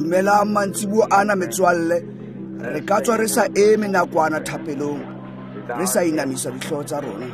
Dumelang mantsibuo ana metswalle, re ka tswa re sa eme nakwana thapelong, re sa inamisa dihlooho tsa rona.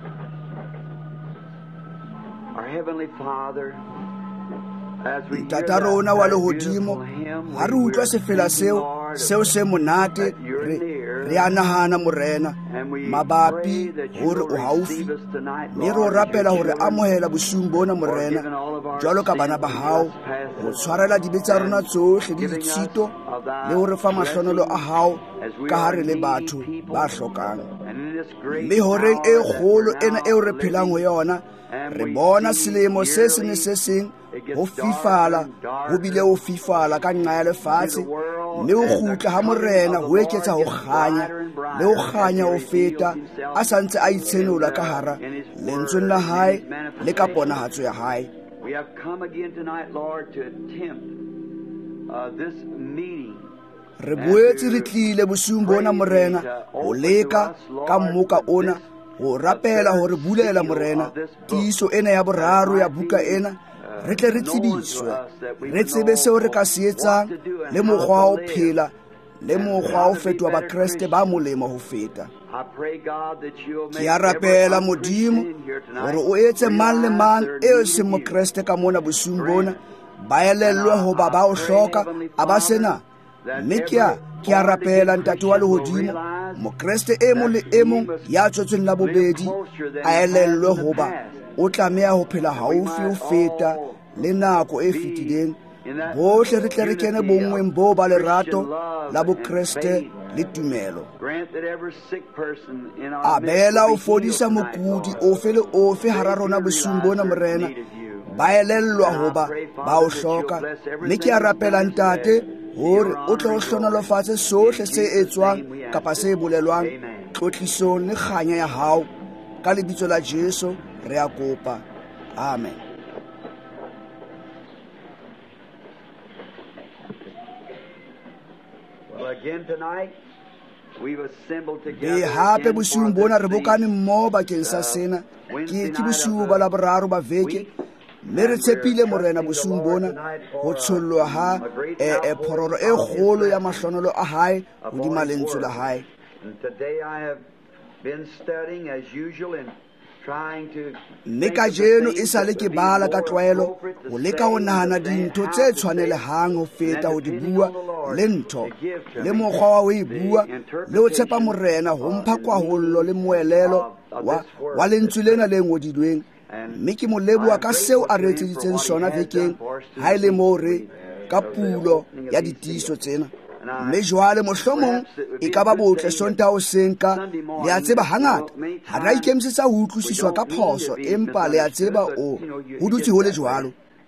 Our Heavenly Father, as we hear Tata rona wa that lehodimo, beautiful hymn, ha re utlwa sefela seo se monate, re a nahana morena mabapi hore o haufi, mme re o rapela hore amohela bosiung bona morena jwalo ka bana ba hao, ho tshwarela dibe tsa rona tsohle di ditshito le hore fa mahlonolo a hao ka ha re le batho ba hlokang. Mme horeng e kgolo ena eo re phelang ho yona, re bona selemo se seng le se seng ho fifala, ho bile ho fifala ka nqa ya lefatshe, mme ho kgutla ha morena ho eketsa ho kganya le ho kganya ho feta, a santse a itshenola ka hara lentsweng la hae le ka ponahatso ya hae. we have come again tonight, Lord, to attempt this meeting. Re boetse re tlile bosiung bona morena ho leka ka mmoka ona ho rapela hore bulela morena tiiso ena ya boraro ya buka ena, re tle re tsebiswe, re tsebe seo re ka se etsang le mokgwa wa ho phela le mokgwa wa ho fetoha bakreste ba molemo ho feta. Ke a rapela Modimo hore o etse mang le mang eo se mokreste ka mona bosiung bona ba elellwe ho ba o hloka a ba sena. Mme ke a rapela ntate wa lehodimo, mokreste e mong le e mong ya tswetsweng la bobedi a elellwe ho ba o tlameha ho phela haufi ho feta le nako e fetileng. Bohle re tle re kene bonngweng bo ba lerato la bokreste le tumelo. Abela o fodisa mokudi ofe le ofe hara rona bosiung bona morena ba elellwa ho ba o hloka. Mme ke a rapela ntate hore o tlo hlonolofatse sohle se etswang kapa se bolelwang tlotlisong le kganya ya hao, ka lebitso la Jesu re a kopa, amen. Well, again tonight, we've assembled together. Hape bosiung bona re bokane mmoho bakeng sa sena, ke bosiu ba laboraro ba veke, mme re tshepile morena bosiung bona ho tsholloha ha phororo e kgolo ya mahlonolo a hae hodima lentswe la hae. And today I have been studying as usual and trying to mme ka jeno e sa le ke bala ka tlwaelo ho leka ho nahana dintho tse tshwanelehang ho feta ho di bua le ntho le mokgwa wa ho e bua le ho tshepa morena ho mpha kwahollo le moelelo wa lentswe lena le ngodilweng. Mme ke mo leboha ka seo a re etseditseng sona vekeng, ha e le moo re ka pulo ya ditiiso tsena. Mme jwale mohlomong e ka ba botle sontaha hoseng ka le a tseba hangata ha re a ikemisetsa ho utlwisiswa ka phoso, empa le a tseba ho dutse ho le jwalo.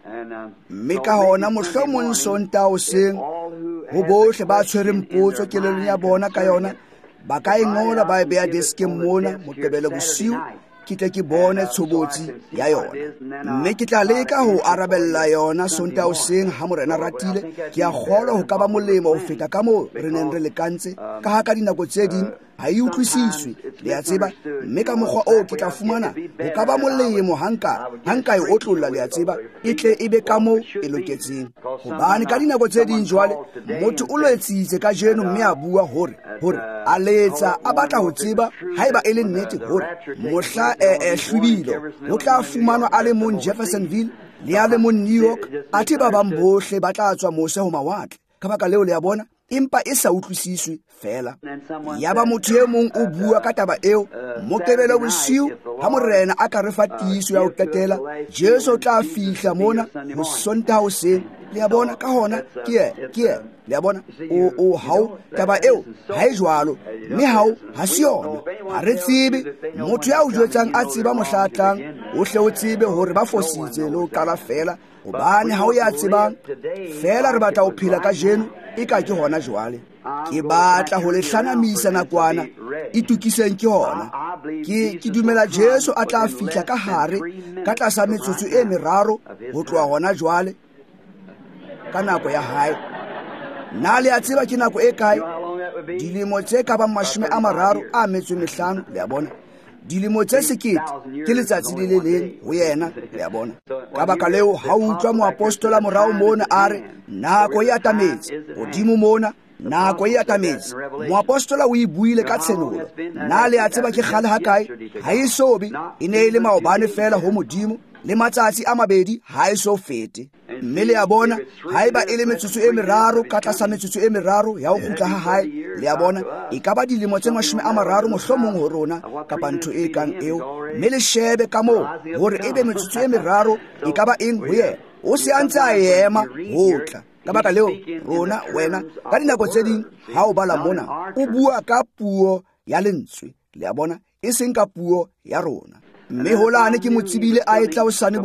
Mme ka hona mohlomong sontaha hoseng ho bohle ba tshwereng potso kelellong ya bona ka yona ba ka ngola ba e beha deskeng mona Moqebelo bosiu, ke tle ke bone tshobotsi ya yona. Mme ke tla leka ho arabella yona sontaha hoseng ha morena ratile. Ke a kgolwa ho ka ba molemo ho feta ka moo re neng re lekantse, ka ha ka dinako tse ding ha e utlwisiswe, le a tseba. Mme ka mokgwa oo ke tla fumana ho ka ba molemo ha nka e otlolla, le a tseba, e tle e be ka moo e loketseng. Hobane ka dinako tse ding jwale motho o lo etsitse ka jeno mme a bua hore a letsa a batla ho tseba haeba e le nnete hore mohla hlwibilo ho tla fumanwa a le mong Jeffersonville le a le mong New York, athe ba bang bohle ba tla tswa mose ho mawatle. Ka baka leo le a bona, empa e sa utlwisiswe fela. Ya ba motho e mong o bua ka taba eo Moqebelo bosiu, ha morena a ka re fa tiiso ya ho qetela, Jesu o tla fihla mona ho sontaha hoseng. Le a bona ka hona ke le a bona o hao taba eo ha e jwalo, mme hao ha se yona. Ha re tsebe motho ya o jwetsang a tseba mohlatlang, o hle o tsebe hore ba fositse le o qala fela, hobane ha o ya tsebang fela re batla ho phela ka jeno e ka ke hona jwale. Ke batla ho le hlanamisa nakwana e tukiseng ke hona. Ke dumela Jesu a tla fihla ka hare ka tlasa metsotso e meraro ho tloha hona jwale ka nako ya hae. Na le a tseba ke nako e kae? Dilemo tse ka bang 35 le a bona. dilemo tse 1000 ke letsatsi le le leng ho yena le a bona ka baka leo ha o utlwa moapostola morao mona a re nako e atametse godimo mona nako e atametse moapostola o e buile ka tshenolo nna le a tseba ke gale ha kae ha e sobe e ne e le maobane fela ho modimo le matsatsi a mabedi ha e so fete mme le a bona haeba e le metsotso e meraro ka tlasa metsotso e meraro ya ho kgutla ha hae le a bona e ka ba dilemo tse 30 mohlomong ho rona kapa ntho e kang eo mme le shebe ka moo hore ebe metsotso e meraro e ka ba eng ho yena o se a ntse a ema hotla ka baka leo rona wena ka dinako tse ding ha o bala mona o bua ka puo ya lentswe le a bona e seng ka puo ya rona mme holane ke motsibile a etla hosane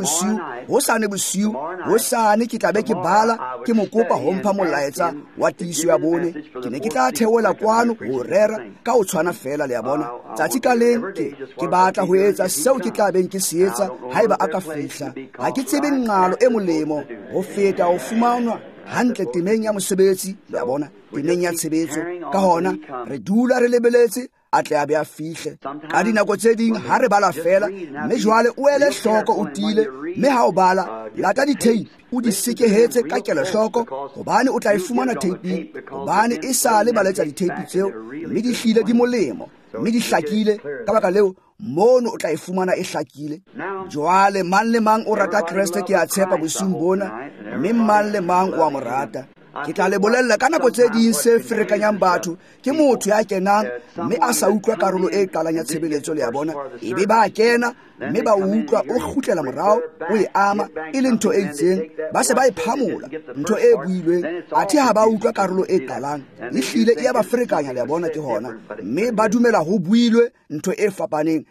bosiu hosane ke tlabe ke bala ke mokopa ho mpha molaetsa wa tiiso ya bone ke ne ke tla theola kwano ho rera ka o tshwana fela le a bona tsatsi ka leng ke batla ho etsa seo ke tla beng ke se etsa haeba a ka fihla ha ke tsebe nqalo e molemo ho feta ho fumanwa hantle temeng ya mosebetsi le a bona temeng ya tshebetso ka hona re dula re lebeletse a tle a be a fihle ka dinako tse ding ha re bala fela mme jwale o ele hloko o tile mme ha o bala lata diteipi o di sekehetse ka kelo hloko hobane o tla e fumana teiping hobane e sa le baletsa diteipi tseo mme di hlile di molemo mme di hlakile ka baka leo mono o tla e fumana e hlakile jwale mang le mang o rata Kriste ke a tshepa bosiung bona mme mang le mang o a mo rata ke tla le bolella ka nako tse ding se ferekanyang batho ke motho ya kenang mme a sa utlwa karolo e qalang ya tshebeletso le ya bona ebe ba kena mme ba utlwa o kgutlela morao o e ama e le ntho e itseng ba se ba e phamola ntho e builweng athe ha ba utlwa karolo e qalang e hlile e ya ba ferekanya le ya bona ke hona mme ba dumela ho builwe ntho e fapaneng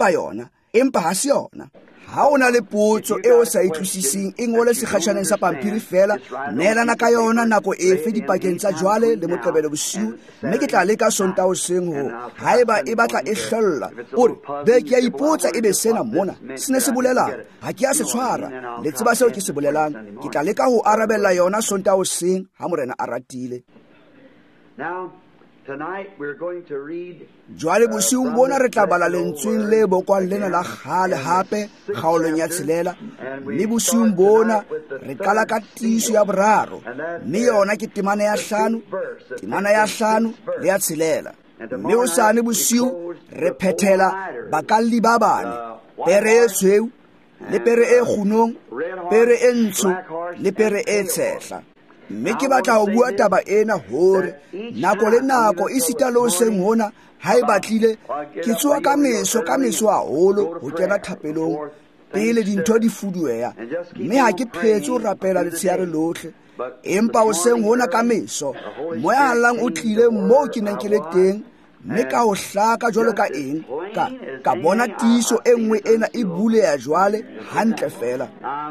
empa ha se yona ha o na le potso e o sa itlhusising e ngole sekgatjhaneng sa pampiri fela neelana ka yona nako efe dipakeng tsa jwale le moqebelo bosiu mme ke tla leka sontaha hoseng ho haeba e batla e hlella ore be ke a ipotsa ebe sena mona se ne se bolelang ha ke a se tshwara le tseba seo ke se bolelang ke tla leka ho arabella yona sontaha hoseng ha morena a ratile. Jwale bosiung bona re tla bala lentsweng le bokwang lena la gale hape kgaolong ya 6 mme bosiung bona re qala ka tiiso ya 3 mme yona ke temana ya 5 le ya 6 mme hosane bosiu re phethela bakalli ba bane pere e tshweu le pere e kgunong pere e ntsho le pere e tshehla mme ke batla ho bua taba ena hore nako le nako e sita lo seng hona ha e batlile ke tsoa ka meso haholo ho kena thapelong pele dintho di fudueya mme ha ke phetse o rapela letshehare lohle empa o seng hona ka meso moya hallang o tlile moo ke neng ke le teng mme ka ho hlaka jwalo ka eng ka bona tiiso e nngwe ena e buleya jwale hantle fela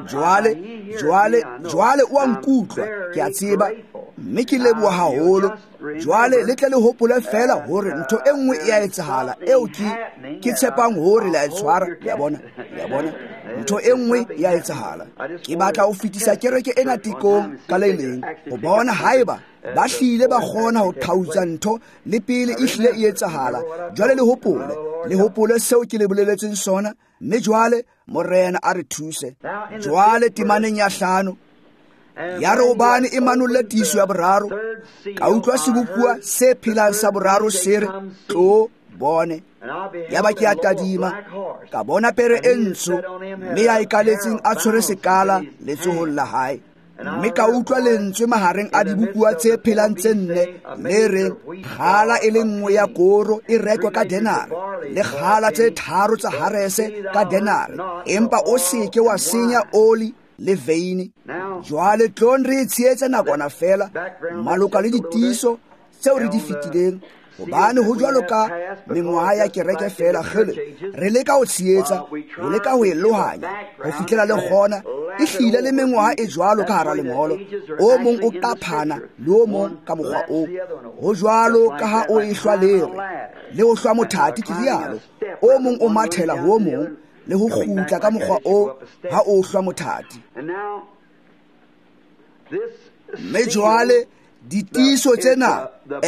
jwale o a nkutlwa ke a tseba mme ke leboha haholo jwale le tle le hopole fela hore ntho e nngwe e a etsahala eo ke tshepang hore la e tshwara ya bona ntho e nngwe e a etsahala ke batla ho fitisa kereke ena tikong ka le leng ho bona haeba ba hlile ba kgona ho thautsa ntho le pele e hlile e etsahala jwale le hopole seo ke le boleletseng sona mme jwale morena a re thuse jwale temaneng ya 5 ya robane e manolle tiiso ya 3 ka utlwa sebopua se phelang sa 3 se re tlo bone ya ba ke a tadima ka bona pere e ntsho mme ya ikaletseng a tshwere sekala letsohong la hae mme ka utlwa lentswe mahareng a dibukua tse phelang tse 4 le reng kgala e le nngwe ya koro e rekwa ka denare le kgala tse 3 tsa harese ka denare empa o seke wa senya oli le veini jwale tlong re tsheetsa nakwana fela maloka le ditiiso tseo re di fitileng hobane ho jwalo ka mengwaha ya kereke fela gele re leka ho tsheetsa re leka ho elohanya ho fitlela le gona e hlile le mengwaha e jwalo ka hara lengolo o mong o qaphana le o mong ka mokgwa o ho jwalo ka ha o ehlwa le ho hlwa mothati ke rialo o mong o mathela ho mong le ho kgutla ka mokgwa o ha o hlwa mothati mme jwale ditiiso tsena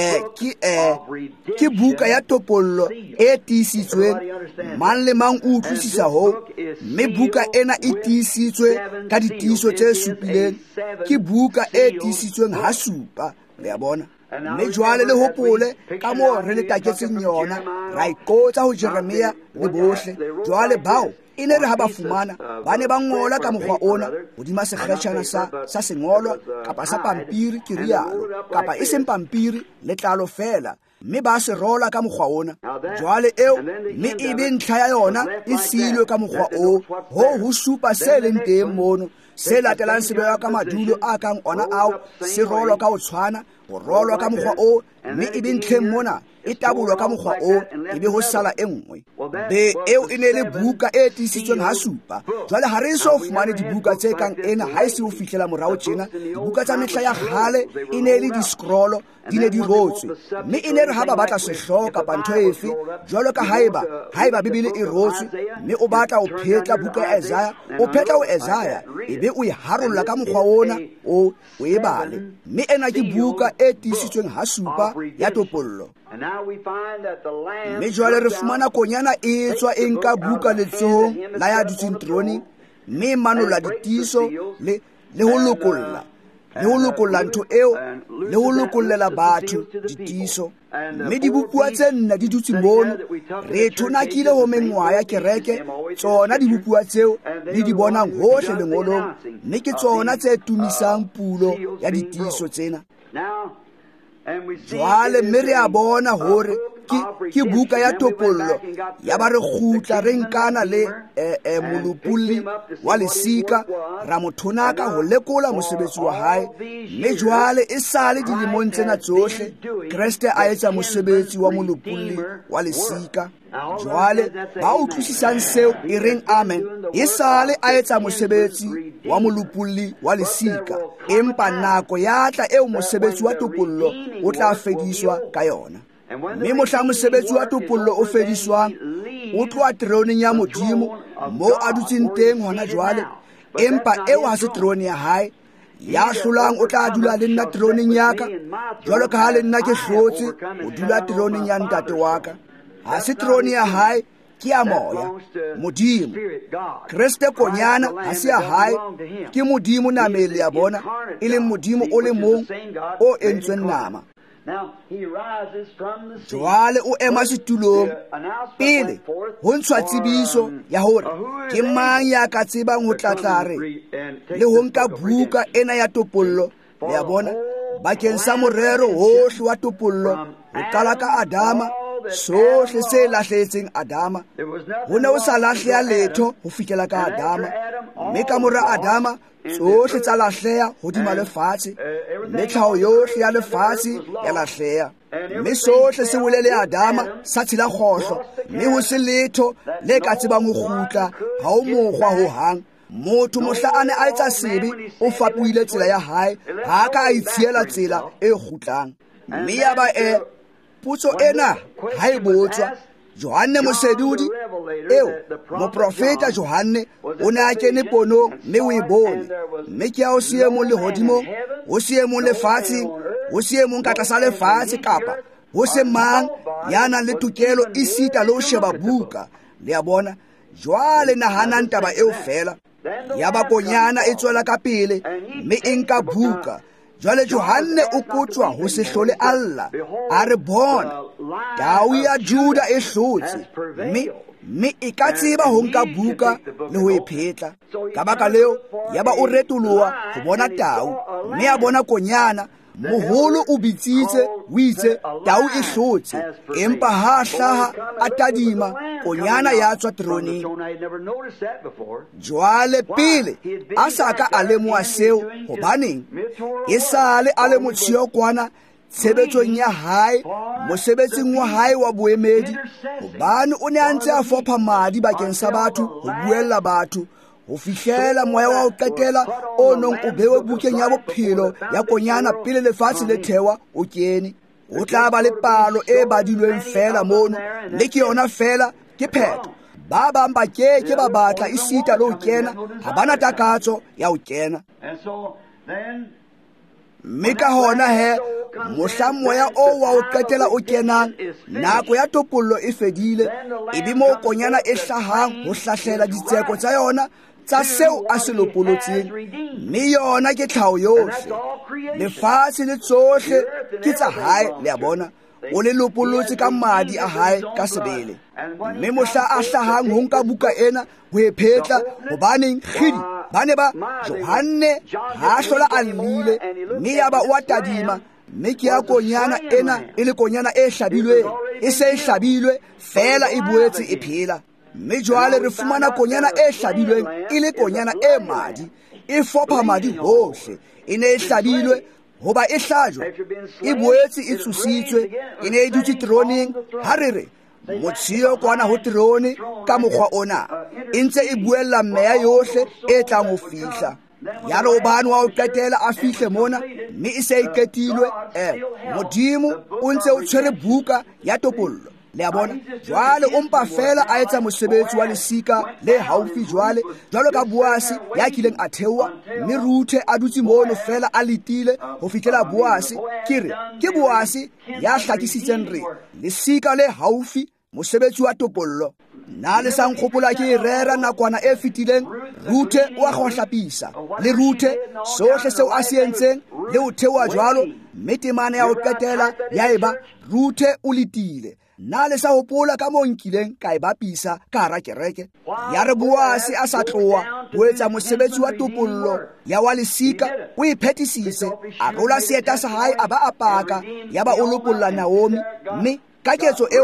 ke buka ya topollo e tiisitsweng. Mang le mang o utlwisisa ho, mme buka ena e tiisitswe ka ditiiso tse supileng. Ke buka e tiisitsweng ha supa, le ya bona. Mme jwale le hopole ka moo re le taketseng yona, ra ikotsa ho Jeremia le bohle. Jwale bao e ne re ha ba fumana ba ne ba ngola ka mokgwa ona hodima sekgetjhana sa sengolwa kapa sa pampiri ke rialo, kapa e seng pampiri, letlalo fela, mme ba se rola ka mokgwa ona. Jwale eo mme e be ntlha ya yona e silwe ka mokgwa o ho supa se leng teng mono. Se latelang se bewa ka madulo a kang ona ao, se rolwa ka ho tshwana, ho rolwa ka mokgwa o, mme e be ntlheng mona e tabolwa ka mokgwa o, e be ho sala e nngwe. Be eo e ne le buka e tiisitsweng ha supa. Jwale ha re so fumane dibuka tse kang ena ha e se ho fihlela morao tjena. Dibuka tsa mehla ya kgale e ne le di-scrollo, di ne di rotswe, mme e ne re ha ba batla sehlooho kapa ntho efe, jwalo ka haeba Bibele e rotswe, mme o batla ho phetla buka ya Isaiah, o phetla ho Isaiah, ebe o e harolla ka mokgwa ona o e bale. Mme ena ke buka e tiisitsweng ha supa ya topollo. Mme jwale re fumana konyana e tswa e nka buka letsohong la ya dutseng troneng, mme manolla ditiiso le ho lokolla ntho eo, le ho lokollela batho ditiiso. Mme dibukuwa tse nna di dutse mono, re thonakile ho mengwa ya kereke, tsona dibukuwa tseo le di bonang hohle lengolong, mme ke tsona tse tumisang pulo ya ditiiso tsena. Jwale mme re a bona hore ke buka ya topollo ya ba re kgutla re nkana le molopolli wa lesika, ra mo thonaka ho lekola mosebetsi wa hae. Mme jwale e sale dilemong tsena tsohle Kriste a etsa mosebetsi wa molopolli wa lesika. Jwale ba utlwisisang seo e reng amen, e sale a etsa mosebetsi wa molopolli wa lesika, empa nako ya tla eo mosebetsi wa topollo o tla fediswa ka yona. Mme mohla mosebetsi wa topollo o fediswang, o tloha troneng ya Modimo moo a dutseng teng hona jwale, empa eo ha se trone ya hae. Ya hlolang o tla dula le nna troneng ya ka, jwalo ka ha le nna ke hlotse o dula troneng ya ntate wa ka. Ha se trone ya hae, ke ya moya, Modimo. Kriste konyana ha se ya hae, ke Modimo namele ya bona, e leng Modimo o le mong o entsweng nama. Jwale o ema setulong pele ho ntshwa tsebiso ya hore ke mang ya ka tsebang ho tlatlare le ho nka buka ena ya topollo, le ya bona, bakeng sa morero hohle wa topollo ho qala ka Adama, sohle se lahletseng Adama. Ho ne ho sa lahleha letho ho fihlela ka Adama, mme ka mora Adama tsohle tsa lahleha hodima lefatshe, mme tlhaho yohle ya lefatshe ya lahleha. Mme sohle se bolele Adama sa tshela kgohlo, mme ho se letho le ka tsebang ho kgutla, ha o mokgwa ho hang. Motho mohla a ne a etsa sebe o fapohile tsela ya hae, ha ka a itshiela tsela e kgutlang. Mme ya ba potso ena ha e botswa, Johane Mosedudi eo moprofeta Johane o ne a kene ponong, mme o e bone, mme ke ya o siye mong lehodimong, o siye mong lefatsheng, o siye mong ka tlasa lefatshe, kapa ho se mang ya nang le tokelo e sita le ho sheba buka, le ya bona. Jwale nahanang taba eo fela, ya ba konyana e tswela ka pele, mme e nka buka. Jwale Johane o kotjwa ho se hlole alla, a re bona tau ya Juda e hlotse, mme e ka tseba ho nka buka le ho e phetla. Ka baka leo ya ba o retoloha ho bona tau, mme a bona konyana. Moholo o bitsitse o itse tau e hlotse, empa ha hlaha a tadima, konyana ya tswa troneng. Jwale pele a sa ka a lemoha seo, hobaneng e sale a le motshio kwana tshebetsong ya hae, mosebetsing wa hae wa boemedi, hobane o ne a ntse a fopha madi bakeng sa batho, ho buella batho, ho fihlela moya wa ho qetela o nong o bewe bukeng ya bophelo ya konyana pele lefatshe le thewa o kene. O tla ba le palo e badilweng fela mono, le ke yona fela ke phetho. Ba bang ba ke ba batla e sita le ho kena, ha bana takatso ya ho kena. mme ka hona he mohla moya o wa o qetela o kenang nako ya topollo e fedile ebe mo konyana e hlahang ho hlahlela ditseko tsa yona tsa seo a se lopolotseng mme yona ke tlhaho yohle lefatshe le tsohle ke tsa hae le a bona o le lopolotse ka madi a hae ka sebele mme mohla a hlahang ho nka buka ena ho e phetla hobaneng kgidi ba ne ba Johanne ha hlola a llile mme ya ba o a tadima mme ke ya konyana ena e le konyana e hlabilweng e se e hlabilwe fela e boetse e phela mme jwale re fumana konyana e hlabilweng e le konyana e madi e fopha madi hohle e ne e hlabilwe hoba e hlajwa e boetse e tsositswe e ne e dutse troneng ha re re motshio kwana ho trone ka mokgwa ona e ntse e buella mmeya yohle e tlang ho fihla ya lo bana wa o qetela a fihle mona mme e se e ketilwe modimo o ntse o tshwere buka ya topollo le a bona jwale o mpa fela a etsa mosebetsi wa lesika le haufi jwale jwalo ka Boasi ya kileng a thewa mme Ruthe a dutse mono fela a letile ho fihlela Boasi ke Boasi ya hlakisitseng re lesika le haufi mosebetsi wa topollo na le sang kgopola ke rera nakwana e fetileng Ruthe wa kgohlapisa le Ruthe sohle seo a se entseng le o thewa jwalo mme temane ya o qetela ya eba Ruthe o letile na le sa hopola ka mo nkileng ka e bapisa ka hara kereke ya re Boasi a sa tloa ho etsa mosebetsi wa topollo ya wa lesika o iphethisise a rola seeta sa hae a ba a paka ya ba o lopolla Naomi mme ka ketso eo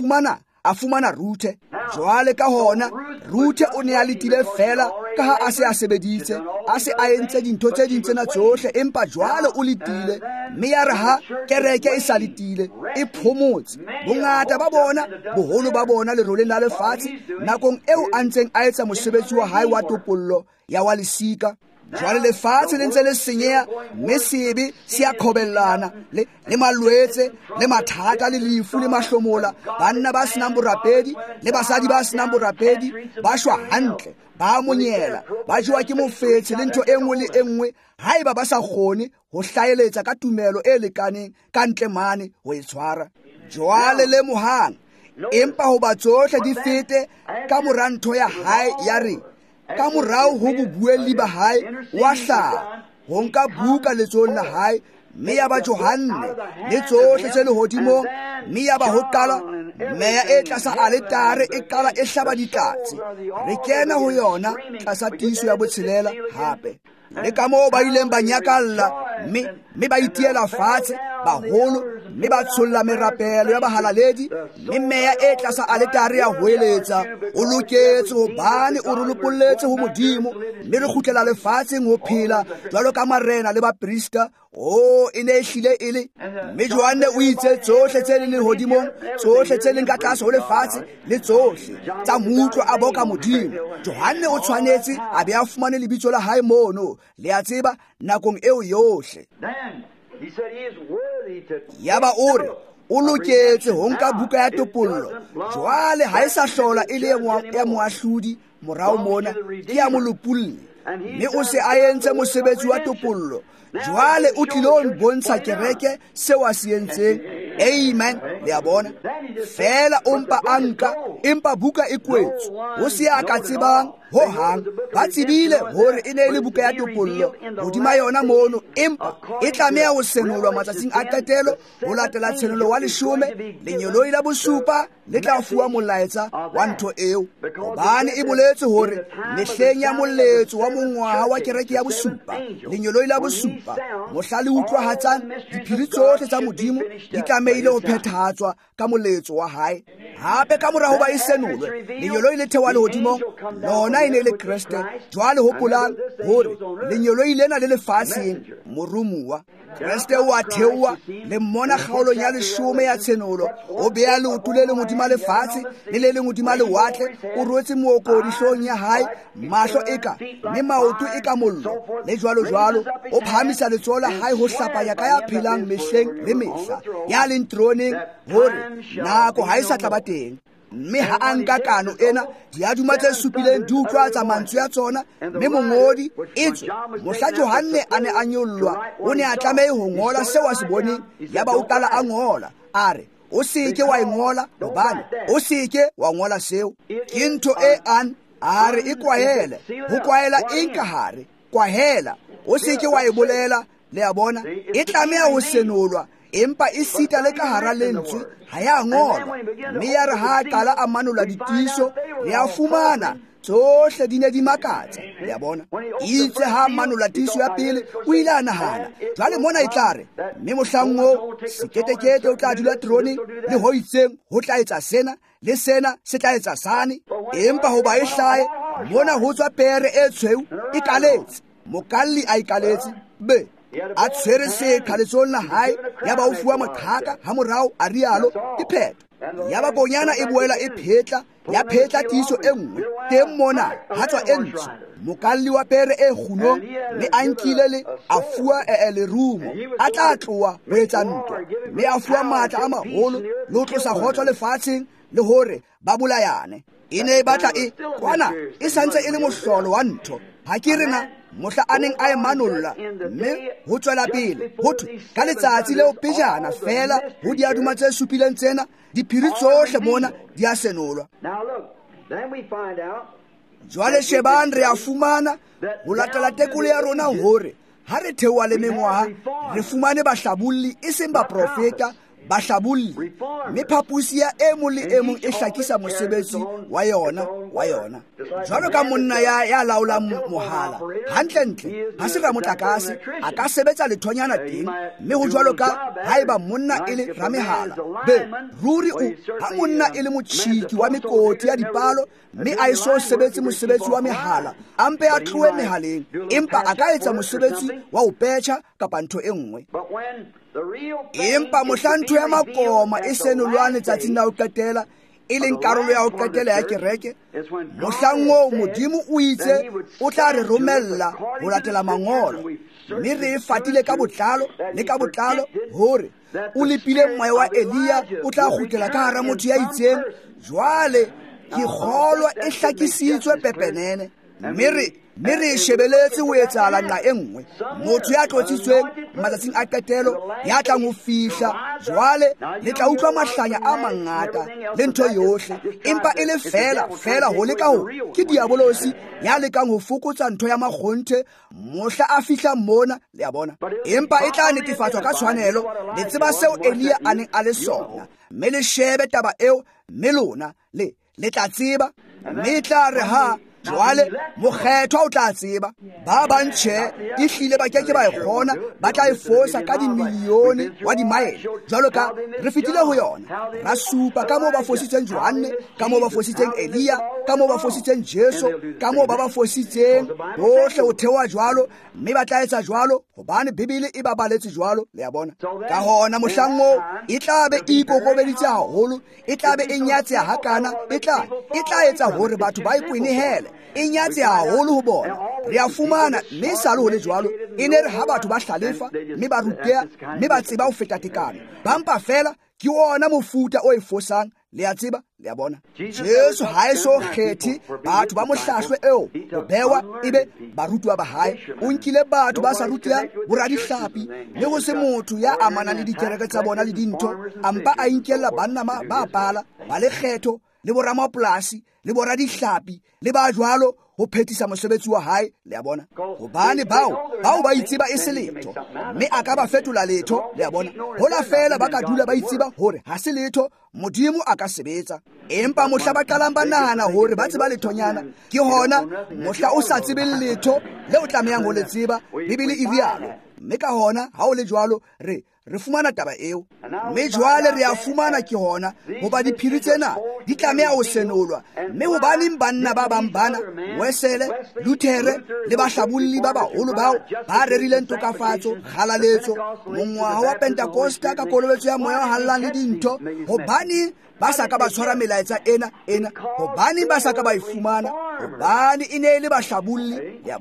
a fumana Ruthe jwale ka hona Ruthe o ne a letile fela ka ha a se a sebeditse a se a entse dintho tse ding tsena tsohle empa jwale o letile mme ya re ha kereke e sa letile e phomotse bongata ba bona boholo ba bona le roleng la lefatshe nakong eo a ntseng a etsa mosebetsi wa hae wa topollo ya wa lesika jwale lefatshe le ntse le senyeha mme sebe se a khobellana le malwetse le mathata le lefu le mahlomola banna ba senang borapedi le basadi ba senang borapedi ba shwa hantle ba monyela ba jwa ke mofetse le ntho engwe le engwe haeba ba sa kgone ho hlaeletsa ka tumelo e lekaneng ka ntle mane ho e tshwara jwale le mohang empa ho ba tsohle di fete ka morantho ya hae ya re ka morao ho bobuelli ba hae wa hlaha ho nka buka letsohong la hae mme ya ba Johanne le tsohle tse lehodimong mme ya ba ho qala meya e tlasa aletare e qala e hlaba ditlatsi re kena ho yona tlasa tiiso ya botshelela hape le ka moo ba ileng ba nyakalla mme ba itiela fatshe baholo mme ba tsholla merapelo ya bahalaledi mme meya e tlasa aletare ya hoeletsa o loketse hobane o re lopolletse ho Modimo mme re kgutlela lefatsheng ho phela jwalo ka marena le baprista e ne e hlile e le mme Johanne o itse tsohle tse leng hodimong tsohle tse leng ka tlase ho lefatshe le tsohle tsa mutlo a boka Modimo Johanne o tshwanetse a be a fumane lebitso la hae mono le a tseba nakong eo yohle yaba ore o loketse ho nka buka ya topollo jwale ha e sa hlola e le ya moahlodi morao mona ke ya molopolli mme o se a entse mosebetsi wa topollo jwale o tlilong bontsha kereke seo a se entseng amen le a bona fela ompa anka empa buka e kwetswe o se a ka tsebang ho hang ba tsebile hore e ne le buka ya topollo hodima yona mono empa e tlameha ho senolwa matsatsing a qetelo ho latela tshenolo wa 10 lenyoloi la bosupa le tla fuwa molaetsa wa ntho eo hobane e boletse hore mehleng ya moletso wa mongwaha wa kereke ya bosupa lenyoloi la bosupa mohla le utlwahatsang diphiri tsohle tsa Modimo di tlameile ho phethahatswa ka moletso wa hae hape ka mora ho ba e senolwe lenyoloi le thewa lehodimong lona e ne le Kriste jwale hopolang hore lenyoloi lena le lefatsheng morumuwa Kriste o a thewa le mmona kgaolong ya 10 ya tshenolo o beha leoto le leng hodima lefatshe le le leng hodima lewatle o rwetse mookodi hloohong ya hae mahlo eka mme maoto eka mollo le jwalo o phamisa letsoho la hae ho hlapanya ka ya phelang mehleng le mehla ya leng troneng hore nako ha e sa tla ba teng mme ha a nka kano ena diaduma tse supileng di utlwa tsa mantswe ya tsona, mme mongodi etswe mohla Johanne a ne a nyollwa o ne a tlamehe ho ngola seo a se boneng, yaba o qala a ngola a re o seke wa ngola hobane o seke wa ngola seo ke ntho e a re e kwahele ho kwahela eng ka hare kwahela o seke wa e bolela le a bona e tlameha ho senolwa empa e sita le ka hara lentswe ha ya ngolwa, mme ya re ha qala a manola ditiso le a fumana tsohle di ne di makatsa le a bona itse ha manola tiso ya pele o ile a nahana jwale mona e tlare mme mohlang o seketekete o tla dula troneng le ho itseng ho tla etsa sena le sena se tla etsa sane, empa ho ba e hlae mona ho tswa pere e tshweu e kaletse mokalli a ikaletse be a tshwere sekhaletsong la hae ya ba o fuwa moqhaka ha morao a rialo ke phetho ya ba bonyana e boela e phetla ya phetla tiso e nngwe teng mona ha tswa e ntsho mokalli wa pere e kgunong mme a nkile le a fuwa lerumo a tla tloa ho etsa ntwa mme a fuwa matla a maholo le ho tlosa kgotso lefatsheng le hore ba bolayane e ne e batla e kwana e santse e le mohlolo wa ntho ha ke rena mohla a neng a e manolla mme ho tswela pele ho thwe ka letsatsi leo pejana fela ho diaduma tse supileng tsena diphiri tsohle mona di a senolwa. Jwale shebang re a fumana ho latela tekolo ya rona hore ha re theoha le mengwaha re fumane bahlabolli e seng baprofeta bahlabolli, mme phapusi ya e mong le e mong e hlakisa mosebetsi wa yona jwalo ka monna ya laolang mohala hantlentle ha se ramotlakase a ka sebetsa lethonyana teng, mme ho jwalo ka haeba monna e le ramehala be ruri ha monna e le motjhiki wa mekoti ya dipalo mme a eso sebetse mosebetsi wa mehala ampe a tlohe mehaleng empa a ka etsa mosebetsi wa ho petjha kapa ntho e nngwe. Empa mohlantho ya makoma e senolwane tsatsing la ho qetela e leng karolo ya ho qetela ya kereke mohlang moo Modimo o itse o tla re romella ho latela mangolo, mme re e fatile ka botlalo hore o lepile moya wa Elia o tla kgutlela ka hara motho ya itseng. Jwale ke kgolwa e hlakisitswe pepenene mme re shebeletse ho etsahala nqa e nngwe motho ya tlotsitsweng matsatsing a qetelo ya tlang ho fihla. Jwale le tla utlwa mahlanya a mangata le ntho yohle empa e le fela ho leka ho ke diabolosi ya lekang ho fokotsa ntho ya makgonthe mohla a fihla mona le a bona, empa e tla netefatswa ka tshwanelo le tseba seo Elia a neng a le sona, mme le shebe taba eo mme lona le tla tseba, mme e tla re ha jwale mokgethwa o tla tseba ba bantšhe e hlile ba keke ba e kgona ba tla e fosa ka dimilione wa dimaele jwalo ka re fetile ho yona ra supa ka moo ba fositseng Johanne, ka moo ba fositseng Elia, ka moo ba fositseng Jesu, ka moo ba fositseng bohle ho theoha jwalo, mme ba tla etsa jwalo hobane Bibele e babaletse jwalo le a bona. Ka hona mohlang moo e tlabe e ikokobeditse haholo, e tlabe e nyatse hakana, e tla etsa hore batho ba ikwinehele e nyatse haholo ho bona. Re a fumana mme sale ho le jwalo e ne re ha batho ba hlalefa mme ba ruteha mme ba tseba ho feta tekano bampa fela ke ona mofuta o e fosang le a tseba le a bona. Jesu ha e so kgethe batho ba mohlahlwe eo ho bewa ebe barutwa ba hae, o nkile batho ba sa ruteha boradihlapi le ho se motho ya amana le dikereke tsa bona le dintho ampa a inkella banna ba pala ba le kgetho le boramapolasi le boradihlapi le ba jwalo ho phethisa mosebetsi wa hae le a bona, hobane bao ba itseba e se letho mme a ka ba fetola letho le a bona. Hola fela ba ka dula ba itseba hore ha se letho Modimo a ka sebetsa, empa mohla ba qalang ba nahana hore ba tseba lethonyana ke hona mohla o sa tsebeng letho le o tlamehang ho le tseba Bibele e rialo, mme ka hona ha o le jwalo re fumana taba eo, mme jwale re a fumana ke hona hoba diphiri tsena di tlameha ho senolwa, mme hobaneng banna ba bang bana Wesley, Luther le bahlabolli ba baholo bao ba rerileng tokafatso kgalaletso mongwaha wa Pentecosta ka kolobetso ya moya wa hallang le dintho, hobane ba sa ka ba tshwara melaetsa ena hobane ba sa ka ba e fumana, hobane e ne le bahlabolli ya bona.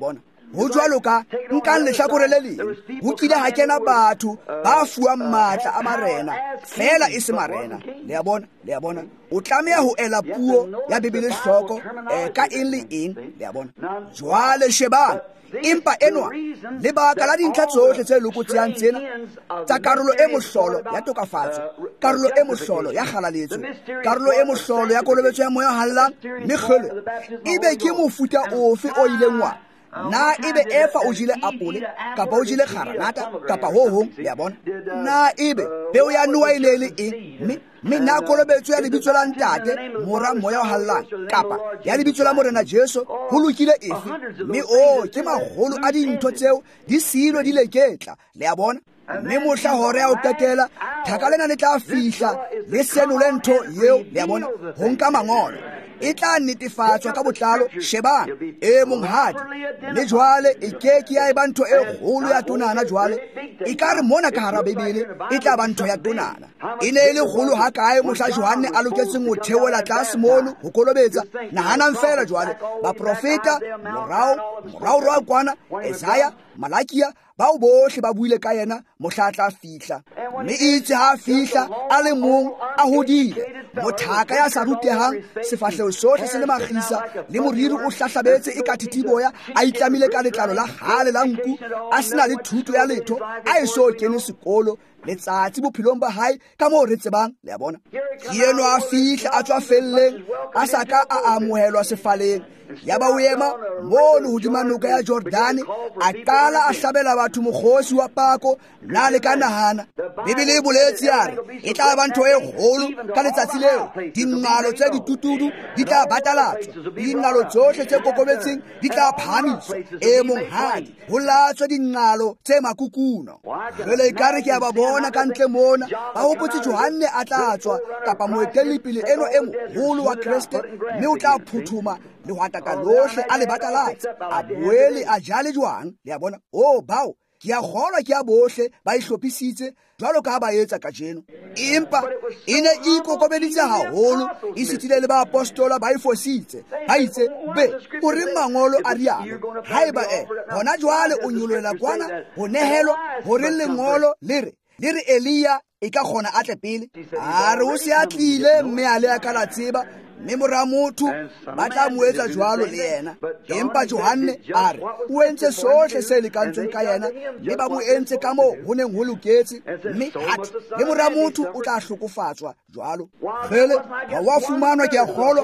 ho jwalo ka nkang lehlakore le leng ho kile ha kena batho ba fuwang matla a marena fela e se marena. Le a bona o tlameha ho ela puo ya Bibele hloko ka eng le eng. Le a bona jwale shebang empa enwa lebaka la dintlha tsohle tse lokotsang tsena tsa karolo e mohlolo ya tokafatso, karolo e mohlolo ya kgalaletso, karolo e mohlolo ya kolobetso ya moya hallang mekgele, ebe ke mofuta ofe o ileng wa na ebe efa o jile apole kapa o jile kgaranata kapa ho hong. Le a bona na ebe peo ya noa ile le eng mme na kolobetso ya lebitso la ntate mora moya o hallang kapa ya lebitso la morena Jesu ho lokile efe? Mme ke magolo a dintho tseo di silo di leketla. Le a bona mme mohla hore ya o qetela thaka lena le tla fihla le senole ntho yeo. Le a bona ho nka mangolo e tla netefatswa ka botlalo. Shebang e monghadi le jwale e keke ya eba ntho e kgolo ya tonana. Jwale e ka re mona ka hara Bibele e tla ba ntho ya tonana. E ne e le kgolo ha kae mohla Johane a loketseng ho theola tlase mono ho kolobetsa. Nahanang fela jwale baprofeta morao kwana Isaiah, Malakia bao bohle ba buile ka yena mohla a tla fihla. Mme itse ha fihla a le mong a hodile mothaka ya sa rutehang, sefahleo sohle se le makgisa le moriri o hlahlabetse e ka thitiboya, a itlamile ka letlalo la hale la nku, a sena le thuto ya letho, a eso kene sekolo letsatsi bophelong ba hae ka moo re tsebang. Le a bona ke eno a fihla a tswa felleng a sa ka a amohelwa sefaleng. Ya ba o ema mono hodima noka ya Jordane a qala a hlabela batho mokgosi wa pako na le ka nahana. Bibele e boletse ya re e tla ba ntho e kgolo ka letsatsi leo. Dingalo tse ditutudu di tla batalatswa, dingalo tsohle tse kokobetseng di tla phahamiswa. E monghadi ho latswa dingalo tse makukuno. Jwale ekare ke a ba bona ka ntle mona ba hopotse Johane a tla tswa kapa moeteledipele eno e moholo wa Kriste, mme o tla phuthuma le wataka lohle a le batalatsa a boele a jale jwang. Le a bona bao ke a kgolwa ke a bohle ba ihlophisitse jwalo ka ba etsa kajeno. Empa e ne e ikokobeditse haholo, e sitile le ba apostola ba ifositse ba itse be o re mangolo a rialo haeba hona jwale o nyololela kwana ho nehelwa hore lengolo le re Elia e ka kgona a tle pele. A re o se a tlile mme a le a ka la tseba, mme mora motho ba tla mo etsa jwalo le yena. Empa Johane a re o entse sohle se lekantsweng ka yena, mme ba mo entse ka moo ho neng ho loketse, mme hathi le mora motho o tla hlokofatswa jwalo. Fele ha wa fumanwa ke a kgolwa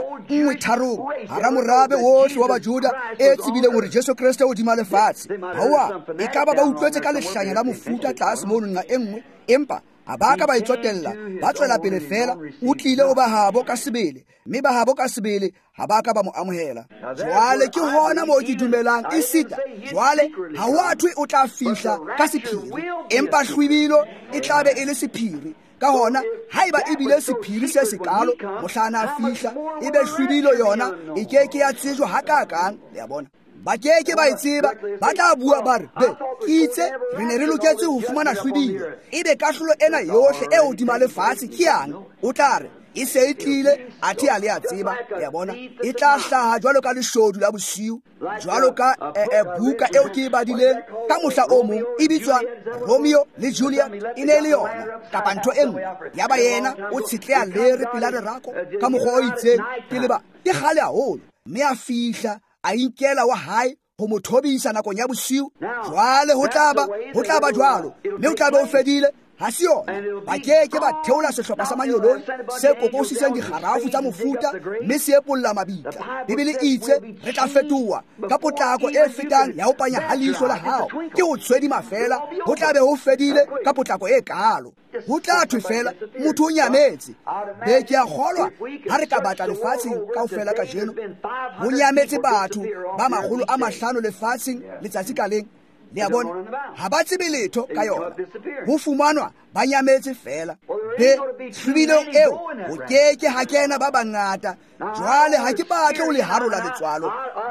1:3 hara morabe wohle wa Bajuda e tsebile hore Jesu Kriste o dima lefatshe. Hawa e ka ba utlwetse ka lehlanya la mofuta tlase mo nna e nngwe, empa a ba ka ba itsotella ba tswela pele fela. O tlile o ba habo ka sebele, mme ba habo ka sebele ha ba ka ba mo amohela. Jwale ke hona moo ke dumelang e sita. Jwale ha wa thwe o tla fihla ka sephiri, empa hlwibilo e tla be e le sephiri. Ka hona haeba e bile sephiri se sekalo mohlana a fihla, ebe hlwibilo yona e keke ya tsejwa hakakang. Le a bona ba keke ba itseba, ba tla bua ba re be itse re ne re loketse ho fumana hlwibilo. Ebe kahlolo ena yohle e hodima lefatshe ke yang? O tla re e se e tlile athe a le a tseba. Ya bona e tla hlaha jwalo ka leshodu la bosiu, jwalo ka buka eo ke e badileng ka mohla o mong e bitswa Romeo le Julia. E ne le yona kapa ntho e nngwe ya ba yena o tshetleha lere pela lerako ka mokgwa o itseng pele ba ke kgale haholo, mme a fihla a inkela wa hae ho mo thobisa nakong ya bosiu. Jwale ho tla ba jwalo, mme o tla be o fedile. Ha se yona ba keke ba theola sehlopha sa manyolong se kokosiseng dikgarafu tsa mofuta, mme se epolla mabitla. Bibele itse re tla fetoha ka potlako e fetang ya ho panya ha leihlo la hao. Ke ho tshwedima fela, ho tla be ho fedile ka potlako e kaalo. Ho tla thwe fela motho o nyametse. Be ke a kgolwa ha re ka batla lefatsheng kaofela ka jeno, ho nyametse batho ba 500 lefatsheng letsatsi ka leng. Le a bona ha ba tsebe letho ka yona, ho fumanwa ba nyametse fela. Be hlwibilo eo o keke ha kena ba bangata. Jwale ha ke batle ho le harola letswalo,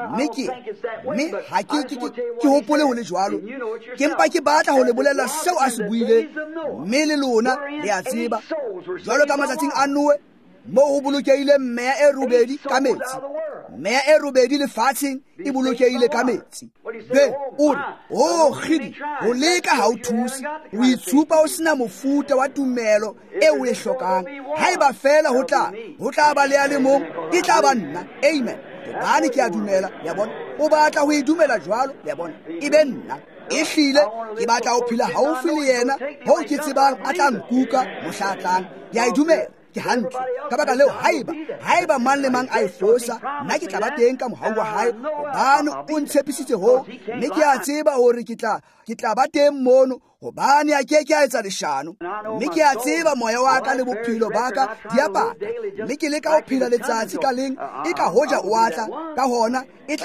mme ha ke hopole ho le jwalo, ke mpa ke batla ho le bolella seo a se buile, mme le lona le a tseba. Jwalo ka matsatsing a Noe mo ho bolokehile mmeya e robedi ka metsi, meya e robedi lefatsheng e bolokehile ka metsi. Jwale o re o kgidi ho leka ha o thuse, o itshupa o sena mofuta wa tumelo e o e hlokang. Haeba fela ho tla ba le a le mong, ke tla ba nna. Amen. Hobane ke a dumela, ya bona. O batla ho idumela jwalo, ya bona. E be nna. Ehlile ke batla ho phela haufi le yena ho ke tsebang a tla nkuka mohla tlang. Ke a idumela, ke hantle. Ka baka leo haeba mang le mang a e fosa, nna ke tla ba teng ka mohau wa hae. Hobane o ntshepisitse ho, mme ke a tseba hore ke tla ba teng mono. Hobane a ke a etsa leshano, mme ke a tseba moya wa ka le bophelo ba ka di a pata. Mme ke leka ho phela letsatsi ka leng, e ka hoja o atla ka hona e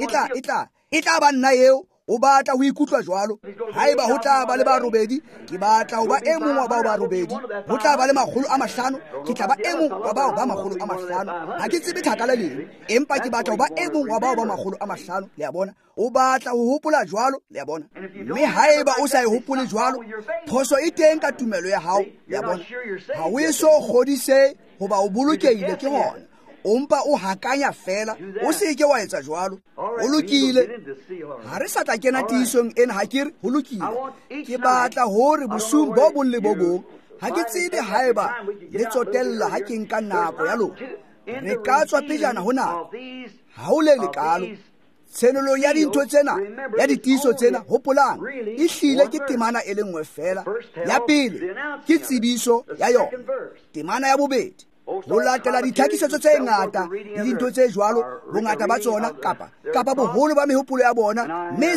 tla ba nna eo o batla ho ikutlwa jwalo. Haeba ho tla ba le ba robedi, ke batla ho ba e mong wa bao ba robedi. Ho tla ba le 500, ke tla ba e mong wa bao ba 500. Ha ke tsebe thaka le leng, empa ke batla ho ba e mong wa bao ba 500. Le a bona, o batla ho hopola jwalo, le a bona. Mme haeba o sa e hopole jwalo, phoso e teng ka tumelo ya hao, le a bona. Ha o e so kgodise hoba o bolokehile ke hona. Ompa o hakanya fela, o se ke wa etsa jwalo. O lokile. Ha re sa tla kena tiisong ena ha ke re ho lokile. Ke batla hore bosung bo bong le bo bong, ha ke tsebe haeba le tsotella ha ke nka nako ya lona. Re ka tswa pejana ho nako. Ha o le lekalo. Tshenolo ya dintho tsena, ya ditiiso tsena, hopolang, ehlile ke temana e le nngwe fela. Ya pele, ke tsebiso ya yona. Temana ya bobedi, ho latela ditlhakisetso tse ngata le dintho tse jwalo, bongata ba tsona kapa boholo ba mehopolo ya bona, mme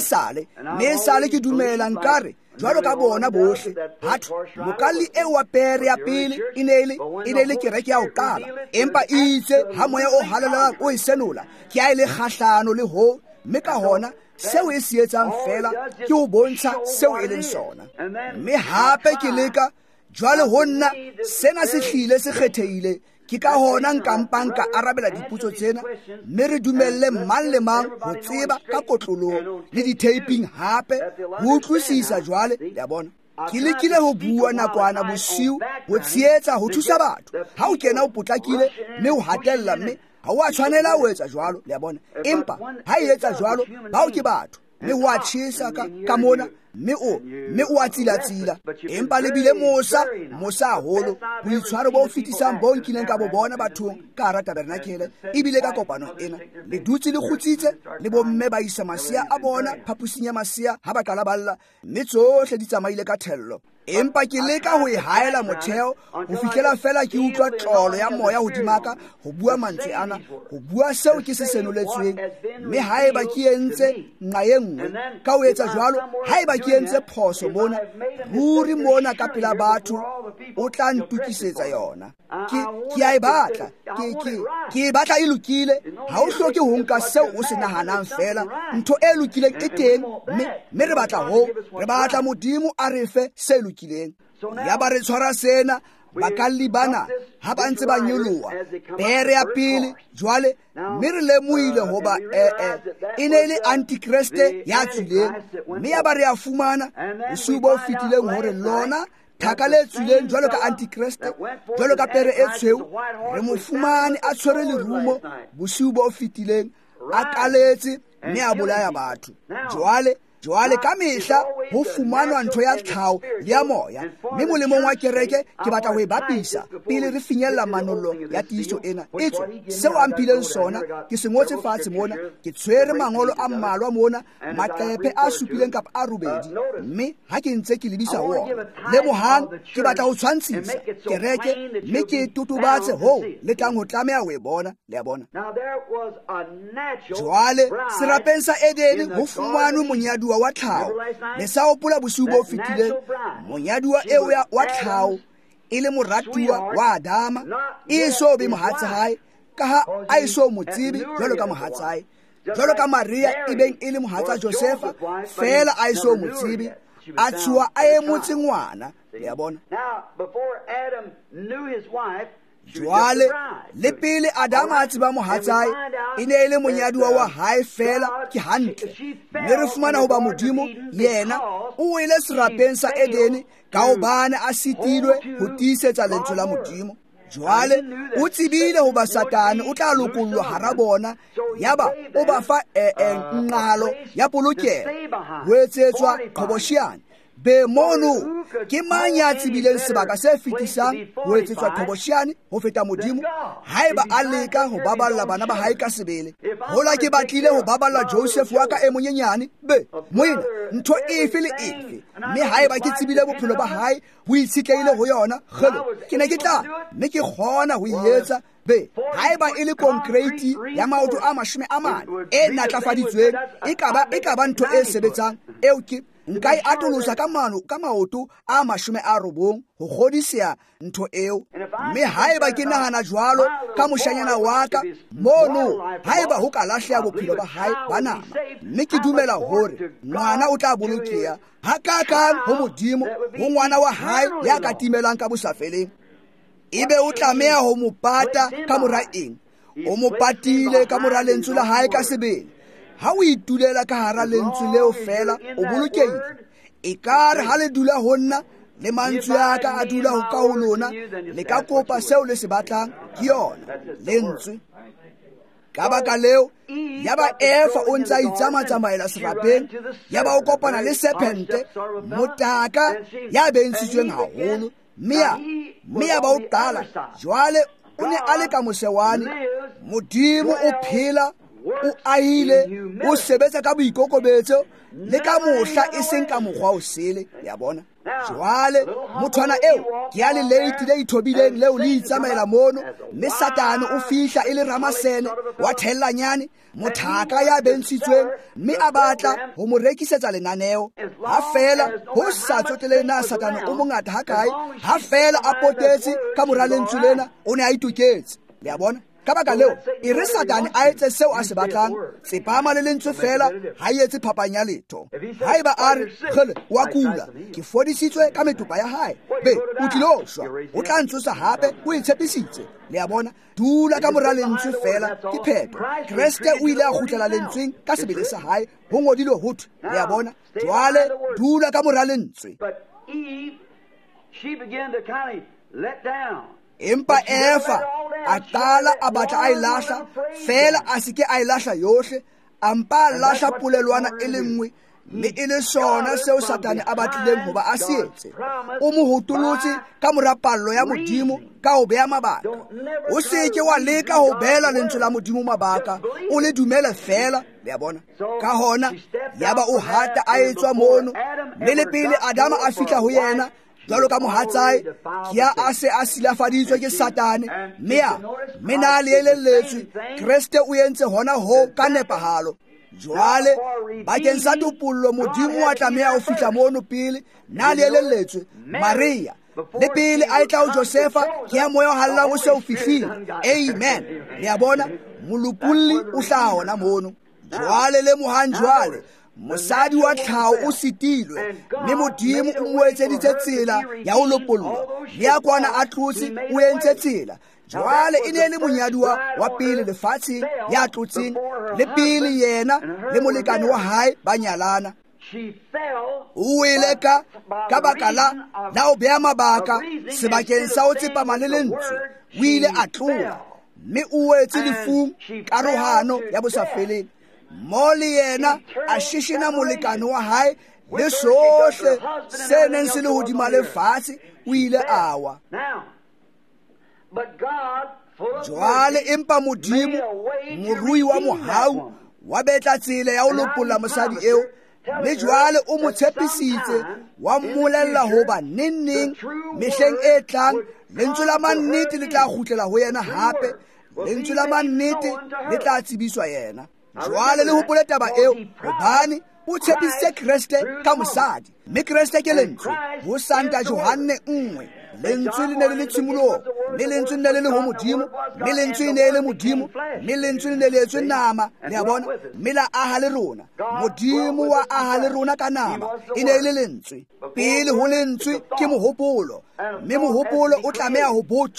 sale ke dumela nkare jwalo ka bona bohle. Hatho mokalli eo wa pere ya pele e ne le kereke ya ho qala, empa itse ha moya o halelang o e senola, ke a ile kgahlano le ho, mme ka hona seo e se etsang fela ke ho bontsha seo e leng sona. Mme hape ke leka jwale ho nna sena se hlile se kgethehile, ke ka hona nkampang ka arabela dipotso tsena, mme re dumelle mang le mang ho tseba ka kotloloho le di-taping hape ho utlwisisa. Jwale ya bona, ke lekile ho bua nakwana bosiu ho tsietsa ho thusa batho. Ha o kena o potlakile mme o hatella, mme ha o a tshwanela ho etsa jwalo, le ya bona. Empa ha e etsa jwalo, bao ke batho, mme ho a tjhesa ka mona, mme o a tsilatsila. Empa le bile mosa haholo boitshwaro bo fetisang bo nkileng ka bo bona bathong ka hara tabernakele, ebile ka kopano ena le dutse le kgutsitse le bomme ba isa masea a bona phapusing ya masea ha ba qala balla, mme tsohle di tsamaile ka thello. Empa ke leka ho e haela motheo ho fihlela fela ke utlwa tlolo ya moya hodimaka ho bua mantswe ana, ho bua seo ke se senoletsweng. Mme haeba ke entse nqa e nngwe ka ho etsa jwalo, haeba ke entse phoso mona ruri mona ka pela batho, o tla ntukisetsa yona. Ke a e batla, ke e batla e lokile. Ha o hloke ho nka seo o se nahanang fela, ntho e lokileng e teng, mme re batla Modimo a re fe se lokileng. Ya ba re tshwara sena bakalli bana ha ba ntse ba nyoloha pere ya pele jwale, mme re lemohile hoba e ne le antikriste ya tswileng, mme ya ba re a fumana bosiu bo fetileng hore lona thaka le tswileng jwalo ka antikriste, jwalo ka pere e tshweu, re mo fumane a tshwere lerumo bosiu bo fetileng, a kaletse mme a bolaya batho. Jwale ka mehla ho fumanwa ntho ya tlhaho le ya moya, mme molemong wa kereke ke batla ho e bapisa pele re finyella manolo ya tiiso ena. Etswe seo a mphileng sona ke se ngotse fatshe mona, ke tshwere mangolo a mmalwa mona, maqephe a supileng kapa a robedi, mme ha ke ntse ke lebisa ho ona. Le mohang ke batla ho tshwantshisa kereke, mme ke totobatse ho le tlang ho tlameha ho e bona, le a bona. Jwale serapeng sa Edene ho fumanwe monyaduwa wa tlhaho. Le sa hopola bosiu bo fetileng, monyaduwa eo wa tlhaho e le moratuwa wa Adama, e so be mohatsi hae, ka ha a e so mo tsebe jwalo ka mohatsi hae, jwalo ka Maria e beng e le mohatsa Josefa, fela a e so mo tsebe, a tshuwa a emotse ngwana, le a bona. Jwale le pele Adama a tseba mohatsae e ne e le monyaduwa wa hae fela, ke hantle, mme re fumana ho ba Modimo yena o ile serapeng sa Edene ka hobane a sitilwe ho tiisetsa lentswe la Modimo. jwale o tsebile ho ba Satane o tla lokollwa hara bona, yaba o ba fa nqalo ya polokeho ho etsetswa qhoboshiane. Be mono ke mang ya tsebileng sebaka se fetisang ho etsetswa qhoboshiane ho feta Modimo? Haeba a leka ho baballa bana ba hae ka sebele, hola ke batlile ho baballa Joseph wa ka e monyenyane, be moina ntho efe le efe, mme haeba ke tsebile bophelo ba hae ho itshitlehile ho yona, ke ne ke tla mme ke kgona ho etsa. Be haeba e le concrete ya maoto a 40 e natlafaditsweng, e ka ba ntho e sebetsang, eo ke nka e atolosa ka maoto a 90 ho kgodisea ntho eo. Mme haeba ke nahana jwalo ka moshanyana wa ka mono, haeba ho ka lahleha bophelo ba hae ba nama, mme ke dumela hore ngwana o tla bolokeha hakakang ho Modimo ho ngwana wa hae ya ka timelang ka bosafeleng. Ebe o tlameha ho mo pata ka mora eng? O mo patile ka mora lentswe la hae ka sebele. Ha o itulela ka hara lentswe leo fela, o bolokehile. Ekare ha le dula ho nna le mantswe a ka a dula ho ka ho lona, le ka kopa seo le se batlang, ke yona lentswe. Ka baka leo, yaba Eva o ntsa itsamatsamaela serapeng, yaba o kopana le serpente, motaka ya bentshitsweng haholo, mme ya ba o qala. Jwale o ne a le ka mosewane. Modimo o phela, o ahile, o sebetsa ka boikokobetso le ka mohla e seng ka mokgwa o sele, ya bona. Jwale mothwana eo ke ya leleiti le ithobileng leo le itsamaela mono, mme Satane o fihla e le ramasene wa thellanyane, mothaka ya bentshitsweng, mme a batla ho mo rekisetsa lenaneo. Ha fela ho sa tsotlele na Satane o mongata ha kae, ha fela a potetse ka mora lentswe lena, o ne a itoketse, le ya bona. Ka baka leo e re Satane a etse seo a se batlang, tsepama le lentswe fela, ha etse phapang ya letho. Haeba a re kgele wa kula, ke fodisitswe ka metopa ya hae, be o tlilo shwa, o tla ntsosa hape o itshepisitse, le ya bona. Dula ka mora lentswe fela, ke pheto. Kriste o ile a kgutlela lentsweng ka sebele sa hae, ho ngodilwe hothwe, le ya bona. Jwale dula ka mora lentswe. She began to kind of let down. Empa Eva a qala a batla a ilahla, fela a seke a ilahla yohle, ampa lahla polelwana e le nngwe, mme e le sona seo Satane a batlileng ho ba a se etse. O mo hotolotse ka mora pallo ya Modimo ka ho beha mabaka. O seke wa leka ho behela lentswe la Modimo mabaka, o le dumele fela, le ya bona. Ka hona yaba o hata a etswa mono, mme le pele Adama a fihla ho yena jwalo ka mohatsae, ya a se a silafaditswe ke Satane, mme na le elelletswe Kriste o entse hona ho ka nepahalo. Jwale bakeng sa topollo Modimo wa tlameha ho fihla mono pele, na le elelletswe Maria, le pele a etla ho Josefa, ke ya moya o hallang o se o fihlile. Amen, le ya bona. Molopolli o hlaha hona mono. Jwale le mohang jwale mosadi wa tlhaho o sitilwe, mme Modimo o mo etseditse tsela ya ho lopollwa, le ya kwana a tlotse o entse tsela. Jwale e ne le monyaduwa wa pele lefatsheng ya tlotseng, le pele yena le molekane wa hae ba nyalana. O ile ka baka la ho beha mabaka sebakeng sa ho tsepama le lentswe, o ile a tlola, mme o etse lefung karohano ya bosafeleng. Mo le yena a shishina molekane wa hae le sohle se neng se le hodima lefatshe, o ile awa. Jwale empa Modimo, morui wa mohau, wa betla tsela ya ho lopolla mosadi eo, mme jwale o mo tshepisitse, wa mmolella hoba neng mehleng e tlang lentswe la mannete le tla kgutlela ho yena hape, lentswe la mannete le tla tsebiswa yena. Jwale le hopole taba eo, hobane o tshepisitse Kriste ka mosadi, mme Kriste ke lentswe. Ho Santa Johane 1, lentswe le ne le tshimoloho, mme lentswe ne le ho Modimo, mme lentswe ne le Modimo, mme lentswe ne le etswe nama, le ya bona, mme la aha le rona. Modimo wa aha le rona ka nama, e ne le lentswe. Pele ho lentswe ke mohopolo, mme mohopolo o tlameha ho botswa.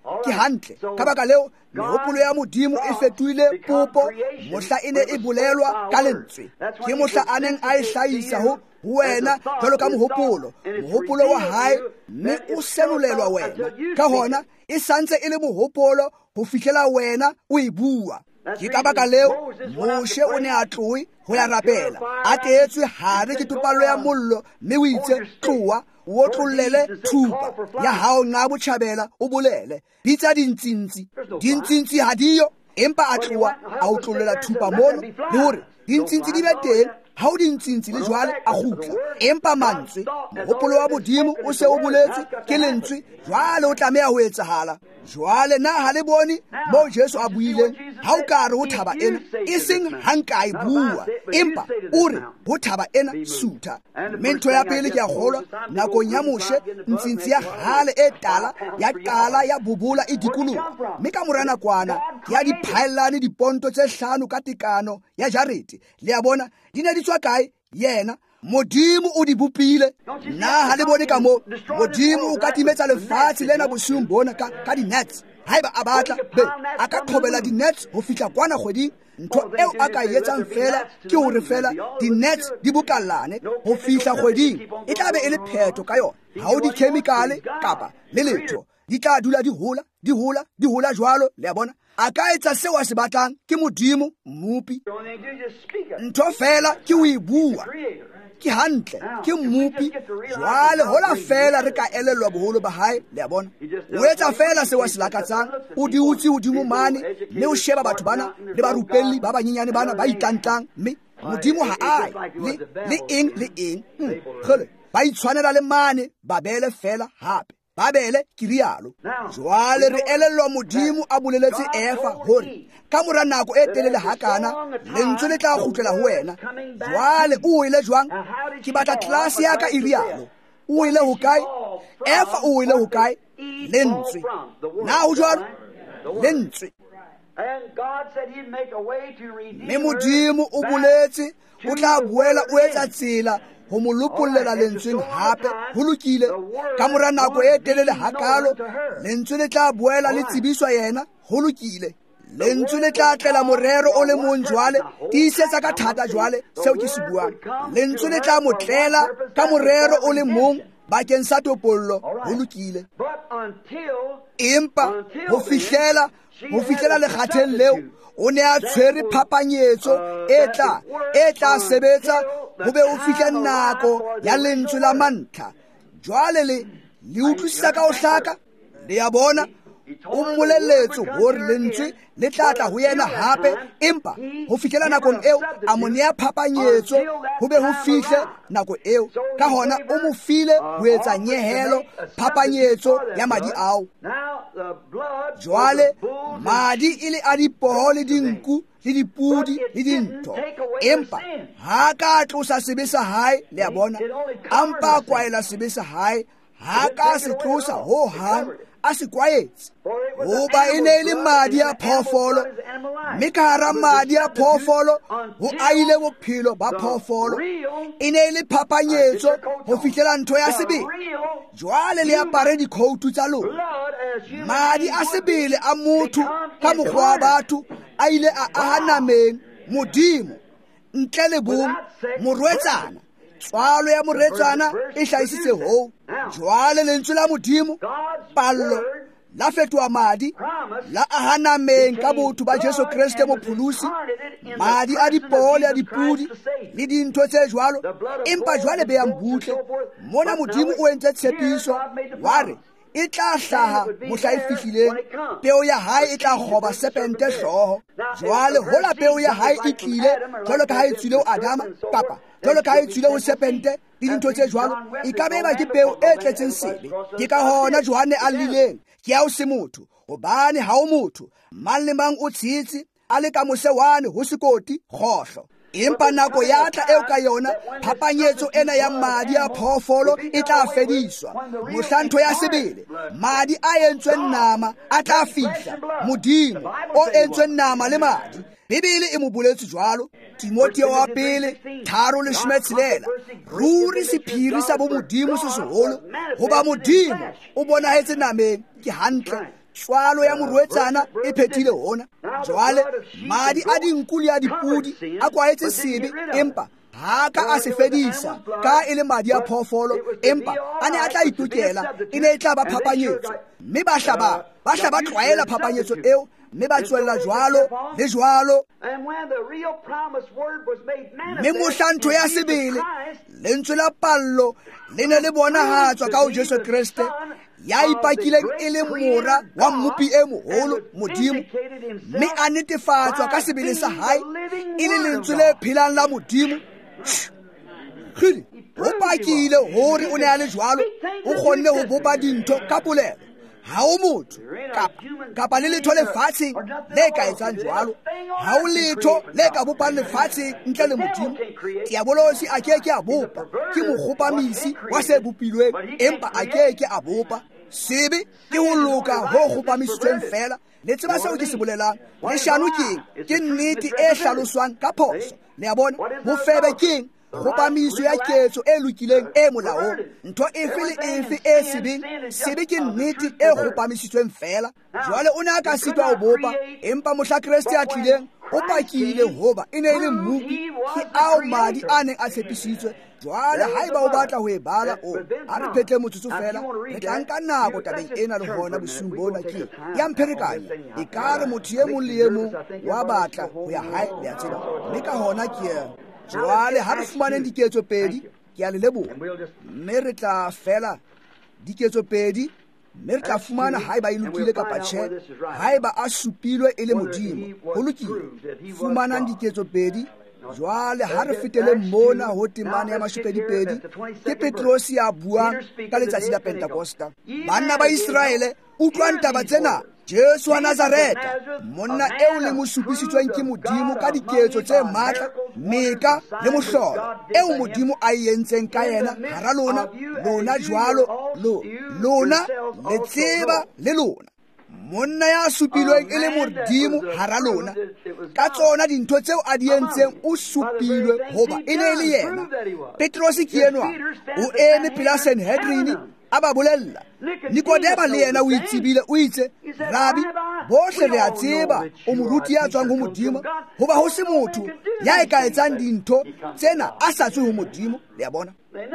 ke hantle ka baka leo mehopolo ya modimo e fetohile popo mohla e ne e bolelwa ka lentswe ke mohla a neng a e hlahisa ho wena jwalo ka mohopolo wa hae mme o senolelwa wena ka hona e santse e le mohopolo ho fihlela wena o e bua ke ka baka leo Moshe o ne a tlohe ho ya rapela a teetswe hare ke topallo ya mollo mme o itse tloa o tlollele thupa ya hao nqa botjhabela o bolele bitsa dintsintsi ha diyo empa a tloa a o tlollela thupa mono le hore dintsintsi di be teng ha o dintsintsi le jwale a gutla empa mantswe mohopolo wa modimo o se o boletswe ke lentswe jwale o tlameha ho etsahala jwale na ha le bone mo Jesu a buileng ha o ka re ho thaba ena e seng hanka e bua empa o re ho thaba ena sutha ntho ya pele ke ya kgolwa nakong ya Moshe ntsintsi ya hale e tala ya qala ya bubula e dikologa mme ka mora nakwana ya diphaelane diponto tse 5 ka tekano ya jarete le ya bona di ne di tswa kae yena modimo o di bopile na ha le bone ka mo modimo o ka timetsa lefatshe lena bosiung bona ka di-nets haeba a batla a ka qhobela di-nets ho fihla kwana kgweding ntho eo a ka etsang fela ke hore fela di-nets di bokallane ho fihla kgweding e tla be e le pheto ka yona ha o di-chemicale kapa le letho di tla dula di hola jwalo le ya bona a ka etsa seo a se batlang ke modimo mmupi ntho fela ke o e bua ke hantle ke mmupi jwale hola fela re ka elelwa boholo ba hae le ya bona o etsa fela se wa se lakatsang o di utsi hodimo mane le o sheba batho bana le ba rupelli ba banyenyane bana ba itlantlang mme modimo ha ai le eng khole ba itshwanela le mane ba bele fela hape babele ke rialo jwale re elellwa modimo a boleletse efa hore ka mora nako e telele hakana lentswe le tla gutlela ho wena jwale o ile jwang ke batla class ya ka e rialo o ile ho kae efa o ile ho kae lentswe na o jwalo lentswe mme modimo o boletse o tla buela o etsa tsela ho mo lopollela lentsweng hape ho lokile ka mora nako e telele hakalo lentswe le tla boela le tsebiswa yena ho lokile lentswe le tla tlela morero o le mong jwale tiisetsa ka thata jwale seo ke se buang lentswe le tla motlela ka morero o le mong bakeng sa topollo ho lokile empa ho fihlela lekgatheng leo o ne a tshwere phapanyetso e tla sebetsa ho be o fihle nako ya lentswe la mantlha jwale le utlwisisa ka o hlaka le ya bona o mmolelletse hore lentswe le tlatla ho yena hape empa ho fihlela nakong eo a mo nea phapanyetso ho be ho fihle nako eo ka hona o mo file ho etsa nyehelo phapanyetso ya madi ao jwale madi ile a dipoho le dinku le dipudi le dintho empa ha ka tlosa sebe sa hae le ya bona ampa kwaela sebe sa hae ha ka se tlosa ho hang a se kwaetse hoba e ne le madi a phoofolo mme ka hara madi a phoofolo ho aile bophelo ba phoofolo e ne le phapanyetso ho fihlela ntho ya sebele jwale le apare dikhoutu tsa lona madi a sebele a motho ka mokgwa wa batho a ile a ahanameng modimo ntle le bong morwetsana tswalo ya morwetsana e hlahisitse ho jwale lentswe la modimo pallo la fetoa madi la ahanameng ka botho ba Jesu Kriste mophulusi madi a dipole a dipudi le dintho tse jwalo empa jwale be ya mbutle mona modimo o entse tshepiso ware e tla hlaha mohla e fihlileng peo ya hae e tla goba serpente hlooho jwale hola peo ya hae e tlile jwalo ka ha e tswile ho Adama kapa jwalo ka ha e tswile ho serpente le dintho tse jwalo e ka beba ke peo e tletseng sebe ke ka hona Johane a lileng ke ya o se motho hobane ha o motho mang le mang o tshitsi a le ka mosewane ho sekoti khohlo empa nako ya tla eo ka yona phapanyetso ena ya madi a phoofolo e tla fediswa mohlanto ya sebele madi a entsweng nama a tla fihla modimo o entsweng nama le madi Bibele e mo boletse jwalo Timotheo wa pele 3:16 ruri sephiri sa bo modimo se seholo hoba modimo o bonahetse nameng ke hantle tswalo ya morwetsana e phethile hona. Jwale madi a dinku le a dipudi a kwaetse sebe, empa ha ka a se fedisa ka e le madi a phoofolo, empa a ne a tla itokela, e ne e tla ba phapanyetso. Mme ba hlaba tlwaela phapanyetso eo, mme ba tswella jwalo le jwalo. Mme mohlantho ya sebele lentswe la pallo le ne le bonahatswa ka ho Jesu Kriste, ya ipakileng e le mora wa mmupi e moholo Modimo, mme a netefatswa ka sebele sa hae e le lentswe le phelang la Modimo. O pakile hore o ne a le jwalo, o kgonne ho bopa dintho ka polelo. Ha o motho kapa le letho lefatsheng le ka etsang jwalo. Ha o letho le ka bopang lefatsheng ntle le Modimo. Diabolosi a keke a bopa, ke mokgopamisi wa se bopilweng, empa a keke a bopa. Sebe ke ho loka ho kgopamisitsweng fela. Le tseba seo ke se bolelang, leshano ke nnete e hlaloswang ka phoso. Le a bona, bofebe keng? Kgopamiso ya ketso e lokileng e molaong. Ntho efe le efe e sebeng, sebe ke nnete e kgopamisitsweng fela. Jwale o ne a ka sitwa ho bopa, empa mohla Kriste a tlileng o pakile hoba e ne e le mmupi ke ao madi a neng a tshepisitswe. Jwale haeba o batla ho e bala, a re phetle motsotso fela, re tla nka nako tabeng ena le hona bosiung bona. Ke ya mpherekanya e ka re motho e mong le e mong wa batla ho ya hae le ya tseba, mme ka hona ke ya. Jwale ha re fumaneng diketso pedi, ke a le leboha, mme re tla fela diketso pedi, mme re tla fumana haeba e lokile kapa tjhe, haeba a supilwe e le Modimo. Ho lokile, fumanang diketso pedi. Jwale ha re fetele mona ho temane ya mashopedipedi, ke Petrosi ya buang ka letsatsi la Pentakosta. Banna ba Israele, utlwang taba tsena. Jesu wa Nazareta, monna eo le mo supisitsweng ke Modimo ka diketso tse matla, meka le mohlolo eo Modimo a entseng ka yena hara lona, lona jwalo lona le tseba le lona. Monna ya supilweng e le Modimo hara lona, ka tsona dintho tseo a di entseng o supilwe hoba e ne e le yena. Petrosi ke enwa o eme pela Sanhedrini a ba bolella. Nikodema le yena o itsebile, o itse, Rabi, bohle re a tseba o moruti ya tswang ho Modimo, hoba ho se motho ya e ka etsang dintho tsena a sa tswe ho Modimo. Le a bona,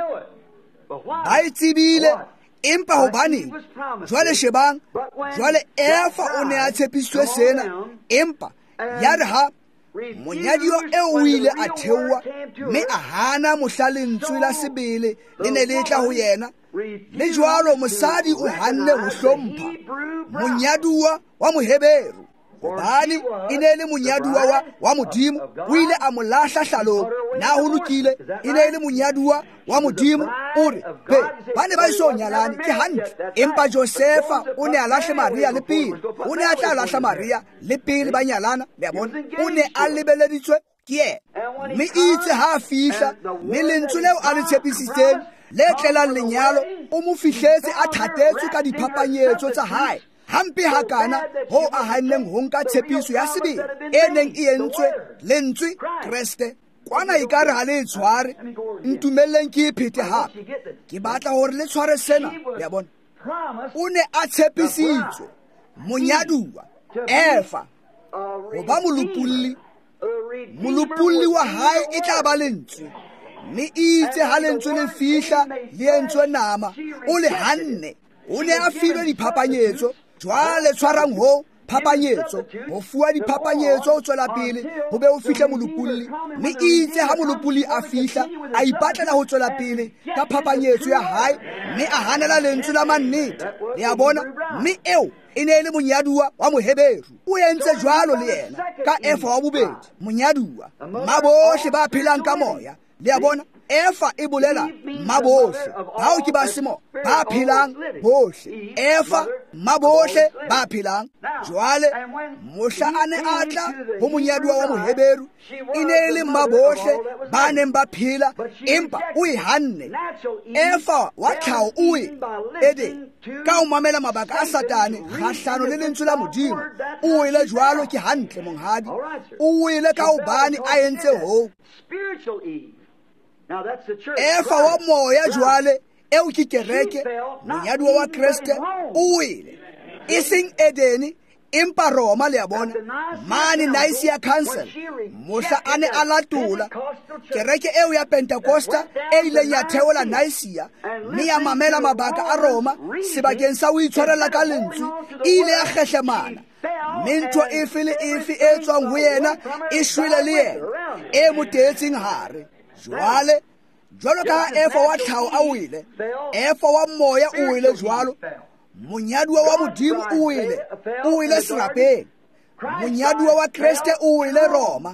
ba itsebile, empa hobane jwale shebang, jwale Efa o ne a tshepisitswe sena, empa ya re ha monyadiwa eo o ile a theowa, mme a hana mohla lentswe la sebele le ne le tla ho yena. Le jwalo mosadi o hanne ho hlompha monyaduwa wa Moheberu, hobane e ne le monyaduwa wa Modimo. O ile a mo lahla hlalong. Na ho lokile, e ne le monyaduwa wa Modimo. O re ba ne ba iso nyalane, ke hantle, empa Josefa o ne a lahle Maria le pele. O ne a tla lahla Maria le pele ba nyalana. Le a bona, o ne a lebeleditswe ke yena. Mme itse ha a fihla, mme lentswe leo a le tshepisitseng le tlelang lenyalo, o mo fihletse a thatetswe ka diphapanyetso tsa hae. Hampe hakana ho a hanneng ho nka tshepiso ya sebele e neng e entswe lentswe Kriste. Kwana e ka re ha le tshware, ntumelleng ke phete hape. Ke batla hore le tshware sena. Ya bona, o ne a tshepisitswe monyaduwa Efa ho ba molopolli wa hae e tla ba lentswe. Mme itse ha lentswe le fihla le entswe nama, o le hanne, o ne a filwe diphapanyetso. Jwale tshwarang ho phapanyetso, ho fuwa diphapanyetso ho tswela pele ho be ho fihle molopolli. Mme itse ha molopolli a fihla, a ipatlela ho tswela pele ka phapanyetso ya hae, mme a hanela lentswe la mannete. Le a bona, mme eo e ne le monyaduwa wa Moheberu. O entse jwalo le yena ka Efa wa bobedi, monyaduwa mabohle ba phelang ka moya. Le a bona, Efa e bolela mabohle, hao ke ba semo ba phelang bohle. Efa mabohle ba phelang. Jwale mohla a ne a tla ho monyaduwa wa Moheberu, e ne le mabohle ba neng ba phela, empa o e hanne. Efa wa tlhaho o e ede ka o mamela mabaka a Satane kgahlano le lentswe la Modimo. O ile jwalo ke hantle monghadi, o ile ka hobane a entse ho Efa wa moya. Jwale eo ke kereke, monyaduwa wa Kriste o ile e seng Edene empa Roma le a bona mane Nicaea Council mohla a ne a latola kereke eo ya Pentecosta e ileng ya theola Nicaea mme ya mamela mabaka a Roma sebakeng sa ho itshwarela ka lentswe ile ya kgehlemana mme ntho efe le efe e tswang ho yena e shwele le yena e mo teetseng hare jwale jwalo ka efa wa tlhaho a wele efa wa moya o wele jwalo monyaduwa wa modimo o wele serapeng monyaduwa wa Kriste o wele Roma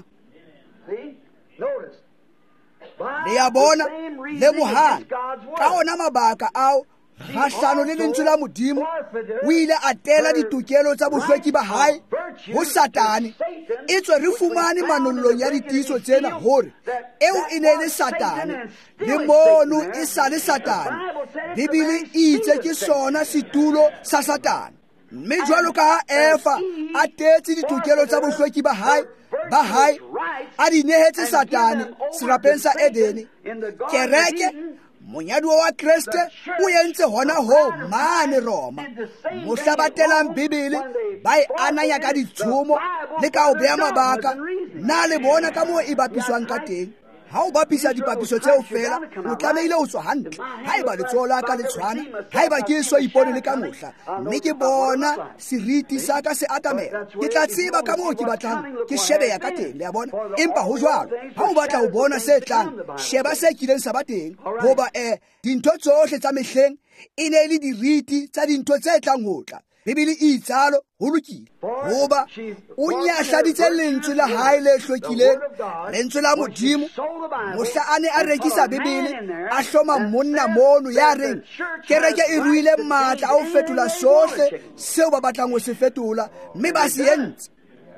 le ya bona le mohana ka ona mabaka ao kgahlano le lentswe la modimo o ile a tela ditokelo tsa bohlweki ba hae ho Satane e tswe re fumane manollong ya ditiiso tsena hore eo e ne le Satane le mono e sa le Satane Bibele itse ke sona setulo sa Satane mme jwalo ka ha Efa a tetse ditokelo tsa bohlweki ba hae a di nehetse Satane serapeng sa Edene kereke monyaduwa wa Kriste o entse hona ho mane Roma mohla batelang Bibele ba e ananya ka ditshomo le ka ho beha mabaka na le bona ka moo e bapiswang ka teng ha o bapisa dipapiso tseo fela o tlamehile ho tswa hantle haeba letsoho la ka le tshwana haeba ke so ipone le ka mohla mme ke bona seriti sa ka se atamela ke tla tseba ka moo ke batlang ke shebeya ka teng le ya bona empa ho jwalo ha o batla ho bona se tlang sheba se kileng sa ba teng hoba dintho tsohle tsa mehleng e ne le diriti tsa dintho tse tlang ho tla Bibele itsalo ho lokile hoba o nyahladitse lentswe la hae le hlwekileng lentswe la modimo mohla a ne a rekisa Bibele a hloma monna mono ya reng kereke e ruile matla a ho fetola sohle seo ba batlang ho se fetola mme ba se entse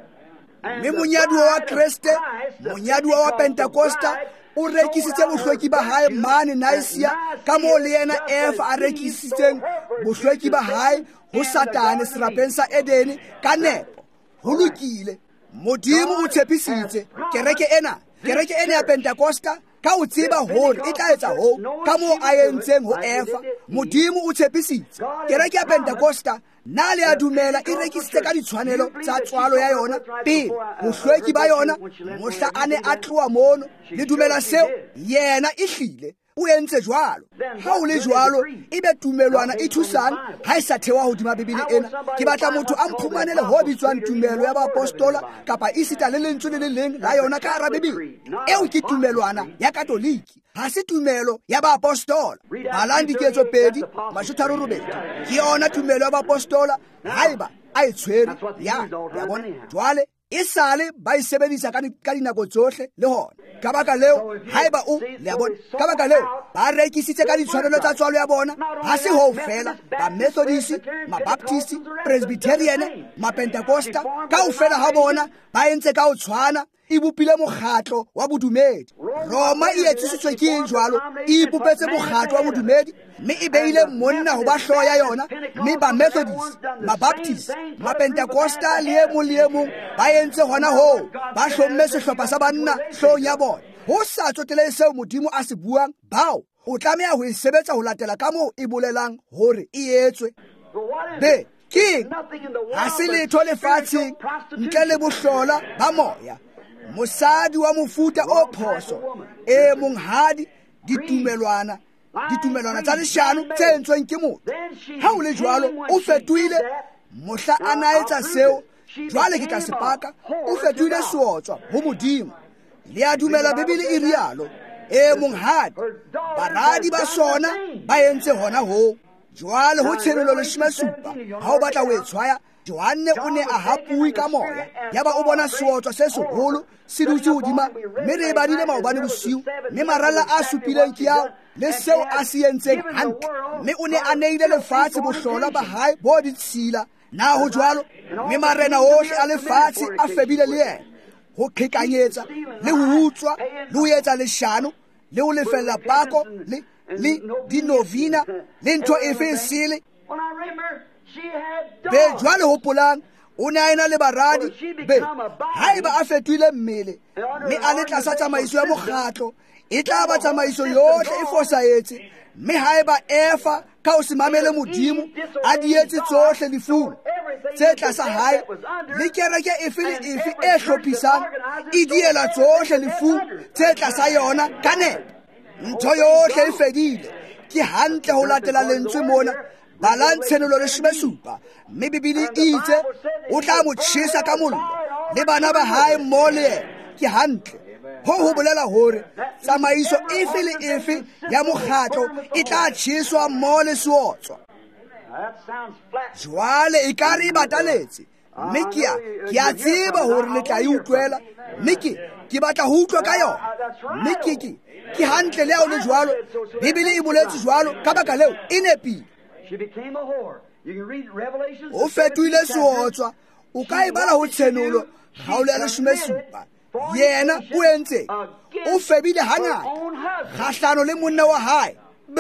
mme monyaduwa wa Kriste monyaduwa wa Pentecosta o rekisitse bohlweki ba hae mane Nicaea ka moo le yena Efa a rekisitseng bohlweki ba hae ho Satane serapeng sa Edene ka nepo ho lokile modimo o tshepisitse kereke ena ya Pentecosta ka o tseba hore e tla etsa ho ka moo a entseng ho Efa modimo o tshepisitse kereke ya Pentecosta na le a dumela e rekisitse ka ditshwanelo tsa tswalo ya yona pele bohlweki ba yona mohla a ne a tloa mono le dumela seo yena e hlile o entse jwalo ha o le jwalo ebe tumelwana e thusang ha e sa thewa hodima Bibele ena ke batla motho a mphumanele ho bitswang tumelo ya baapostola kapa isita le lentswe le leng la yona ka hara Bibele eo ke tumelwana ya Katoliki ha se tumelo ya baapostola balang diketso 2:38 ke yona tumelo ya baapostola haeba a e tshwere ya bona jwale e sale ba e sebedisa ka dinako tsohle le hona ka baka leo haeba o le bona ka baka leo ba rekisitse ka ditshwanelo tsa tswalo ya bona ha se ho fela ba Methodist ma Baptist Presbyterian ma Pentecosta ka o fela ha bona ba entse ka o tshwana e bopile mokgatlo wa bodumedi Roma e etsisitswe ke jwalo e bopetse mokgatlo wa bodumedi mme e beile monna ho ba hloho ya yona mme ba Methodist ma Baptist ma Pentecosta le e mong ba entse hona ho ba hlomme sehlopha sa banna hlohong ya bona ho sa tsotele seo modimo a se buang bao o tlameha ho e sebetsa ho latela ka moo e bolelang hore e etswe be king ha se letho lefatsheng ntle le bohlola ba moya mosadi wa mofuta o phoso e monghadi ditumelwana tsa leshano tse entsweng ke motho ha o le jwalo o fetohile mohla a naetsa seo jwale ke ka sepaka o fetohile seotswa ho modimo le a dumela Bibele e rialo e monghadi baradi ba sona ba entse hona ho jwale ho tshelelo 17 ha o batla ho e tshwaya Johanne o ne a hapui ka moya yaba o bona seotswa se seholo se dutse hodima mme re badile maobane bosiu mme maralla a supileng ke ao le seo a se entseng hantle mme o ne a neile lefatshe bohlola ba hae bo ditshila na ho jwalo mme marena ohle a lefatshe a febile le yena ho qhekanyetsa le ho utswa le ho etsa leshano le ho lefella pako le dinovina le ntho efe sele be jwale hopolang o ne a ena le baradi be haeba a fetohile mmele mme a le tlasa tsamaiso ya mokgatlo e tla ba tsamaiso yohle e fosahetse mme haeba efa ka o se mamele modimo a dietse tsohle lefung tse tlasa hae le kereke efe le efe e hlophisang e diela tsohle lefung tse tlasa yona ka nepo. Ntho yohle e fedile. Ke hantle ho latela lentswe mona balang tshenolo 17 mme Bibele e itse o tla mo tjhesa ka mollo le bana ba hae mmoho le yena. Ke hantle ho bolela hore tsamaiso efe le efe ya mokgatlo e tla tjheswa mmoho le seotswa. Jwale e ka re e bataletse mme ke a tseba hore le tla e utlwela mme ke batla ho utlwa ka yona mme ke hantle le ha o le jwalo. Bibele e boletse jwalo ka baka leo e nepile. O fetohile seotswa. O ka e bala ho tshenolo kgaolo ya 17. Yena o entse o febile hangata kgahlano le monna wa hae.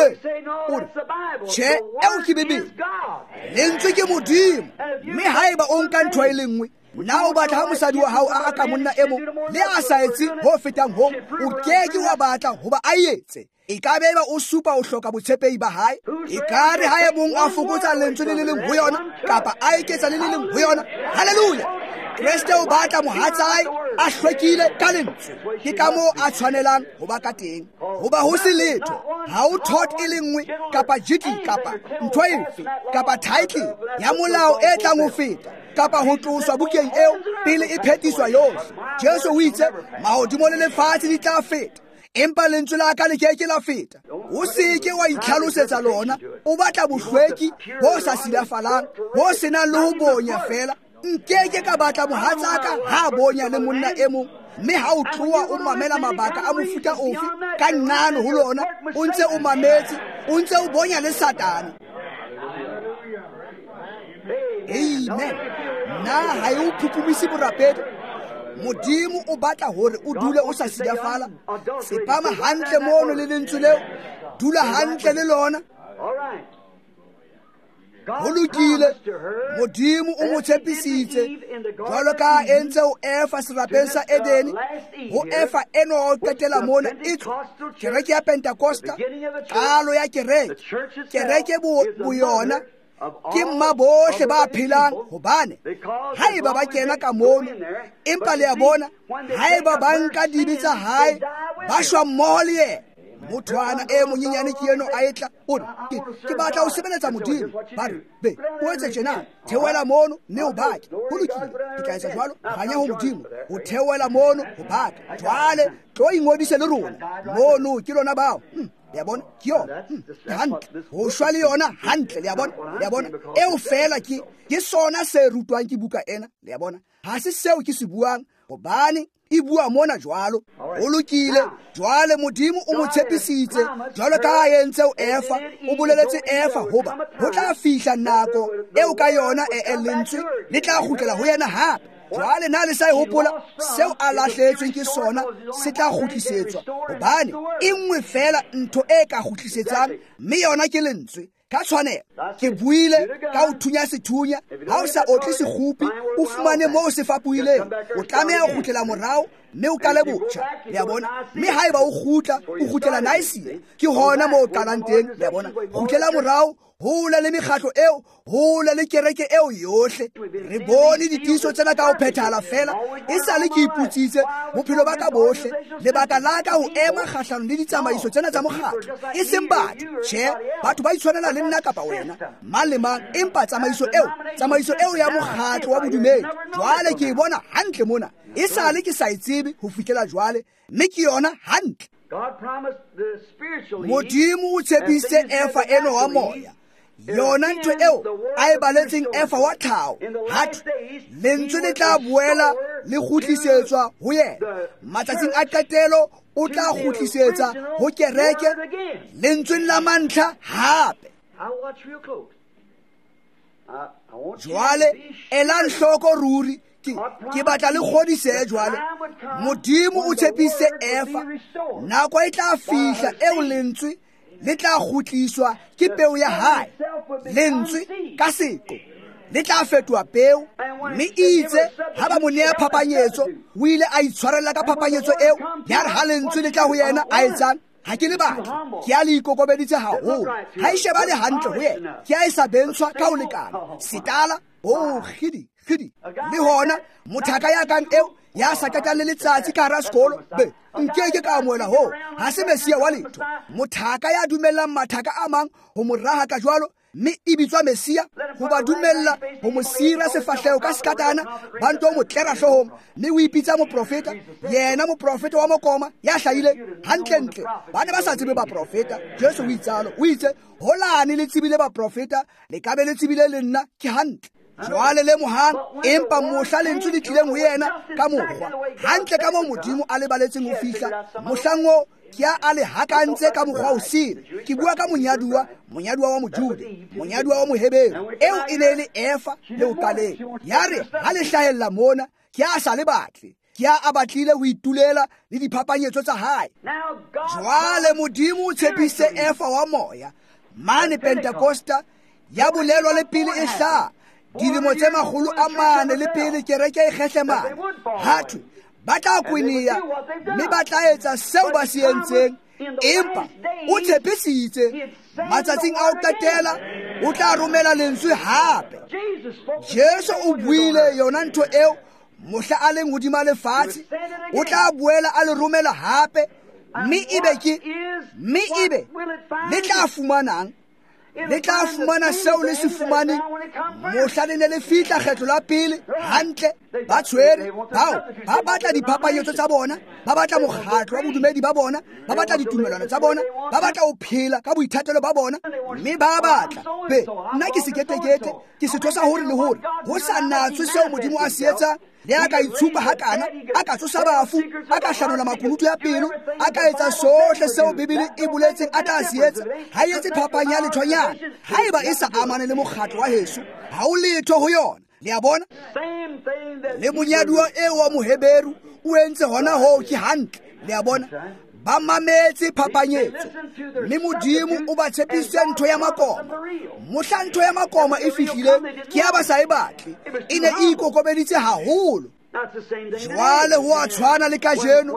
Tjhe, eo ke Bibele. Lentswe ke Modimo. Mme haeba o nka ntho e le nngwe na o batla ha mosadi wa hao a ka monna e mong le a sa etse ho fetang ho, o keke wa batla hoba a etse. E ka beba o supa o hloka botshepehi ba hae. E ka re ha e mong a fokotsa lentswe le leng ho yona kapa a eketsa le leng ho yona. Haleluya! Kriste o batla mohatsae a hlwekile ka lentswe. Ke ka moo a tshwanelang ho ba ka teng. Hoba ho se letho, ha o thot e le nngwe kapa jiti kapa ntho efe kapa title ya molao e tlang ho feta kapa ho tloswa bukeng eo pele e phetiswa yohle. Jesu o itse mahodimo le lefatshe di tla feta, empa lentswe la ka le keke la feta. O se ke wa itlhalosetsa lona. O batla bohlweki bo sa silafalang, bo sena le ho bonya fela. Nkeke ka batla mohatsaka ha bonya le monna e mong mme ha o tloa o mamela mabaka a mofuta ofe ka nnano ho lona o ntse o mametse o ntse o bonya le Satane. Amen. Na ha e o phupumisi borapedi. Modimo o batla hore o dule o sa sidafala. Sepama hantle mono le lentswe leo. Dula hantle le lona. Ho lokile. Modimo o mo tshepisitse jwalo ka entse o Efa serapeng sa Edeni. Ho Efa eno o qetela mona itse kereke ya Pentecosta, qalo ya kereke boyona ke mma bohle ba phelang. Hobane haeba ba kena ka mono empa le ya bona haeba ba nka dibi tsa hae ba shwa mmoho le yena. Mothwana e monyenyane ke eno a etla o ke batla o sebeletsa Modimo ba re be o etse tjena theoela mono mme o bake. Ho lokile, ke tla etsa jwalo ganya ho Modimo o theoela mono o bake. Jwale tlo ingodise le rona mono ke lona bao le bona ke yona hantle ho shwa le yona hantle. Le bona eo fela ke sona se rutwang ke buka ena. Le bona ha se seo ke se buang hobane e bua mona jwalo. O lokile. Jwale Modimo o mo tshepisitse jwalo ka ha entse o Efa. O boleletse Efa hoba ho tla fihla nako eo ka yona lentswe le tla kgutlela ho yena hape. Jwale na le sa hopola seo a lahletsweng ke sona se tla kgutlisetswa, hobane e nngwe fela ntho e ka kgutlisetsang mme yona ke lentswe. Ka tshwanela ke buile ka o thunya sethunya. Ha o sa otle sekgupi o fumane moo se fapuhileng, o tlameha ho kgutlela morao mme o qale botjha. Le bona mme haeba o kgutlela Nicaea ke hona moo o qalang teng. Le bona kgutlela morao, hola le mekgatlo eo, hola le kereke eo yohle. Re bone ditiso tsena ka ho phethala fela. E sale ke iputsitse bophelo ba ka bohle lebaka la ka ho ema kgahlano le ditsamaiso tsena tsa mokgatlo. E seng batho, tjhe, batho ba itshwanela le nna kapa wena mang le mang, empa tsamaiso eo ya mokgatlo wa bodumedi. Jwale ke e bona hantle mona, e sale ke sa itsebe ho fihlela jwale, mme ke yona hantle. Modimo o tshepise Efa eno wa moya, yona ntho eo a e baletseng Efa wa tlhaho. Lentswe le tla boela le kgutlisetswa ho yena. Matsatsing a qetelo o tla kgutlisetsa ho kereke lentswe la mantlha hape. Jwale elang hloko ruri, ke batla le kgodise jwale. Modimo o tshepise Efa nako e tla fihla eo lentswe le tla kgutliswa ke peo ya hae. Lentswe ka seko le tla fetwa peo, mme itse ha ba mo nea phapanyetso o ile a itshwarella ka phapanyetso eo. Ya re ha lentswe le tla ho yena a etsang ha ke le batho ke a le ikokobeditse haholo ha e shebale hantle ho yena ke a e sa bentshwa ka ho lekana setala khidi le hona mothaka ya kang eo ya sa ka le letsatsi ka hara sekolo be nkeke ka amoela ho ha se Mesia wa letho mothaka ya dumellang mathaka a mang ho moraha ka jwalo mme e bitswa Mesia ho ba dumella ho mo sira sefahleo ka sekatana ba nto mo tlera hlohong mme o ipitsa moprofeta yena moprofeta wa mokoma ya hlahile hantle ba ne ba sa tsebe ba profeta Jesu o itsalo o itse holane le tsebile ba profeta le ka be le tsebile le nna ke hantle jwale le mohang empa mohla lentswe le tlileng ho yena ka mokgwa hantle ka mo modimo a le baletseng ho fihla mohlango ke a le hakantse ka mokgwa o sile ke bua ka monyaduwa wa mojuda monyaduwa wa moheberu eo e ne le Efa le o qaleng ya re ha le hlahella mona ke a sa le batle ke a batlile ho itulela le diphapanyetso tsa hae jwale modimo o tshepise Efa wa moya mane Pentecosta ya bolelo le pele e hlaha dilemo tse 400 le pele kereke e kgehlemane hathu ba tla kwiniya mme ba tla etsa seo ba se entseng empa o tshepisitse matsatsing a o qetela o tla romela lentswe hape Jesu o buile yona ntho eo mohla a leng hodima lefatshe o tla boela a le romela hape mme ebe le tla fumanang le tla fumana seo le se fumane mohla le ne le fihla kgetlo la pele hantle ba tshwere bao ba batla diphapanyetso tsa bona ba batla mokgatlo wa bodumedi ba bona ba batla ditumelano tsa bona ba batla ho phela ka boithatelo ba bona mme ba batla be nna ke seketekete ke setho sa hore le hore ho sa natswe seo modimo a se etsang le a ka itshupa hakana a ka tsosa bafu a ka hlanola makunutu ya pelo a ka etsa sohle seo bibele e boletseng a tla se etsa ha e etse phapanya ya lethonyana ha eba e sa amane le mokgatlo wa heso ha o letho ho yona le a bona le monyaduwa eo wa moheberu o entse hona ho ke hantle le a bona ba mametse phapanyetso mme modimo o ba tshepisitse ntho ya makoma mohla ntho ya makoma e fihlile ke ya ba sa e batle e ne e ikokobeditse haholo jwale ho a tshwana le kajeno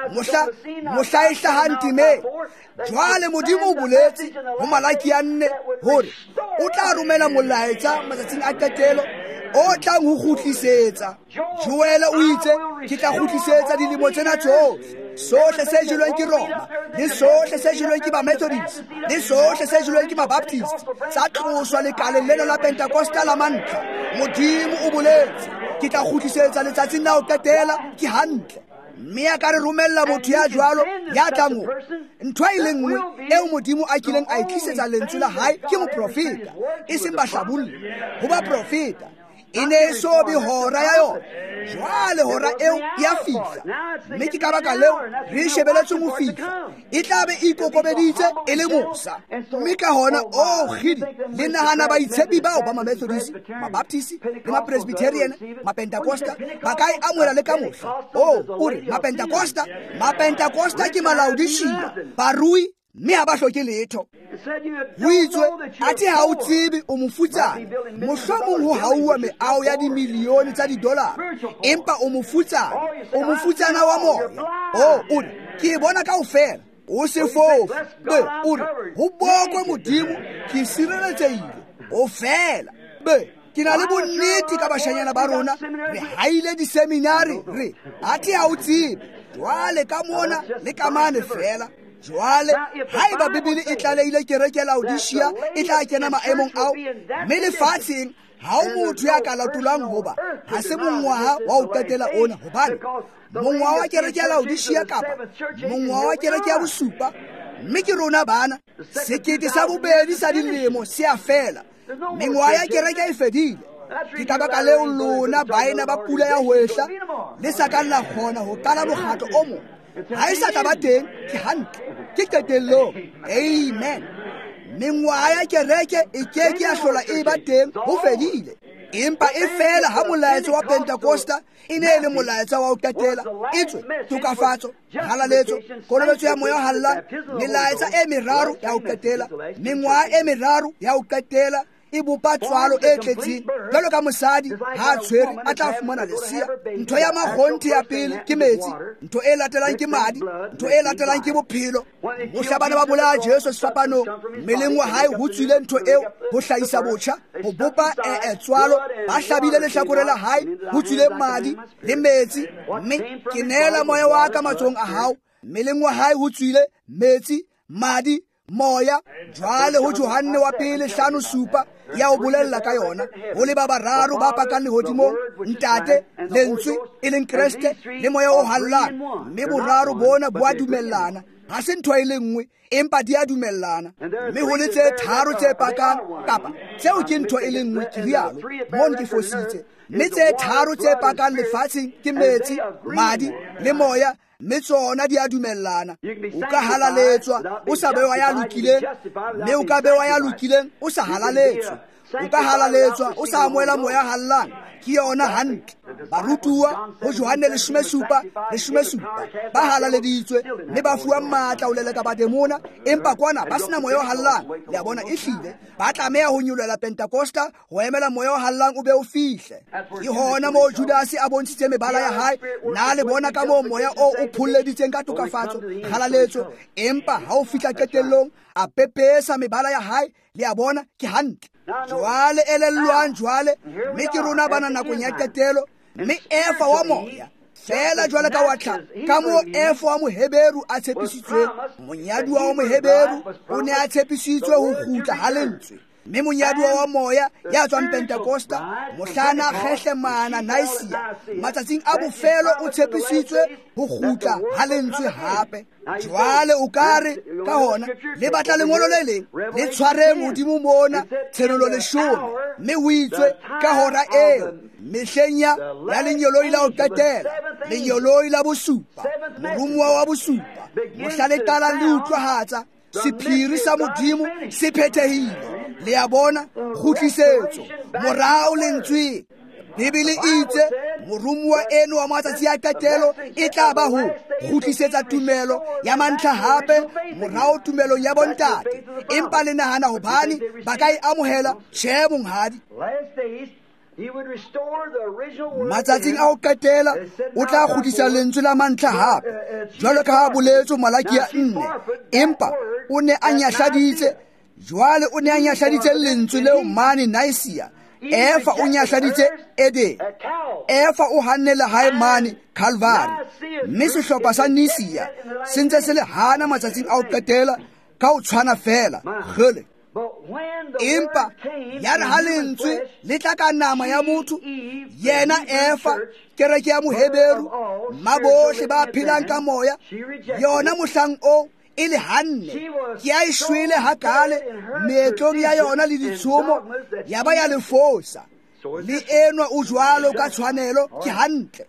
mohla e hlahang timeng jwale modimo o boletse ho Malaki ya 4 hore o tla romela molaetsa matsatsing a qetelo o tlang ho kgutlisetsa Joele o itse ke tla kgutlisetsa dilemo tsena tsohle sohle se jelweng ke Roma le sohle se jelweng ke ba Methodist le sohle se jelweng ke ba Baptist tsa tloswa lekaleng lena la Pentecosta la mantlha modimo o boletse ke tla kgutlisetsa letsatsing la ho qetela ke hantle mme a ka re romella motho ya jwalo ya tlang ntho e le nngwe eo modimo a kileng a itlisetsa lentswe la hae ke moprofeta e seng bahlabolli ho ba profeta e ne so bi hora ya yona jwale hora eo ya fihla mme ke ka baka leo re shebeletseng ho fihla e tla be e ikokobeditse e le Musa mme ka hona khidi le nahana ba itshepi bao ba Methodist ba Baptist le ma Presbyterian ma Pentecosta ba ka e amohela le ka mohla ore ma Pentecosta ke Malaodicea barui mme ha ba hloke letho o itswe athe ha o tsebe o mofutsana mohlomong ho hauwa meao ya dimilione tsa didolara empa o mofutsana wa moya ore ke bona kaofela o se fofu be ore ho bokwe modimo ke sireletsehile o fela be ke na le bonnete ka bashanyana ba rona re haile diseminari re athe ha o tsebe jwale ka mona le ka mane fela jwale ha eba bibele e tlalehile kereke ya Laodicea e tla kena maemong ao mme lefatsheng ha o motho ya ka latolang hoba ha se mongwaha wa ho qetela ona hobane mongwaha wa kereke ya Laodicea kapa mongwaha wa kereke ya bosupa mme ke rona bana sekete sa bobedi sa dilemo se a fela mengwaha ya kereke e fedile ke ka baka leo lona baena ba pula ya hwehla le sa ka la kgona ho qala mokgatlo o mong ha e sa tla ba teng ke hantle ke qetello amen mengwaha ya kereke e keke ya hlola e ba teng ho fedile empa e fela ha molaetsa wa Pentecosta e ne le molaetsa wa ho qetela etswe tokafatso halaletso kolobetso ya moya halla melaetsa e meraro ya ho qetela mengwaha e meraro ya ho qetela e bopa tswalo e tletseng jalo ka mosadi ha tshwere a tla fumana lesia. Ntho ya magonthi ya pele ke metsi, ntho e latelang ke madi, ntho e latelang ke bophelo. Mohla bana ba bolaya Jesu sefapanong, mmeleng wa hae ho tswile ntho eo ho hlahisa botjha, ho bopa tswalo. Ba hlabile lehlakore la hae ho tswile madi le metsi, mme ke neela moya wa ka matsohong a hao. Mmeleng wa hae ho tswile metsi, madi, moya. Jwale ho Johane wa pele 5:7 ya o bolella ka yona, ho le ba bararo ba pakang lehodimong, ntate, lentswe e leng Kriste le moya o hallang, mme boraro bona bo a dumellana. Ha se ntho e le nngwe, empa di a dumellana. Mme ho le tse tharo tse pakang, kapa tseo ke ntho e le nngwe ke rialo mo ke fositse. Mme tse tharo tse pakang lefatsheng ke metsi, madi le moya, mme tsona di a dumellana. O ka halaletswa o sa bewa ya lokileng, mme o ka bewa ya lokileng o sa halaletswe. O ka halaletswa o sa amohela moya hallang, ke yona hantle. Barutuwa ho Johane 10:7 ba halaleditswe mme ba fuwa matla ho leleka bademona, empa kwana ba sena moya o hallang. Le a bona e hlile ba tlameha ho nyolela Pentecosta ho emela moya o hallang o be o fihle. Ke hona moo Judas a bontshitse mebala ya hae, na le bona ka moo moya o phulleditseng ka tokafatso, halaletso, empa ha o fihla qetellong a pepesa mebala ya hae. Le a bona ke hantle. Jwale elellwang jwale, mme ke rona bana nakong ya qetelo, mme efa wa moya fela jwale ka watla ka mo efa wa Moheberu a tshepisitswe. Monyaduwa wa Moheberu o ne a tshepisitswe ho kgutla ha lentswe, mme monyaduwa wa moya ya tswang Pentecosta mohlana Khehlemana Naisia matsatsing a bofelo o tshepisitswe ho kgutla ha lentswe hape. Jwale o kare ka hona le batla lengolo le leng le tshwareng hodimo mona tshenolo 10, mme ho itswe ka hora eo mehleng ya lenyoloi la ho qetela, lenyoloi la bosupa, morumuwa wa bosupa, mohla le qala le utlwahatsa, sephiri sa Modimo se phethehile. Le a bona kgutlisetso morao lentswe. Bibele itse morumuwa eno wa matsatsi a qetelo e tla ba ho kgutlisetsa tumelo ya mantlha hape morao tumelong ya bontate. Empa le nahana hobane ba ka e amohela tjhe monghadi. Matsatsing a ho qetela o tla kgutlisa lentswe la mantlha hape, jwalo ka ha boletswe Malaki ya 4. Empa o ne a nyahladitse, jwale o ne a nyahladitse lentswe leo mane Naisia. Efa o nyahladitse Eden, efa o hannela hae mane Calvary, mme sehlopha sa Nisia se ntse se le hana matsatsing a ho qetela ka ho tshwana fela gele. Empa ya re ha lentswe le tla ka nama ya motho, yena efa kereke ya Moheberu, mabohle ba phelang ka moya, yona mohlang o e le hanne ke a ishwele hakale meetlong ya yona le ditshomo ya ba ya lefosa. Le enwa o jwalo ka tshwanelo ke hantle.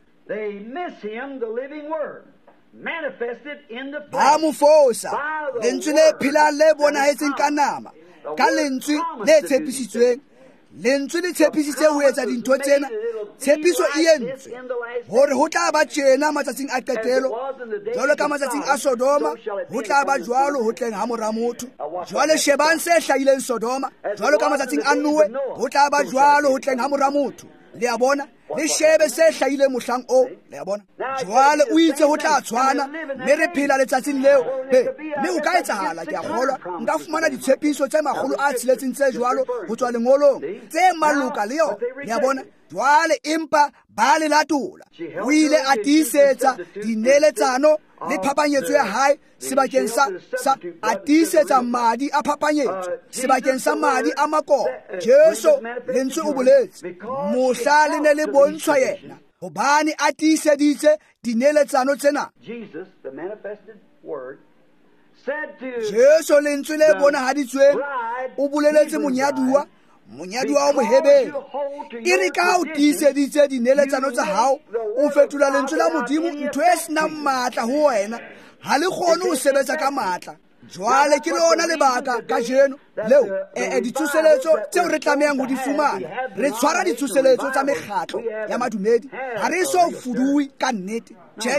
Ba mo fosa lentswe le phelang le bonahetseng ka nama, ka lentswe le tshepisitsweng. Lentswe le tshepisitse ho etsa dintho tsena. Tshepiso e entswe hore ho tla ba tjena matsatsing a qetelo, jwalo ka matsatsing a Sodoma ho tla ba jwalo ho tleng ha mora motho. Jwale shebang se hlahileng Sodoma, jwalo ka matsatsing a Noe ho tla ba jwalo ho tleng ha mora motho. Le a bona le shebe se hlahileng mohlang o. Le a bona jwale o itse ho tla tshwana, mme re phela letsatsing leo. Mme o ka etsahala, ke a kgolwa nka fumana ditshepiso tse 600 tse jwalo ho tswa lengolong tse maloka le yona. Le a bona jwale empa ba le latola. O ile a tiisetsa dineletsano le phapanyetso ya hae sebakeng sa a tiisetsa madi a phapanyetso sebakeng sa madi a makoko. Jesu lentswe o boletse mohla le ne le bontshwa yena hobane a tiiseditse dineletsano tsena. Jesu lentswe le bonahaditsweng o boleletse monyaduwa wa Moheberu, e re ka o tiiseditse dineletsano tsa hao, o fetola lentswe la Modimo ntho e senang matla ho wena. Ha le kgone ho sebetsa ka matla. jwale ke lona lebaka ka jeno leo ditsoseletso tseo re tlamehang ho di fumana re tshwara ditsoseletso tsa mekgatlo ya madumedi ha re so fudui ka nnete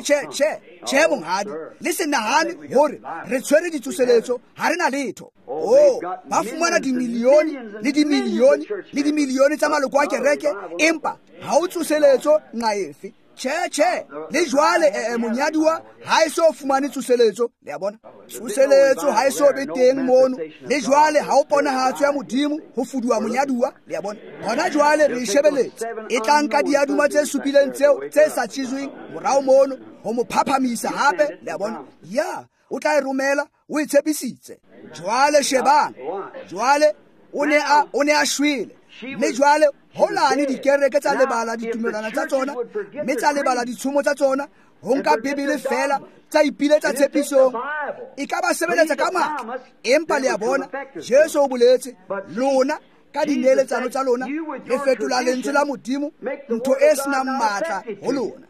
che monghadi le se nahane hore re tshwere ditsoseletso ha re na letho ba fumana dimilione le dimilione le dimilione tsa maloko a kereke empa ha o tsoseletso nqa efe che le jwale monyaduwa ha e so fumane tsoseletso le ya bona tsoseletso ha e so be teng mono le jwale ha o ponahatso ya modimo ho fuduwa monyaduwa le ya bona hona jwale re shebeletse e tla nka diaduma tse supileng tseo tse sa tshizweng morao mono ho mo phaphamisa hape le ya bona o tla e romela o e tshepisitse jwale shebang jwale o ne a shwele mme jwale holane dikereke tsa lebala ditumelana tsa tsona mme tsa lebala ditshomo tsa tsona ho nka bibele fela tsa ipiletsa tshepisong e ka ba sebeletsa ka matla empa le ya bona Jesu o boletse lona ka dineletsano tsa lona le fetola lentswe la modimo ntho e senang matla ho lona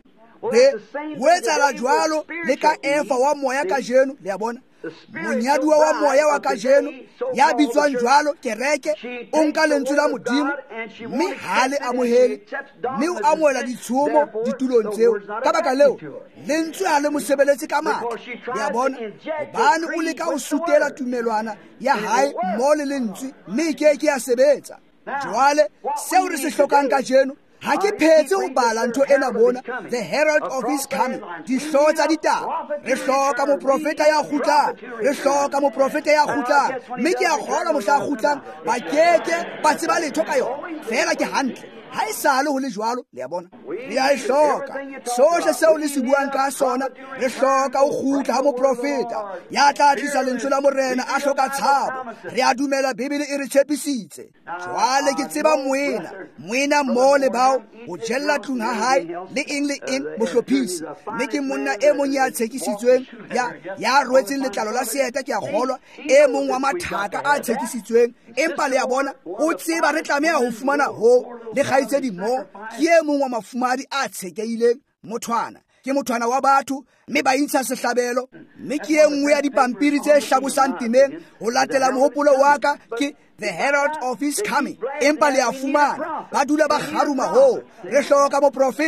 ho etsala jwalo le ka Efa wa moya ka jeno le ya bona monyaduwa wa moya wa ka jeno ya bitswang jwalo kereke o nka lentswe la modimo mme ha le amohele mme o amohela ditshomo ditulong tseo ka baka leo lentswe ha le mosebeletse ka matla le ya bona hobane o leka ho sutela tumelwana ya hae mmoho le lentswe mme ke ya sebetsa jwale seo re se hlokang ka jeno ha ke phetse ho bala ntho ena bona the herald of his coming dihlooho tsa ditaba re hloka moprofeta ya kgutlang re hloka moprofeta ya kgutlang mme ke a kgolwa mohla a kgutlang ba keke ba tseba letho ka yona fela ke hantle ha e sale ho le jwalo le ya bona re a e hloka sohle seo le se buang ka sona re hloka ho kgutla ha moprofeta ya tla tlisa lentswe la morena a hloka tshabo re a dumela bibele e re tshepisitse jwale ke tseba moena mmoho le bao ho jella tlung ha hae le eng mohlophisi mme ke monna e mong ya tshekisitsweng ya rwetseng letlalo la seeta ke a kgolwa e mong wa mathaka a tshekisitsweng empa le ya bona o tseba re tlameha ho fumana ho le kgaitsedi mo ke e mong wa mafumadi a tshekeileng mothwana ke mothwana wa batho mme ba intsha sehlabelo mme ke e nngwe ya dipampiri tse hlabosang temeng ho latela mohopolo wa ka ke the herald of his coming empa le a fumana ba dula ba kgaruma ho re hloka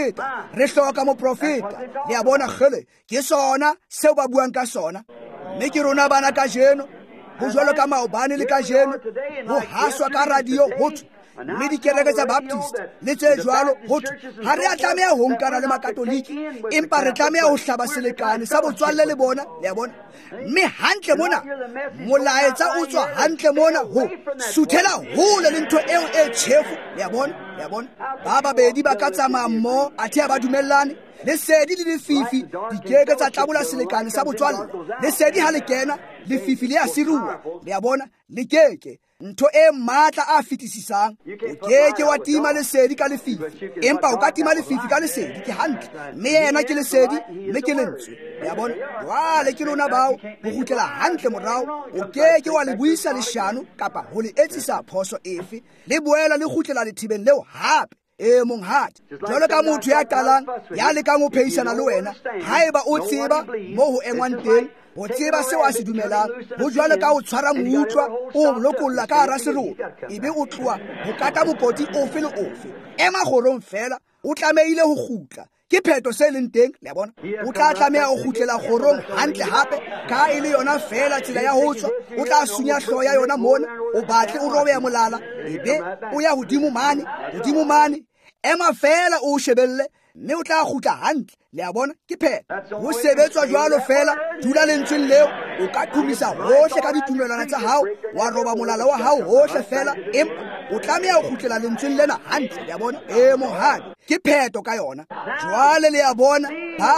moprofeta le a bona kgele ke sona seo ba buang ka sona mme ke rona bana ka jeno ho jwalo ka maobane le ka jeno ho haswa ka radio hotu mme dikereke tsa baptist le tse jwalo hotu ha re a tlameha ho nkana le makatoliki empa re tlameha ho hlaba selekane sa botswalle le bona le ya bona mme hantle mona molaetsa o tswa hantle mona ho suthela hole le ntho eo e tjhefu le ya bona ba babedi ba ka tsamaya mmoho athe ba dumellane lesedi le lefifi dikeke tsa tlabola selekane sa botswalle lesedi ha le kena lefifi le a siruwa le ya bona le keke ntho e matla a fetisisang o keke wa tima lesedi ka lefifi empa o ka tima lefifi ka lesedi ke hantle mme yena ke lesedi mme ke lentswe ya bona jwale ke lona bao ho kgutlela hantle morao o keke wa le buisa leshano kapa ho le etsisa phoso efe le boela le kgutlela lethibeng leo hape monghadi jwalo ka motho ya qalang ya lekang ho phehisana le wena haeba o tseba mo ho engwang teng o tseba seo a se dumelang ho jwalo ka o tshwara muutlwa o lokolla ka hara seroto ebe o tloha ho kata mokoti ofe le ofe ema kgorong fela o tlamehile ho kgutla ke pheto se leng teng le bona o tla tlameha ho kgutlela kgorong hantle hape ka e le yona fela tsela ya ho tswa o tla sunya hloho ya yona mona o batle o robe ya molala ebe o ya hodimo mane ema fela o shebelle mme o tla kgutla hantle le ya bona ke pheto ho sebetswa jwalo fela dula lentsweng leo o ka qhomisa hohle ka ditumelwana tsa hao wa roba molala wa hao hohle fela empa o tlameha ho kgutlela lentsweng lena hantle le ya bona mohadi ke pheto ka yona jwale le ya bona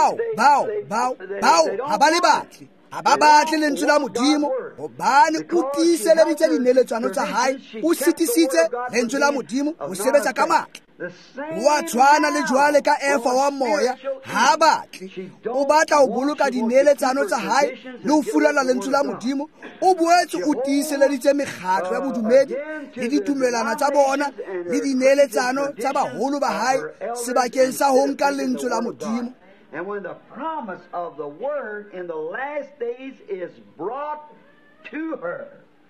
bao ha ba le batle ha ba batle lentswe la modimo hobane o tiiseleditse dineletsano tsa hae o sitisitse lentswe la modimo ho sebetsa ka matla wa tshwana le jwale ka Efa wa moya ha batle o batla ho boloka dineletsano tsa hae le ho furela lentswe la modimo o boetse o tiiseleditse mekgatlo ya bodumedi le ditumelana tsa bona le dineletsano tsa baholo ba hae sebakeng sa ho nka lentswe la modimo. And when the promise of the word in the last days is brought to her.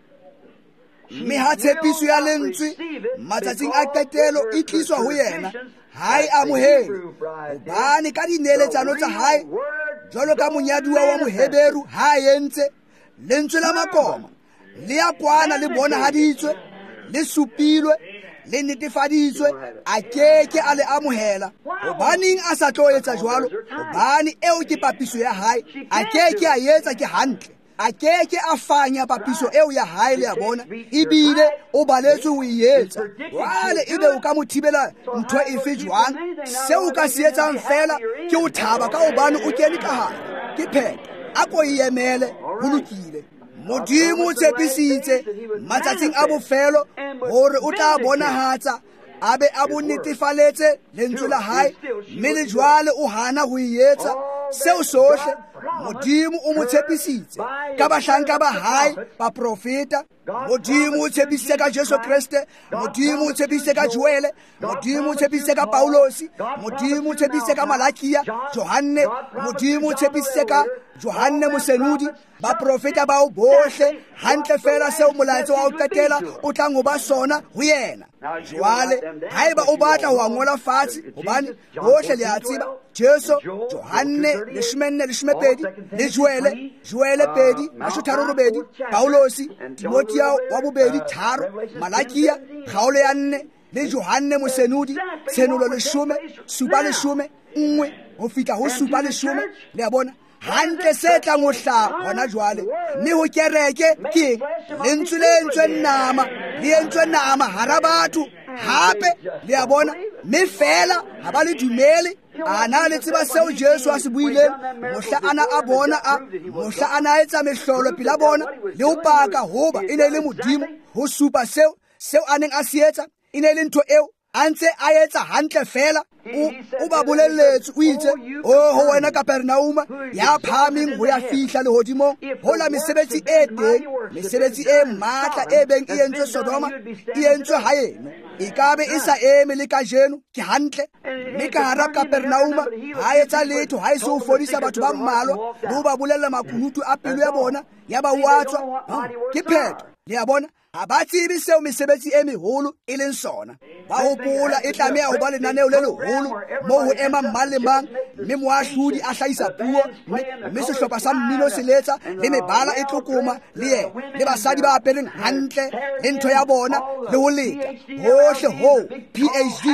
mme ha tshepiso ya lentswe matsatsing a qetelo e tliswa ho yena ha e amohele hobane ka dineeletsano tsa hae jwalo ka monyaduwa wa Moheberu ha entse lentswe la makoma le ya kwana le bonahaditswe le supilwe le netefaditswe a keke a le amohela hobaneng a sa tlo etsa jwalo hobane eo ke papiso ya hae a keke a etsa ke hantle a keke a fanya papiso eo ya hae le ya bona ebile o baletswe ho etsa wale ebe o ka mo thibela ntho efe jwang seo ka se etsang fela ke o thaba ka hobane o kene ka hare ke pheto a ko iemele ho lokile Modimo o tshepisitse matsatsing a bofelo hore o tla bonahatsa abe a bo netefaletse lentswe la hae mme le jwale o hana ho etsa seo sohle Modimo o mo tshepisitse ka bahlanka ba hae ba profeta Modimo o tshepisitse ka Jesu Kriste Modimo o tshepisitse ka Joele Modimo o tshepisitse ka Paulosi Modimo o tshepisitse ka Malakia Johanne Modimo o tshepisitse ka Johanne Mosenudi ba profeta bao bohle hantle fela seo molaetso wa o qetela o tla ngo ba sona ho yena jwale haeba o batla ho ngola fatshe hobane bohle le a tseba Jesu Johanne leshmepedi le Joele pedi ashutharorobedi Paulosi Timotheo wa bobedi tharo Malakia kgaolo ya 4 le Johanne Mosenudi tshenulo 10 supa 10 nngwe ho fihla ho supa 10 le a bona hantle se tla ngohla hona jwale mme ho kereke ke lentswe nama le entswe nama hara batho hape le a bona mme fela ha ba le dumele ana le tseba seo Jesu a se buileng mohla ana a bona mohla ana etsa mehlolo pela bona le ho paka hoba ine le Modimo ho supa seo a neng a se etsa ine le ntho eo antse a etsa hantle fela o ba bolelletse o itse ho wena Kapernauma ya phaming ho ya fihla lehodimong hola mesebetsi e teng mesebetsi e matla e beng e entswe Sodoma e entswe haeno ikabe e sa eme le kajeno ke hantle mme ka hara Kapernauma ha etsa letho ha se ho fodisa batho ba mmalwa le ho ba bolella makunutu a pelo ya bona ya ba watswa ke pheto le ya bona ha ba tsebe seo mesebetsi e meholo e leng sona ba hopola e tlameha ho ba lenaneo le leholo moo ho ema mang le mang mme moahlodi a hlahisa puo mme sehlopha sa mmino se letsa le mebala e tlokoma le yena le basadi ba apereng hantle le ntho ya bona le ho leta hohle ho PhD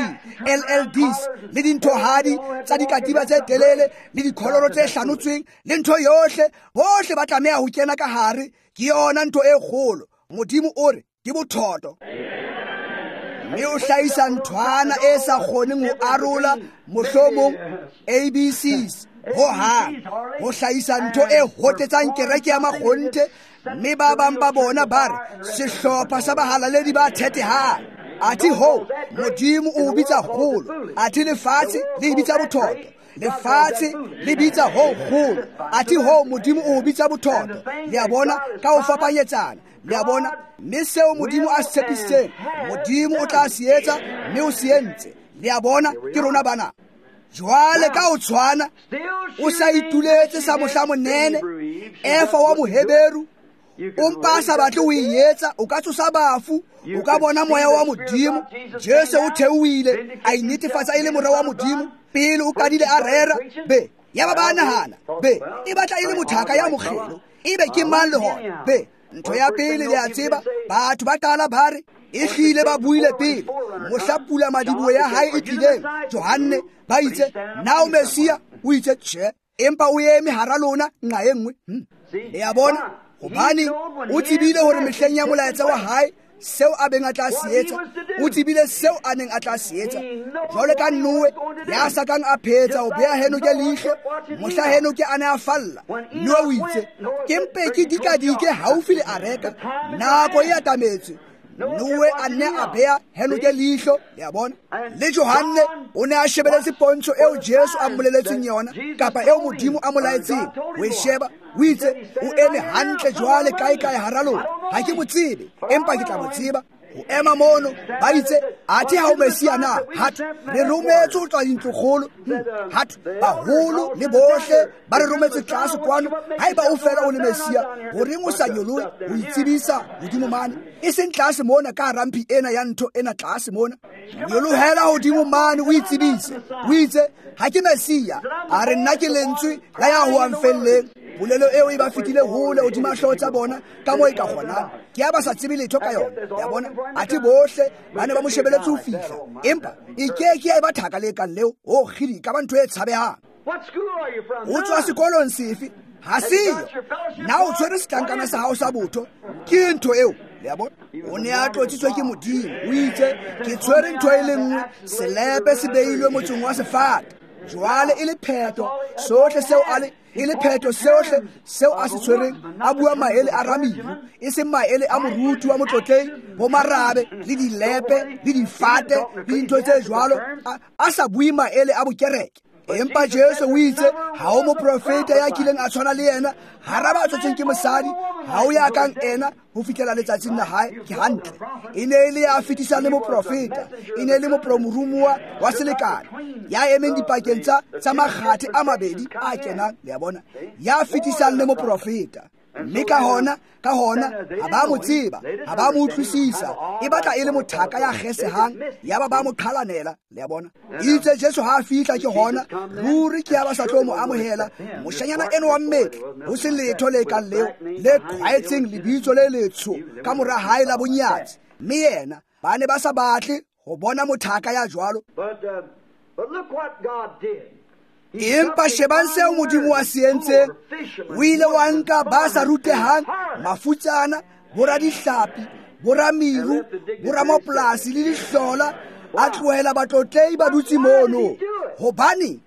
LLDs le dinthohadi tsa dikatiba tse telele le dikholoro tse hlanutsweng le ntho yohle hohle ba tlameha ho kena ka hare ke yona ntho e kgolo Modimo o re ke bothoto mme o hlahisa nthwana e sa kgoneng ho arola mohlomong ABCs ho hlahisa ntho e hotetsang kereke ya makgonthe mme ba bang ba bona ba re sehlopha sa bahalaledi ba thethehang athi ho Modimo o bitsa kgolo athi lefatshe le bitsa bothoto lefatshe le bitsa ho kgolo athi ho Modimo o bitsa bothoto le a bona ka ho fapanyetsana le a bona mme seo Modimo a se tshepisitseng Modimo o tla se etsa mme o se entse le a bona ke rona bana jwale ka o tshwana o sa ituletse sa mohlamonene Efa wa Moheberu o mpa sa batle o etsa o ka tsosa bafu o ka bona moya wa Modimo Jesu o theuile a inetefatsa ile morao wa Modimo pele o kadile a rera be ya ba bana hana be e batla ile mothaka ya mokgelo ebe ke mang le hona be ntho ya pele le a tseba batho ba tala bare e hlile ba buile pele mohlapula madibo ya hae e tlileng Johanne ba itse na o Mesia o itse tjhe empa o eme hara lona nqa e nngwe le ya bona hobane o tsebile hore mehleng ya molaetsa wa hae seo a beng a tla se etsa o tsebile seo a neng a tla se etsa jwale ka Noe ya sa kang a phetsa o beha henoke leihlo mohla henoke a ne a falla Noe o itse ke mpe ke dikadike haufi le a reka nako e atametse Noe a ne a beha henoke leihlo le a bona le Johanne o ne a shebeletse pontsho eo Jesu a mmoleletseng yona kapa eo Modimo a molaetseng o e sheba o itse o eme hantle jwale kae hara lona ha ke mo tsebe empa ke tla mo tseba go ema mono ba itse athe ha o Mesia na hatho re rometse o tswa dintlogolo hatho baholo le bohle ba re rometse tlase kwano haeba o fela o le Mesia gore mo sa nyoloe o itsebisa godimo mane e seng tlase mona ka rampi ena ya ntho ena tlase mona nyolohela godimo mane o itsebise o itse ha ke Mesia a re nna ke lentswe la ya ho amfelleng bolelo eo e ba fitile hole hodima hlooho tsa bona ka mo e ka kgonang ke ya ba sa tsebe letho ka yona ya bona athe bohle ba ne ba mo shebeletse ho fihla empa e ke e ba thaka le ka leo o khidi ka ba ntho e tshabehang. O tswa sekolong sefe ha siyo na o tshwere setlankana sa hao sa botho ke ntho eo ya bona o ne a tlotsitswe ke Modimo o itse ke tshwere ntho e le nngwe selepe se beilwe motsong wa sefate jwale e le pheto sohle seo ale e le pheto sohle seo a se tshwereng a bua maele a ramilu e se maele a moruti wa motlotlei bo marabe le dilepe le difate le dintho tse jwalo a sa bui maele a bokereke empa Jesu o itse ha o moprofeta ya kileng a tshwana le yena ha ra ba tsotseng ke mosadi ha o ya kang ena ho fitlela letsatsing la hae ke hantle e ne ile ya fetisa le moprofeta e ne le mopromorumuwa wa selekane ya emeng dipakeng tsa makgathe a mabedi a kenang le ya bona ya fetisa le moprofeta mme ka hona ha ba mo tseba ha ba mo utlwisisa e batla e le mothaka ya gesehang ya ba mo qhalanela le ya bona itse Jesu ha fihla ke hona ruri ke ya ba sa tlo mo amohela moshanyana eno wa mmetse ho se letho le ka leo le qhaetseng lebitso le letsho ka mora hae la bonyatsi mme yena ba ne ba sa batle ho bona mothaka ya jwalo. But look what God did. empa shebang seo Modimo a se entseng o ile wa nka ba sa rutehang mafutsana boradihlapi boramiru boramapolasi le dihlola a tlohela batlotlei ba dutse mono hobane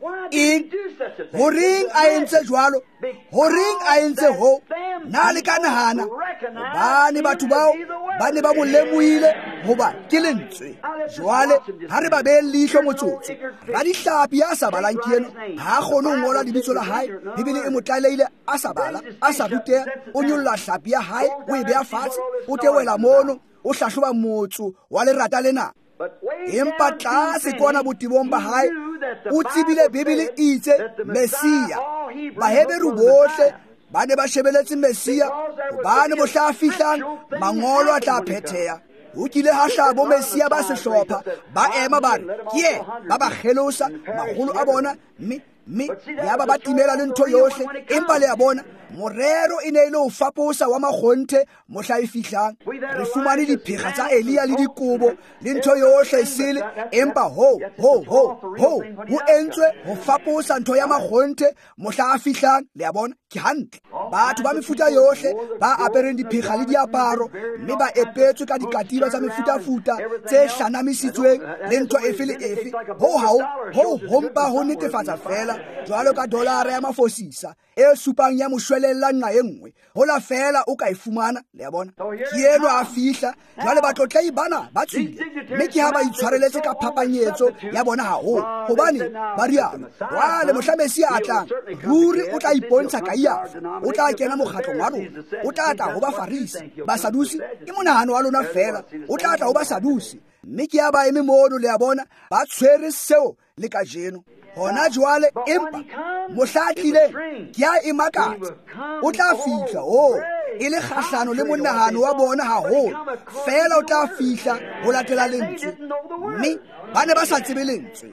horeng a entse jwalo horeng a entse ho na le ka nahana hobane batho bao ba ne ba mo lemohile hoba ke lentswe jwale ha re ba be leihlo motsotso ba dihlapi ya sa balang ke eno ha kgone ho ngola lebitso la hae bibele e mo tlaleile a sa bala a sa ruteha o nyolla hlapi ya hae o e beha fatshe o tewela mono o hlahloba motso wa lerata lena empa tlase kona botebong ba hae o tsebile bibele itse Mesia baheberu bohle ba ne ba shebeletse Mesia hobane mohla a fihlang mangolo a tla phetheha o kile ha hlabo Mesia ba sehlopha ba ema ba re ke ba ba kgelosa magolo a bona mme ya ba timela le ntho yohle empa le ya bona morero e ne ile ho faposa wa magonthe mohla e fihlang re fumane diphega tsa Elia le dikobo le ntho yohle sele empa ho entswe ho faposa ntho ya magonthe mohla a fihlang le ya bona ke hantle batho ba mefuta yohle ba apereng diphega le diaparo mme ba epetswe ka dikatiba tsa mefutafuta tse hlanamisitsweng le ntho efe le efe ho hompa ho netefatsa fela jwalo ka dolara ya mafosisa e supang ya moshwelella nna e nngwe hola fela o ka e fumana le ya bona ke eno a fihla jwale batlotlei bana ba tswile mme ke ha ba itshwareletse ka phapanyetso ya bona haholo hobane ba rialo jwale mohla Mesia a tlang ruri o tla ipontsha ka iafa o tla kena mokgatlong wa rona o tla tla ho ba Farisi ba Sadusi ke monahano wa lona fela o tla tla ho ba Sadusi mme ke ya ba eme mono le ya bona ba tshwere seo le ka jeno hona jwale empa mohla tlile ke ya e makatsa o tla fihla e le kgahlano le monahano wa bona haholo fela o tla fihla ho latela lentswe mme ba ne ba sa tsebe lentswe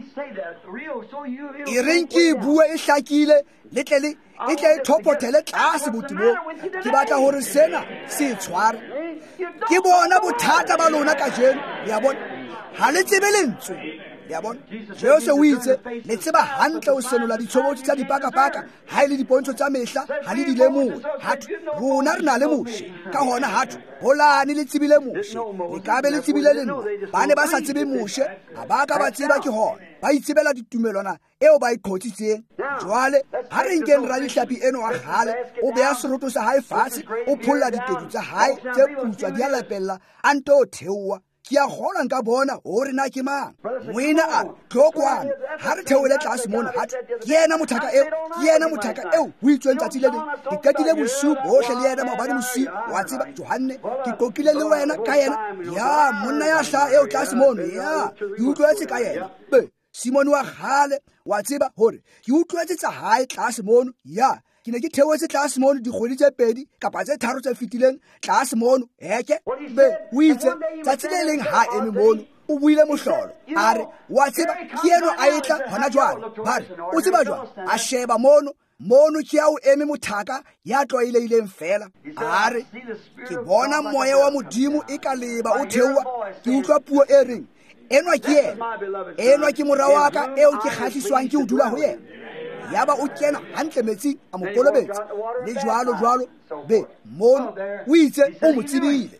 e reng ke bua e hlakile le tle e thopothele tlase botebong ke batla hore sena se tshware ke bona bothata ba lona ka jeno ya bona ha le tsebe lentswe ya bona Jesu o itse le tseba hantle o senola ditshobotsi tsa dipakapaka ha ile dipontsho tsa mehla ha le dilemohe hatho rona re na le moshe ka hona hatho holane le tsebile moshe le ka be le tsebile le nna ba ne ba sa tsebe moshe ha ba ka ba tseba ke hona ba itsebela ditumelwana eo ba iqhotsitseng jwale ha re nkeng ra dihlapi eno a gale o beha seroto sa hae fatshe o pholla ditedu tsa hae tse putswa di a lepella a nto o theowa ke a gola nka bona hore na ke mang. Moina a tlokwana ha re theole tlase mona hat ke yena mothaka eo, ke yena mothaka eo o itsweng tsatsi le leng ke katile bosiu bohle le yena maobane bosiu wa tseba Johanne ke kokile le wena ka yena ya monna ya hla eo tlase mono ya ke utlwetse ka yena be Simon wa gale wa tseba hore ke utlwetse tsa hae tlase mono ya ke ne ke theotse tlase mono dikgwedi tse pedi kapa tse tharo tse fitileng tlase mono heke be o itse tsatsi le leng ha eme mono o buile mohlolo a re wa tseba ke eno a etla hona jwale bare o tseba jwale a sheba mono ke ya o eme mothaka ya tlwaelehileng fela a re ke bona moya wa modimo e ka leba o theoa ke utlwa puo e reng enwa ke yena enwa ke mora wa ka eo ke kgahliswang ke o dula ho yena yaba o kena hantle metsing a mo kolobetsa le jwalo be mono o itse o mo tsebile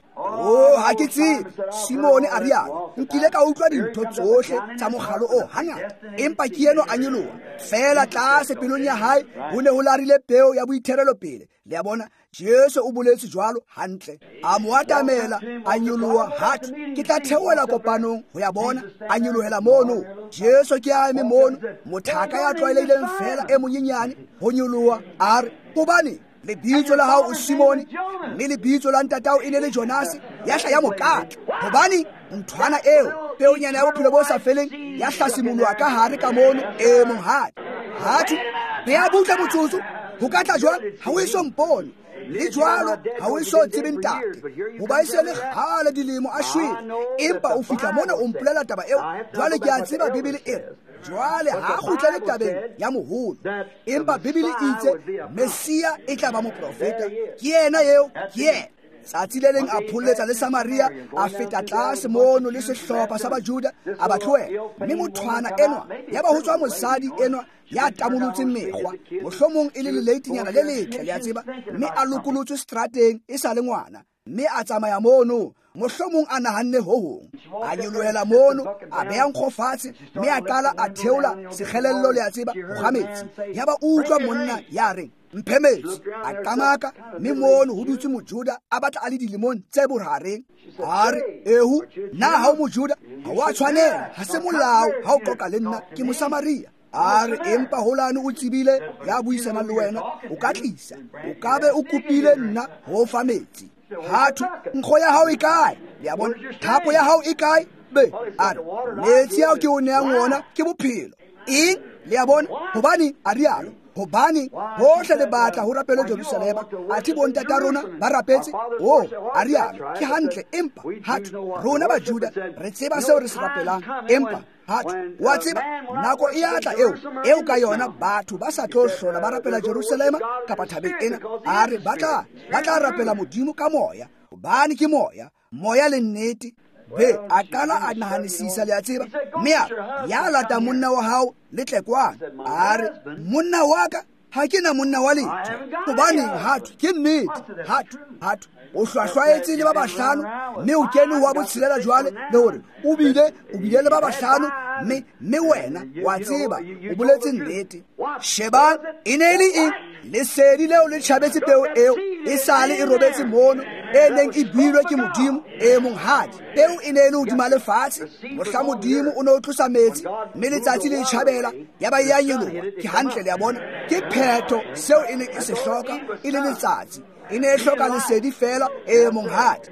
ha ke tsebe Simone a rialo nkile ka utlwa dintho tsohle tsa mogalo o hangata empa ke eno a nyoloha fela tlase pelong ya hae ho ne ho larile peo ya boitherelo pele le ya bona Jesu o boletse jwalo hantle a mo atamela a nyoloha hat ke tla theola kopanong ho ya bona a nyolohela mono Jesu ke a eme mono mothaka ya tlwaelehileng fela e monyenyane ho nyoloha a re hobane lebitso la hao o Simone mme lebitso la ntatao e ne le Jonase ya hla ya mokatla hobane nthwana eo peonyana ya bophelo bo sa feleng ya hlasimolwa ka hare ka mono e monghadi hathu be a butla motsotso ho katla jwang ha o eso mpone le jwalo ha o eso tsebe ntate ho ba ise le kgale dilemo a shwele empa o fihla mona o mpolela taba eo jwale ke a tseba Bibele e jwale ha kgutla le tabeng ya moholo empa Bibele e itse Mesia e tla ba moprofeta ke yena eo ke yena tsatsi le leng a pholletsa le Samaria a feta tlase mono le sehlopha sa Bajuda a ba tlohela mme mothwana enwa ya ba ho tswa mosadi enwa ya tamolotse mekgwa mohlomong e le leleitinyana le letle le a tseba mme a lokolotswe strateng e sa le ngwana mme a tsamaya mono mohlomong a nahanne ho hong a nyolohela mono a beya nkgofatshe mme a qala a theola sekgelello le a tseba ho gametsi ya ba utlwa monna ya reng mphemetse a qamaka mme mono ho dutse mojuda a batla a le dilemong tse borareng a re ehu na ha o mojuda ha wa tshwanela ha se molao ha o qoqa le nna ke mosamaria a re empa holane o tsebile ya buisana le wena o ka tlisa o ka be o kopile nna ho fa metsi hathu nkgo ya hao e kae ya bona thapo ya hao e kae be a re metsi ao ke o neang ona ke bophelo eng le ya bona hobane a rialo hobane bohle le batla ho rapela Jerusalema athi bontata rona ba rapetse a rialo ke hantle empa hathu rona ba Juda re tseba seo re se rapelang empa hathu wa tseba nako e atla eo ka yona batho ba sa tlo hlola ba rapela Jerusalema kapa thabeng ena a re batla rapela modimo ka moya hobane ke moya le nnete be a qala a nahanisisa le a tseba mme ya lata monna wa hao le tlekwana a re monna wa ka ha ke na monna wa letho hobane hathu ke nnete hathu o hlwahlwaetse le ba bahlano mme o kene wa botshelela jwale le hore o bile le ba bahlano mme wena wa tseba o boletse nnete sheba e ne le lesedi leo le tjhabetse peo eo e sale e robetse mono e neng e builwe ke modimo e monghadi peo e ne le hodima lefatshe mohla modimo o ne o tlosa metsi mme letsatsi le tjhabela ya ba ya nyoloha ke hantle le ya bona ke phetho seo e ne e se hloka e le letsatsi e ne e hloka lesedi fela e monghadi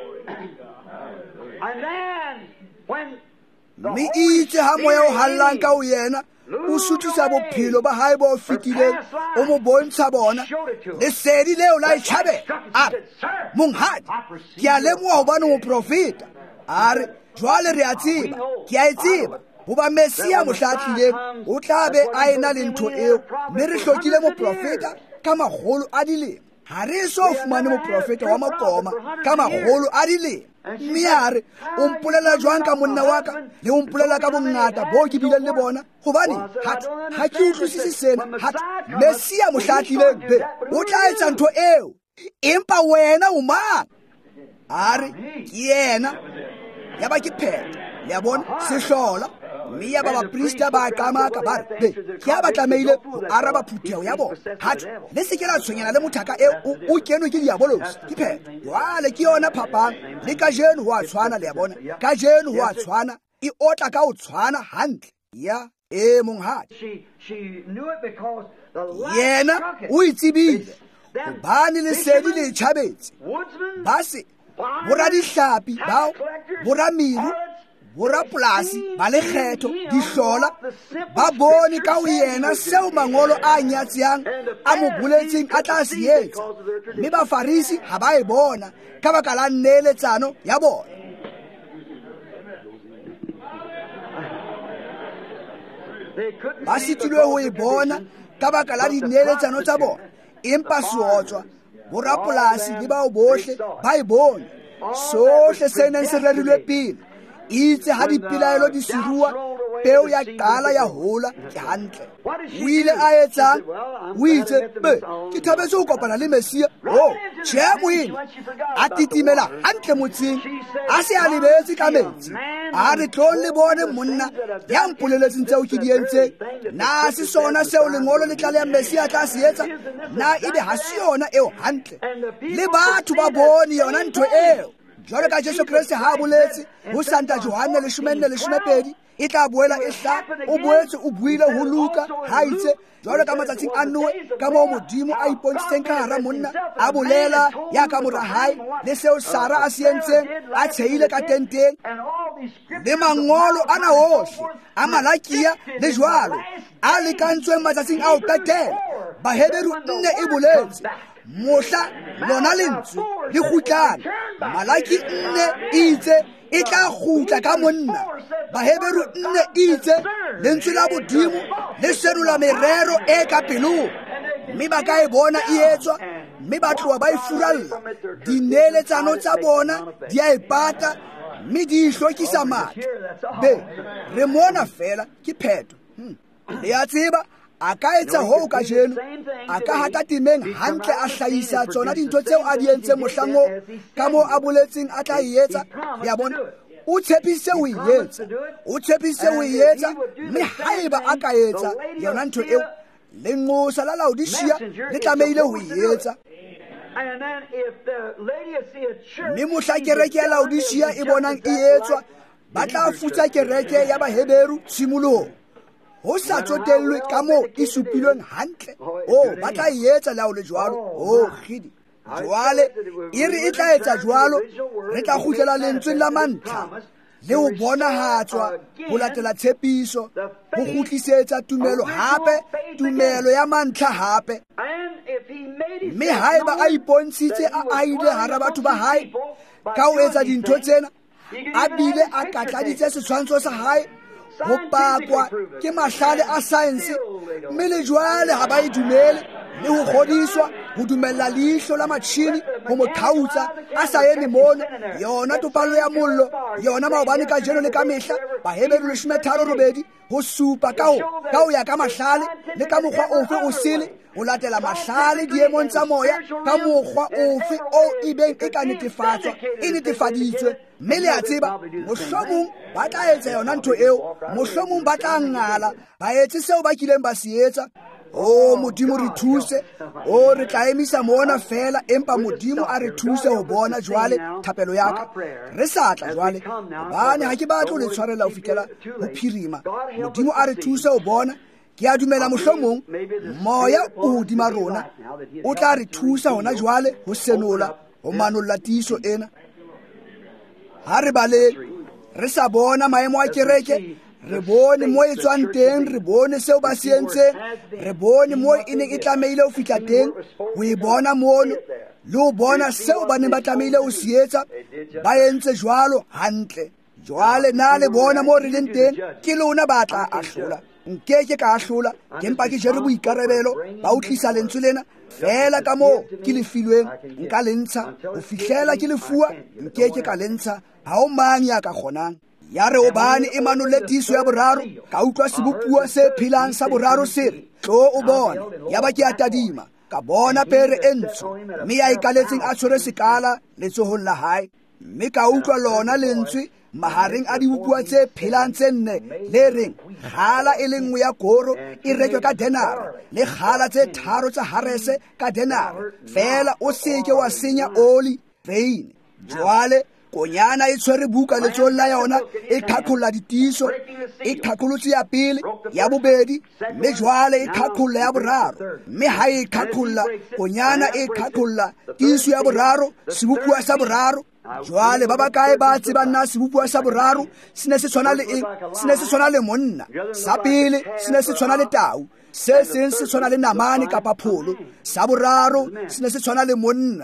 mme itse ha moya o hallang ka o yena o sutisa bophelo ba hae bo fitileng o mo bontsha bona lesedi leo la itjhabela a monghadi ke a lemoha hobane moprofeta a re jwale re a tseba ke a e tseba hoba Mesia mohla a tlileng o tla be a ena le ntho eo mme re hlokile moprofeta ka magolo a dilemo ha re so fumane moprofeta wa makoma ka magolo a dilemo mme a re o mpolela jwang ka monna wa ka le o mpolela ka bongata bo ke bileng le bona hobane ha ke utlwisise sena Mesia mohla a tlileng be o tla etsa ntho eo empa wena o mang a re ke yena ya ba ke pheta le ya bona sehlola mme ya ba baprista ba qamaka ba re ke a ba tlameile go araba phuthego ya bona hatso le se ke la tshwenyana le mothaka e o kenwe ke diabolosi ke phetho jwale ke yona phapang le ka jeno go a tshwana le ya bona ka jeno go a tshwana e otla ka o tshwana hantle ya monghadi yena o itsebile gobane lesedi le tšhabetse ba se boradihlapi bao boramiru borapolasi ba lekgetho dihlola ba bone ka go yena seo mangolo a nyatseang a mo boletseng a tla se etsa mme bafarisi ga ba e bona ka baka la neeletsano ya bona ba setilwe go e bona ka baka la dineeletsano tsa bona empa seotswa borapolasi le bao bohle ba e bone sohle se neng se rerilwe pele itse ha dipelaelo di serua peo ya qala ya hola ke hantle o ile a etsang o itse ke thabetse ho kopana le Mesia tjhe moena a titimela hantle motseng a se a lebetse ka metsi a re tlo le bone monna ya mpoleletseng tseo ke di entseng na se sona seo lengolo le tla le Mesia tla se etsa na ebe ha se yona eo hantle le batho ba bone yona ntho eo jwalo ka Jesu Kriste ha boletse ho Santa Johane 14:2 e tla boela e hla o boetse o buile ho Luka ha itse jwalo ka matsatsing a Noe ka moo Modimo a ipontshitseng ka hara monna a bolela ya ka mora hae le seo Sara a se entseng a tshehile ka tenteng le mangolo ana ohle a Malakia le jwalo a lekantsweng matsatsing a o qetela Baheberi 4 e boletse mohla lona lentswe le kgutlana Malaki 4 itse e tla kgutla ka monna Baheberi 4 itse lentswe la bodimo le serula merero e ka pelong mme ba ka e bona e etswa mme ba tloa ba e furalla dineeletsano tsa bona di a epata mme di hlokisa matla be re mona fela ke phetho le a tseba a ka etsa ho ka jeno a ka hata timeng hantle a hlahisa tsona dintho tseo a di entseng mohlango ka moo a boletseng a tla e etsa ya bona o tshepise o etsa o tshepise o etsa mme haeba a ka etsa yona ntho eo le ngosa la Laodicea le tlameile ho etsa mme mohla kereke ya Laodicea e bonang e etswa ba tla futsa kereke ya Baheberu tshimolohong ho sa tsotellwe ka moo e supilweng hantle ba tla etsa lao le jwalo khidi jwale e re e tla etsa jwalo re tla kgutlela lentsweng la mantlha le ho bonahatswa ho latela tshepiso ho kgutlisetsa tumelo hape tumelo ya mantlha hape mme haeba a ipontshitse a aile hara batho ba hae ka ho etsa dintho tsena a bile a katladitse setshwantsho sa hae ho pakwa ke mahlale a science mme le jwale ha ba e dumele le ho kgodiswa ho dumella leihlo la matšhini ho mo khautsa a sa eme mono yona topalo ya mollo yona maobane ka jeno le ka mehla Baheberi 13:8 ho supa ka ho ya ka mahlale le ka mokgwa ofe o sele ho latela mahlale diemong tsa moya ka mokgwa ofe o ibeng e ka netefatswa e netefaditswe mme le a tseba mohlomong ba tla etsa yona ntho eo mohlomong ba tla ngala ba etse seo ba kileng ba se etsa Modimo re thuse re tla emisa mona fela empa Modimo a re thuse ho bona jwale thapelo ya ka re sa tla jwale bane ha ke batlo le tshwarela ho fitlela ho phirima Modimo a re thuse ho bona ke a dumela mohlomong moya o hodima rona o tla re thusa hona jwale ho senola ho manolla tiiso ena ha re bale re sa bona maemo a kereke re bone mo e tswang teng re bone seo ba se entseng re bone mo e neng e tlameile ho fihla teng ho e bona mono le ho bona seo ba neng ba tlameile ho se etsa ba entse jwalo hantle jwale na le bona mo re leng teng ke lona ba tla ahlola nkeke ka ahlola ke mpa ke jere boikarabelo ba utlisa lentswe lena fela ka moo ke le filweng nka lentsha ho fihlela ke lefuwa nkeke ka lentsha ha o mang ya ka kgonang ya re obane e manolle tiiso ya boraro ka utlwa sebopua se phelang sa boraro se re tlo o bona ya ba ke a tadima ka bona pere e ntsho mme ya ikaletseng a tshwere sekala letsohong la hae mme ka utlwa lona lentswe mahareng a dibopuwa tse phelang tse nne le reng kgala e le nngwe ya koro e rekwe ka denara le kgala tse tharo tsa harese ka denara fela o seke wa senya oli veine. Jwale konyana e tshwere buka letsong la yona e qhaqholla ditiiso, e qhaqholotse ya pele ya bobedi mme jwale e qhaqholla ya boraro, mme ha e qhaqholla konyana e qhaqholla tiiso ya boraro, sebopuwa sa boraro. Jwale ba bakae ba tsebang na sebopuwa sa boraro se ne se tshwana le eng? Se ne se tshwana le monna. Sa pele se ne se tshwana le tau, se seng se tshwana le namane kapa pholo. Sa boraro se ne se tshwana le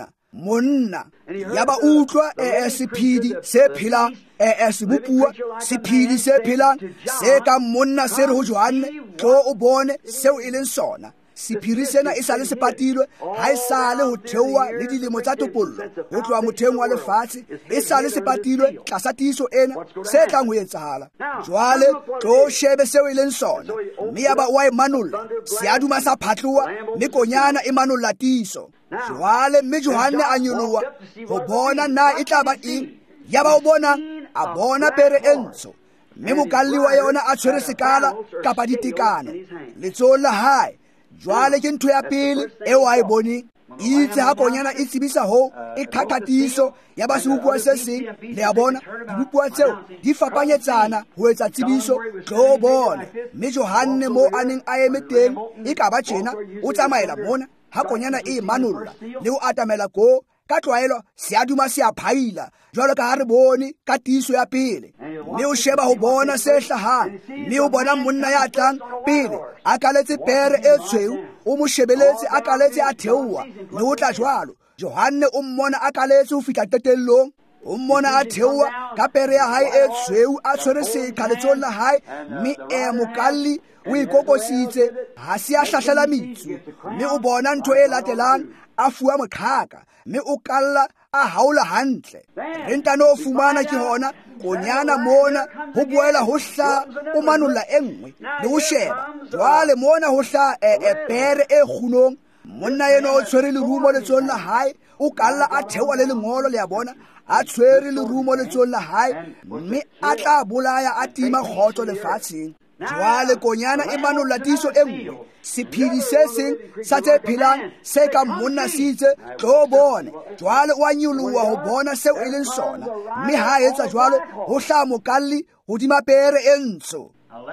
monna. Ya ba utlwa sephidi se phelang sebopuwa sephidi se phelang se ka monna se re ho Johane, tlo o bone seo e leng sona. Sephiri sena e sa le se patilwe ha e sa le ho theowa le dilemo tsa topollo ho tloha motheng wa lefatshe, e sa le se patilwe tlasa tiiso ena se tlang ho etsahala. Jwale tlo shebe seo e leng sona, mme ya ba wa e manolla se a duma sa phatloha, mme konyana e manolla tiiso. Jwale mme Johane a nyoloha ho bona na e tla ba eng. Ya ba o bona a bona pere e ntsho, mme mokalli wa yona a tshwere sekala kapa ditekano letsong la hae. Jwale ke ntho ya pele eo a e boneng. Itse ha konyana e tsebisa ho e qhaqatiso ya ba sebopuwa se seng. Le a bona dibopuwa tseo di fapanyetsana ho etsa tsebiso tlo bone. Mme Johane mo a neng a eme teng e ka ba tjena o tsamaela mona ha konyana e manolla le ho atamela ko ka tlwaelo se a duma se a phaila jwalo ka ha re bone ka tiiso ya pele. Mme o sheba ho bona se hlahang, mme o bona monna ya tlang pele a kaletse pere e tshweu, o mo shebeletse a kaletse a theoha le ho tla jwalo. Johane o mmona a kaletse ho fihla qetellong, o mmona a theoha ka pere ya hae e tshweu a tshwere sekga letsong la hae, mme mokalli o ikokositse ha se a hlahlela metsu. Mme o bona ntho e latelang, a fuwa moqhaka, mme o kalla a haola hantle. Re ntano fumana ke hona konyana mona ho boela ho hla o manolla e nngwe le ho sheba. Jwale mona ho hla pere e kgunong, monna yena o tshwere lerumo letsong la hae, o kalla a theoha le lengolo. Le a bona a tshwere lerumo letsong la hae, mme a tla bolaya a tima kgotso lefatsheng. Jwale konyana e manolla tiiso e nngwe, sephiri se seng sa tse phelang se ka monna se itse tlo bone. Jwale o a nyoloha ho bona seo e leng sona, mme ha etsa jwalo ho hlaha mokalli hodima pere e ntsho.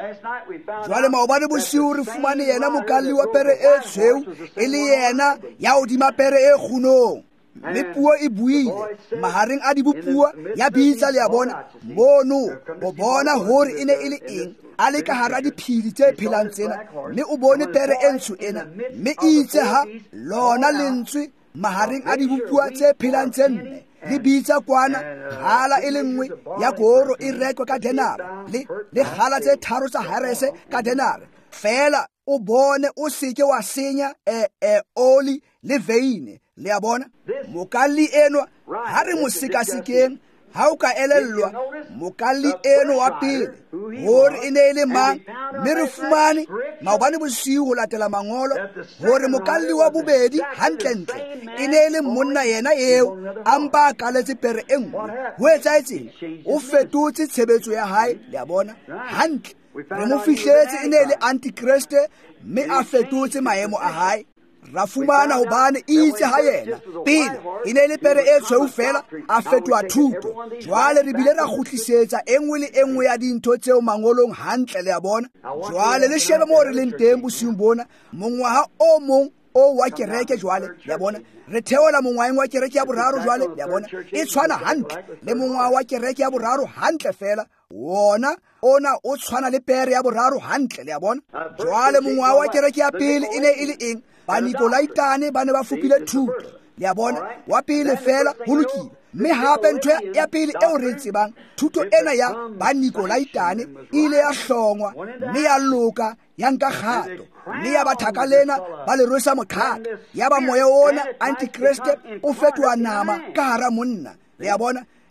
Jwale maobane bosiu re fumane yena mokalli wa pere e tshweu e le yena ya hodima pere e kgunong. Mme puo e buile mahareng a dibopuwa ya bitsa. Le a bona mono o bona hore e ne e le eng a le ka hara diphedi tse phelang tsena, mme o bone pere e ntsho ena. Mme itse ha lona lentswe mahareng a dibopuwa tse phelang tse nne le bitsa kwana kgala e le nngwe ya koro e rekwe ka denara le kgala tse tharo tsa harese ka denara. Fela o bone o seke wa senya oli le veine. Le a bona mokalli eno ha re mo sekasekeng, ha o ka elellwa mokalli eno wa pele hore e ne e le mang, mme re fumane maobane bosiu ho latela mangolo hore mokalli wa bobedi hantlentle e ne e le monna yena eo a mpa a kaletse pere e nngwe. Ho etsaetseng? O fetotse tshebetso ya hae. Le a bona hantle re mo fihletse e ne e le antikriste, mme a fetotse maemo a hae. Ra fumana hobane itse ha yena pele e ne le pere e tshweu fela a fetoha thuto. Jwale re bile ra kgutlisetsa engwe le engwe ya dintho tseo mangolong hantle. Le a bona jwale le shebe mo re leng teng bosiung bona, mongwaha o mong o wa kereke. Jwale le a bona re theola mongwaheng wa kereke ya boraro. Jwale le a bona e tshwana hantle le mongwaha wa kereke ya boraro hantle fela, wona ona o tshwana le pere ya boraro hantle. Le a bona jwale mongwaha wa kereke ya pele e ne e le eng? Ba Nikolaitane ba ne ba fupile thuto. Le a bona wa pele fela ho lokile, mme hape ntho ya pele eo re tsebang, thuto ena ya ba Nikolaitane ile ya hlongwa mme ya loka ya nka kgato, mme ya bathaka lena ba le rwesa moqhaka, ya ba moya ona antikriste o fetoha nama ka hara monna. Le a bona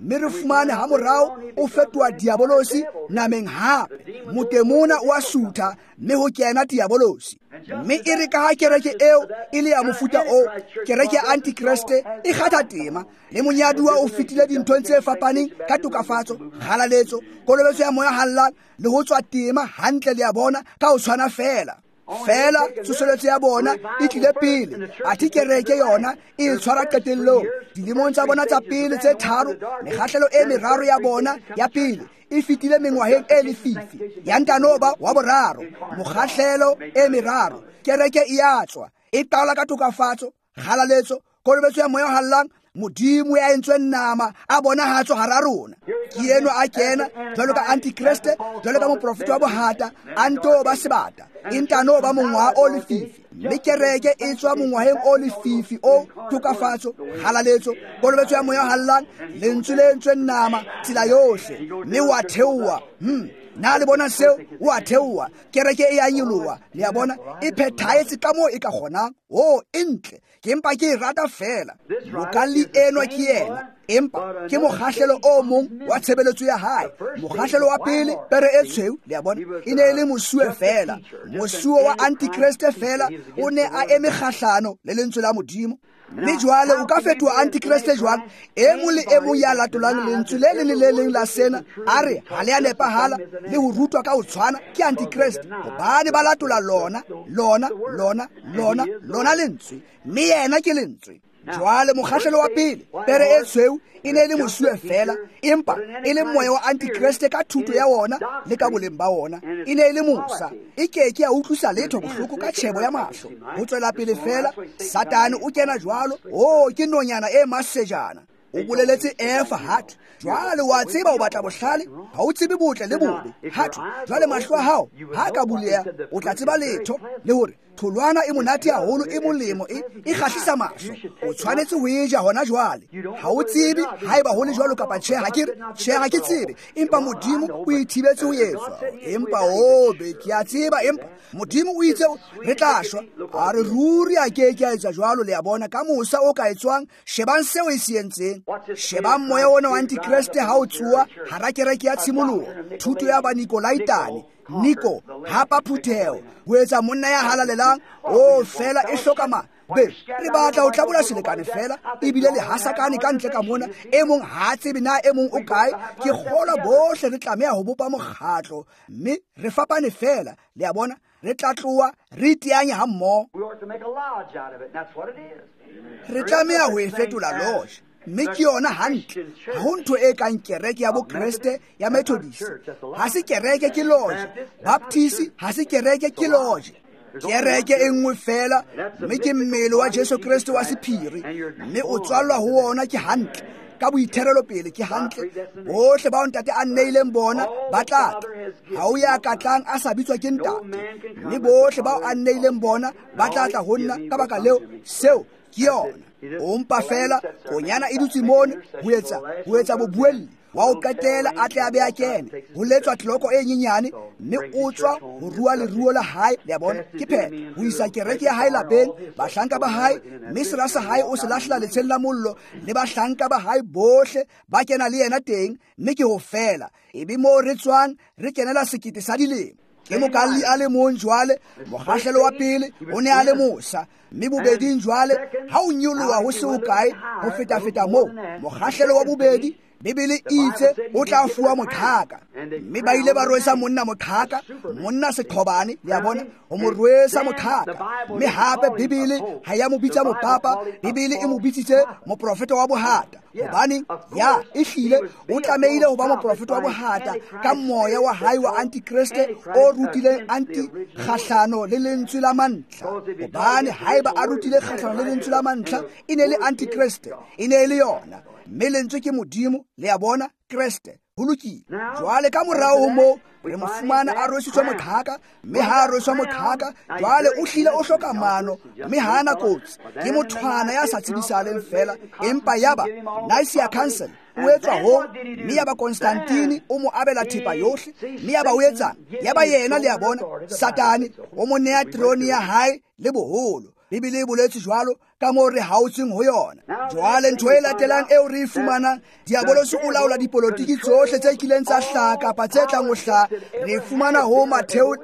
mme re fumane ha morao o fetoa diabolosi nameng hape motemona wa sutha mme ho kena diabolosi. Mme e re ka ha kereke eo e le ya mofuta o kereke ya antikriste e kgatha tema le monyaduwa o fetile dinthong tse fapaneng ka tokafatso, kgalaletso, kolobetso ya moya hallang le ho tswa tema hantle le ya bona ka ho tshwana fela tsoseletso ya bona e tlile pele athe kereke yona e tshwara qetellong. Dilemong tsa bona tsa pele tse tharo mekgahlelo e meraro ya bona ya pele e fetile mengwaheng e lefifi ya ntanoba wa boraro. Mokgahlelo e meraro kereke e a tswa e qala ka tokafatso, kgalaletso, kolobetso ya moya hallang. Modimo ya entsweng nama a bonahatswa hara rona. Ke eno a kena jwalo ka antikriste, jwalo ka moprofeta wa bohata a nto ba sebata e ntano ba mongwa o lefifi. Mme kereke e tswa mongwaheng o lefifi o tokafatso, kgalaletso, kolobetso ya moya hallang, lentswe le entsweng nama tsela yohle mme wa theowa. Na le bona seo wa theowa kereke e a nyoloha le ya bona e phethahetse ka moo e ka kgonang. E ntle ke empa ke rata fela mokali enwa ke yena empa ke mokgahlelo o mong wa tshebeletso ya hae. Mokgahlelo wa pele pere e tshweu le ya bona e ne le mosuwe fela, mosuwe wa antikriste fela o ne a eme kgahlano le lentswe la Modimo. Mme jwale o ka fetoha antikriste jwang e mong le e mong ya latolang lentswe le leng le leng la sena a re ha le a nepahala le ho rutwa ka ho tshwana ke antikriste hobane ba latola lona lentswe mme yena ke lentswe. Jwale mokgahlelo wa pele pere e tshweu e ne le mosuwe fela empa e le moya wa antikriste ka thuto ya wona le ka boleng ba wona. E ne le Musa e keke ya utlwisa letho bohloko ka tjhebo ya mahlo. Ho tswela pele fela Satane o kena jwalo ke nonyana e masejana. O boleletse Eva hatho jwale wa tseba o batla bohlale ha o tsebe botle le bobe hatho jwale mahlo a hao ha ka buleha o tla tseba letho le hore tholwana e monate haholo e molemo e kgahlisa mahlo. O tshwanetse ho e ja hona jwale. Ha o tsebe haeba ho le jwalo kapa tjhe ha ke tsebe empa Modimo o ithibetse ho etswa. Empa be ke a tseba empa Modimo o itse re tla shwa a re ruri a ke etsa jwalo le ya bona ka Musa o ka etswang shebang seo e se entseng. Shebang moya wona wa antikriste ha o tsuwa hara kereke ya tshimoloho thuto ya ba Nikolaitane Niko hapa phutheo ho etsa monna ya halalelang fela e hloka be re batla ho tlabola selekane fela ebile le hasakane ka ntle ka mona e mong ha tsebe na e mong o kae. Ke kgola bohle re tlameha ho bopa mokgatlo mme re fapane fela le ya bona re tla tloa re iteanye ha mmoho. Re tlameha ho e fetola lodge mme ke yona hantle ha ho ntho e kang kereke ya bokreste ya Methodist ha se kereke ke lodge, Baptist ha se kereke ke lodge. Kereke e nngwe fela mme ke mmele wa Jesu Kriste wa sephiri mme o tswalwa ho wona ke hantle ka boitherelo pele ke hantle. Bohle ba ntate a nneileng bona ba tla ha o ya katlang a sa bitswa ke ntate mme bohle ba a nneileng bona ba tla ho nna ka baka leo seo ke yona. Ompa fela konyana e dutse mone ho etsa bobuelli wa o qetela a tle a be a kene ho letswa tlhoko e nyenyane mme o tswa ho rua leruo la hae le ya bona ke phepha ho isa kereke ya hae lapeng bahlanka ba hae mme sera sa hae o se lahlela letsheng la mollo le bahlanka ba hae bohle ba kena le yena teng mme ke ho fela ebe mo re tswang re kenela sekete sa dilemo. Ke mokalli a le mong jwale mokgahlelo wa pele o ne a le Musa mme bobeding jwale ha o nyoloha ho se o kae ho feta moo. Mokgahlelo wa bobedi Bibele itse o tla fuwa mothaka mme ba ile ba rwesa monna mothaka monna seqhobane le ya bona o mo rwesa mothaka mme hape Bibele ha ya mo bitsa mopapa Bibele e mo bitsitse moprofeta wa bohata hobane ya ehlile o tlameile ho ba moprofeta wa bohata ka moya wa hae wa antikriste o rutile anti kgahlano le lentswe la mantlha hobane haeba a rutile kgahlano le lentswe la mantlha e ne le antikriste e ne le yona mme lentswe ke Modimo le ya bona Kriste ho lokile. Jwale ka morao ho moo re mo fumana a rwesitswe motlhaka mme ha a rweswa motlhaka jwale o hlile o hloka maano mme ha ana kotsi ke mothwana ya sa tsebisaleng fela empa yaba Nicaea Council o etswa ho mme yaba Constantine o mo abela thepa yohle mme yaba o etsang yaba yena le ya bona Satane o mo nea trone ya hae le boholo Bibele e boletse jwalo ka moo re hautseng ho yona jwale ntho e latelang eo re e fumanang diabolosi o laola dipolotiki tsohle tse kileng tsa hlaha kapa tse tlang ho hlaha re fumana ho Matheo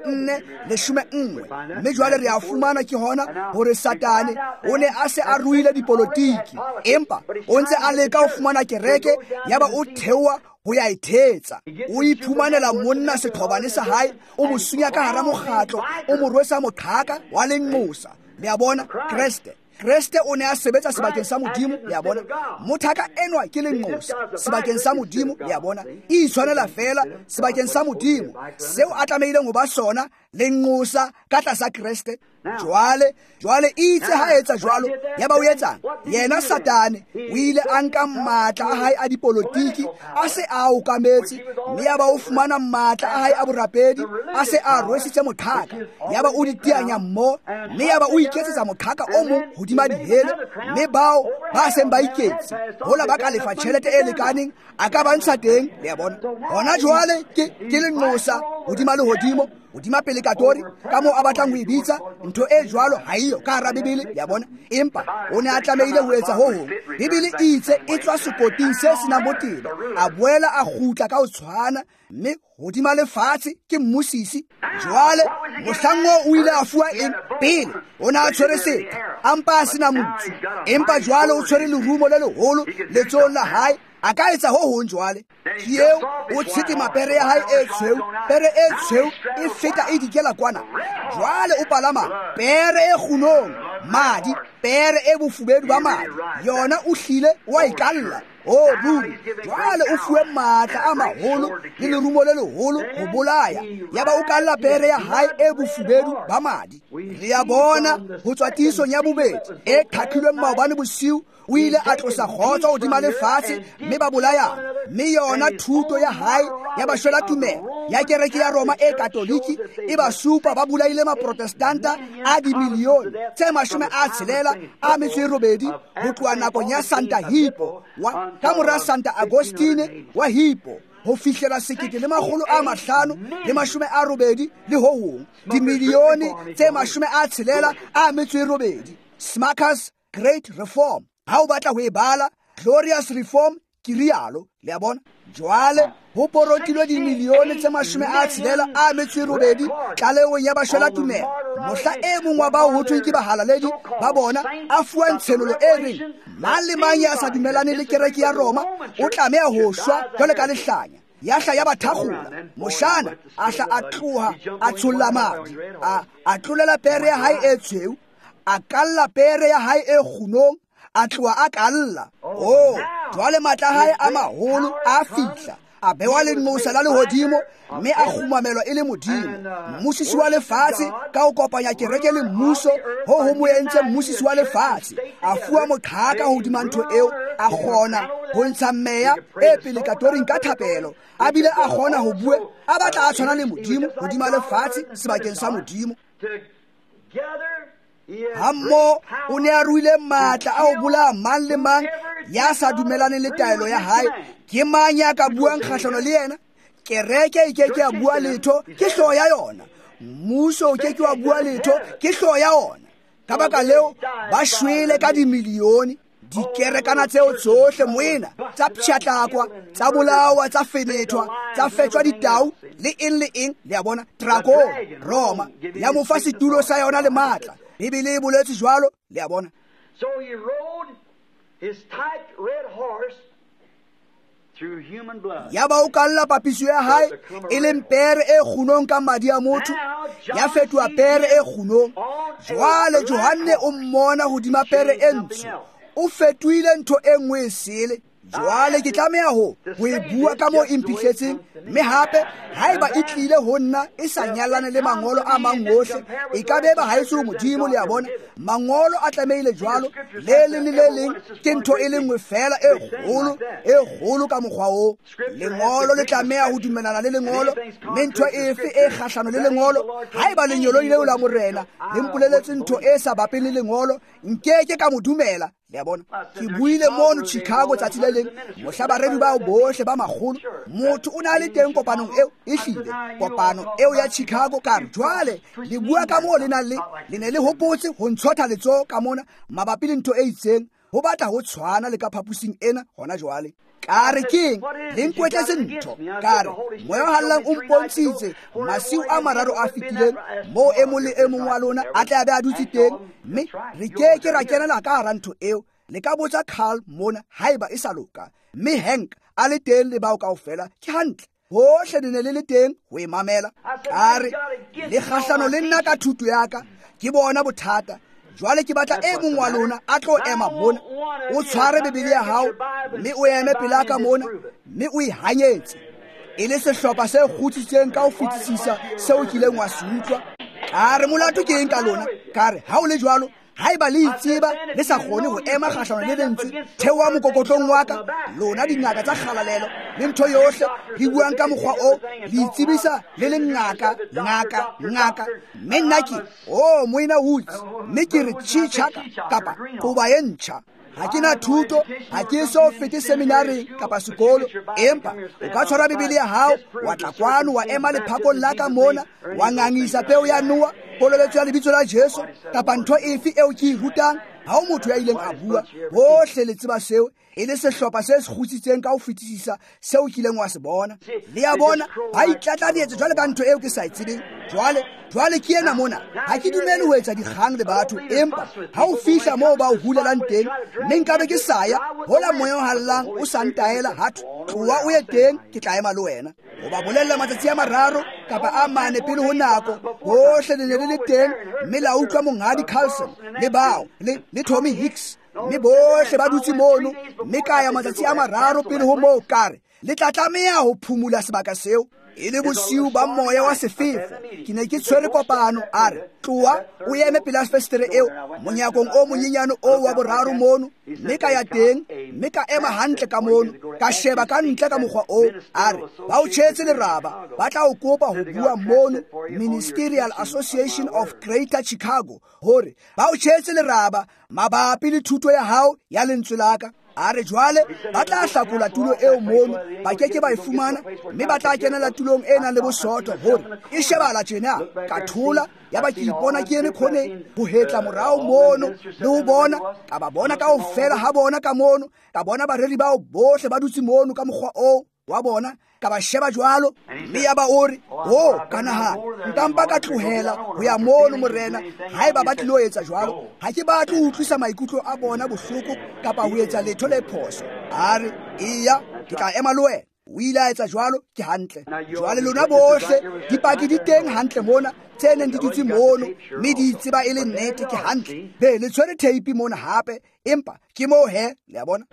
4:11 mme jwale re a fumana ke hona hore Satane o ne a se a ruile dipolotiki empa o ntse a leka ho fumana kereke yaba o theowa ho ya ithetsa o iphumanela monna setlhobane sa hae o mo sunya ka hara mokgatlo o mo rwesa motlhaka wa lenqosa le a bona Kreste o ne a sebetsa sebakeng sa Modimo le a bona mothaka enwa ke lenqosa sebakeng sa Modimo le a bona e itshwanela fela sebakeng sa Modimo seo a tlameileng ho ba sona lenqosa ka tlasa Kreste jwale itse ha etsa jwalo yaba o etsang yena Satane o ile a nka matla a hae a dipolotiki a se a okametse mme yaba o fumana matla a hae a borapedi a se a rwesitse motlhaka yaba o ditianya mmo mme yaba o iketsetsa motlhaka o mo hodima dihele mme bao ba seng ba iketse hola ba ka lefa tjhelete e lekaneng a ka bantsha teng le a bona hona jwale ke lenqosa hodima le hodimo hodima pele katori ka moo a batlang ho ibitsa ntho e jwalo ha iyo ka hara Bibele ya bona empa o ne a tlameile ho etsa ho hong Bibele itse e tswa sekoting se sena botebo a boela a gutla ka ho tshwana mme hodima lefatshe ke mmosisi jwale mohlango o ile a fuwa eng pele o ne a tshwere setha ampa a sena motsu empa jwale o tshwere lerumo le leholo letsohong la hae a ka etsa ho hong jwale ke eo o tshete mapere ya hae e tshweu pere e tshweu e feta e dikela kwana jwale o palama pere e kgunong madi pere e bofubedu ba madi yona o hlile wa ikalla o ruri jwale o fuwe matla a maholo le lerumo le leholo ho bolaya yaba o kalla pere ya hae e bofubedu ba madi re a bona ho tswa tisong ya bobedi e qhaqilweng maobane bosiu o ile a tlosa kgotso hodima lefatshe mme ba bolayana mme yona thuto ya hae ya bashwela tumelo ya kereke ya Roma e katoliki e ba supa ba bulaile maprotestanta a dimilione tse 68 ho tloha nakong ya Santa Hippo ka mora Santa Agostine wa Hippo ho fihlela 1580 le ho hong dimilione tse 68 Smucker's Great Reform ha o batla ho e bala Glorious Reform ke rialo le a bona jwale ho porotilwe dimilione tse 68 tlalehong ya bashwela tumelo mohla e mong wa bao ho thweng ke bahalaledi ba bona a fuwa ntshenolo e reng mang le mang ya sa dumelane le kereke ya Roma o tlameha ho shwa jwale ka lehlanya yahla ya bathakgola moshana ahla a tloha a tsholla madi a tlolela pere ya hae e tshweu a kalla pere ya hae e kgunong a tloha a kalla jwale matla hae a maholo a fihla a bewa lenqosa la lehodimo mme a kgumamelwa e le Modimo mmosisi wa lefatshe ka ho kopanya kereke le mmuso ho mo entse mmosisi wa lefatshe a fuwa motlhaka hodima ntho eo a kgona ho ntsha meya e pele katoring ka thapelo a bile a kgona ho bue a batla a tshwana le Modimo hodima lefatshe sebakeng sa Modimo hammo o ne a ruile matla a ho bolaya mang le mang ya sa dumelane le taelo ya hae ke mang ya ka buang kgahlano le yena kereke e keke ya bua letho ke hloho ya yona mmuso o keke wa bua letho ke hloho ya ona ka baka leo ba shwele ka dimilione dikerekana tseo tsohle moena tsa pshatlakwa tsa bolawa tsa fenethwa tsa fetshwa ditau le eng le a bona dragon Roma ya mo fa setulo sa yona le matla Bibele e boletse jwalo le a bona So he rode his tight red horse through human blood. yaba o kalla papiso ya hae e leng pere e kgunong ka madi a motho ya fetwa pere e kgunong jwale Johanne o mmona hodima pere e ntsho o fetwile ntho e nngwe e sele jwale ke tlameha ho e bua ka mo impihletseng, mme hape haeba e tlile ho nna e sa nyallane le mangolo a mang ohle, e ka beba ha eso modimo le a bona mangolo a tlameile jwalo le le leng ke ntho e le nngwe fela e kgolo ka mokgwa o. Lengolo le tlameha ho dumelana le lengolo, mme ntho efe e kgahlano le lengolo haeba lenyolo leo la morena le mpoleletse ntho e sa bapeng le lengolo, nkeke ka mo dumela. Le a bona, ke buile mono Chicago tsatsi le leng, mohla baredi bao bohle ba magolo, motho o na le teng kopanong eo e hlile kopano eo ya Chicago ka re jwale le bua ka mo le ne le hopotse ho ntshotha letsoho ka mona mabapi le ntho e itseng, ho batla ho tshwana le ka phapusing ena hona jwale. Ka re keng le nkwetletse ntho, ka re moya o hallang o mpontshitse masiu a mararo a fetileng moo e mong le e mong wa lona a tla be a dutse teng, mme re keke ra kenela ka hara ntho eo. Le ka botsa Carl mona haeba e sa loka, mme Hank a le teng le bao kaofela ke hantle, hohle ne le teng ho e mamela. Ka re le kgahlano le nna ka thuto ya ka, ke bona bothata. Jwale ke batla e mong wa lona a tlo ema mona, o tshware Bibele ya hao, mme o eme pela ka mona, mme o e hanyetse e le sehlopha se kgutsitseng ka ho fetisisa seo kileng wa se utlwa. Ka re molato ke eng ka lona? Ka re ha o le jwalo, haeba le itseba le sa kgone ho ema kgahlano le lentswe, theoa mokokotlong wa ka, lona dingaka tsa kgalalelo le ntho yohle di buang ka mokgwa o, le itsebisa le le ngaka, mme nna ke moina woods, mme ke re tshitshaka kapa qoba e ntjha. Ha ke na thuto, ha ke so fete seminari kapa sekolo, empa o ka tshwara Bibele ya hao, wa tla kwano wa ema lephakong la ka mona, wa ngangisa peo ya Noa, poleletso ya lebitso la Jesu kapa ntho efe eo ke e rutang. Ha o motho ya ileng a bua, bohle le tseba seo, e le sehlopha se se kgutsitseng ka ho fetisisa seo kileng wa se bona. Le a bona ba itlatladietse jwale ka ntho eo ke sa e tsebeng. Jwale ke ena mona, ha ke dumele ho etsa dikgang le batho, empa ha o fihla moo ba o hulelang teng, mme nkabe ke saya hola moya o hallang o sa ntaela hatho, tloha o ye teng ke tla ema le wena. Ho ba bolella matsatsi a mararo kapa a mane pele ho nako, bohle le ne le teng, mme la utlwa monghadi Carlson le bao le Tommy Hicks, mme bohle ba dutse mono, mme ka ya matsatsi a mararo pele ho moo. Kare le tla tlameha ho phumula sebaka seo. E le bosiu ba moya wa sefefo, ke ne ke tshwere kopano, a re tloha o eme pela festere eo monyakong o monyenyane o wa boraro mono, mme ka ya teng, mme ka ema hantle ka mono, ka sheba ka ntle ka mokgwa o. A re ba o tjhetse leraba, ba tla o kopa ho bua mono Ministerial Association of Greater Chicago, hore ba o tjhetse leraba mabapi le thuto ya hao ya lentswe la ka. A re jwale ba tla hlakola tulo eo mono, ba keke ba e fumana, mme ba tla kenela tulong e nang le bosoto hore e shebala tjena. Ka thola ya ba ke ipona ke eme khoneng ho hetla morao mono le ho bona, ka ba bona kaofela ha bona ka mono, ka bona bareri bao bohle ba dutse mono ka mokgwa o wa bona, ka ba sheba jwalo, mme ya ba o re ka nahana nkampa ka tlohela ho ya mono morena haeba ba tlilo etsa jwalo. Ha ke batle ho utlwisa maikutlo a bona bohloko kapa ho etsa letho le phoso. A re iya ke tla ema le wena. O ile a etsa jwalo, ke hantle. Jwale lona bohle dipaki di teng hantle mona tse neng di dutse mono, mme di tseba e le nnete, ke hantle. Be le tshwere teipi mona hape, empa ke moo he, le a bona.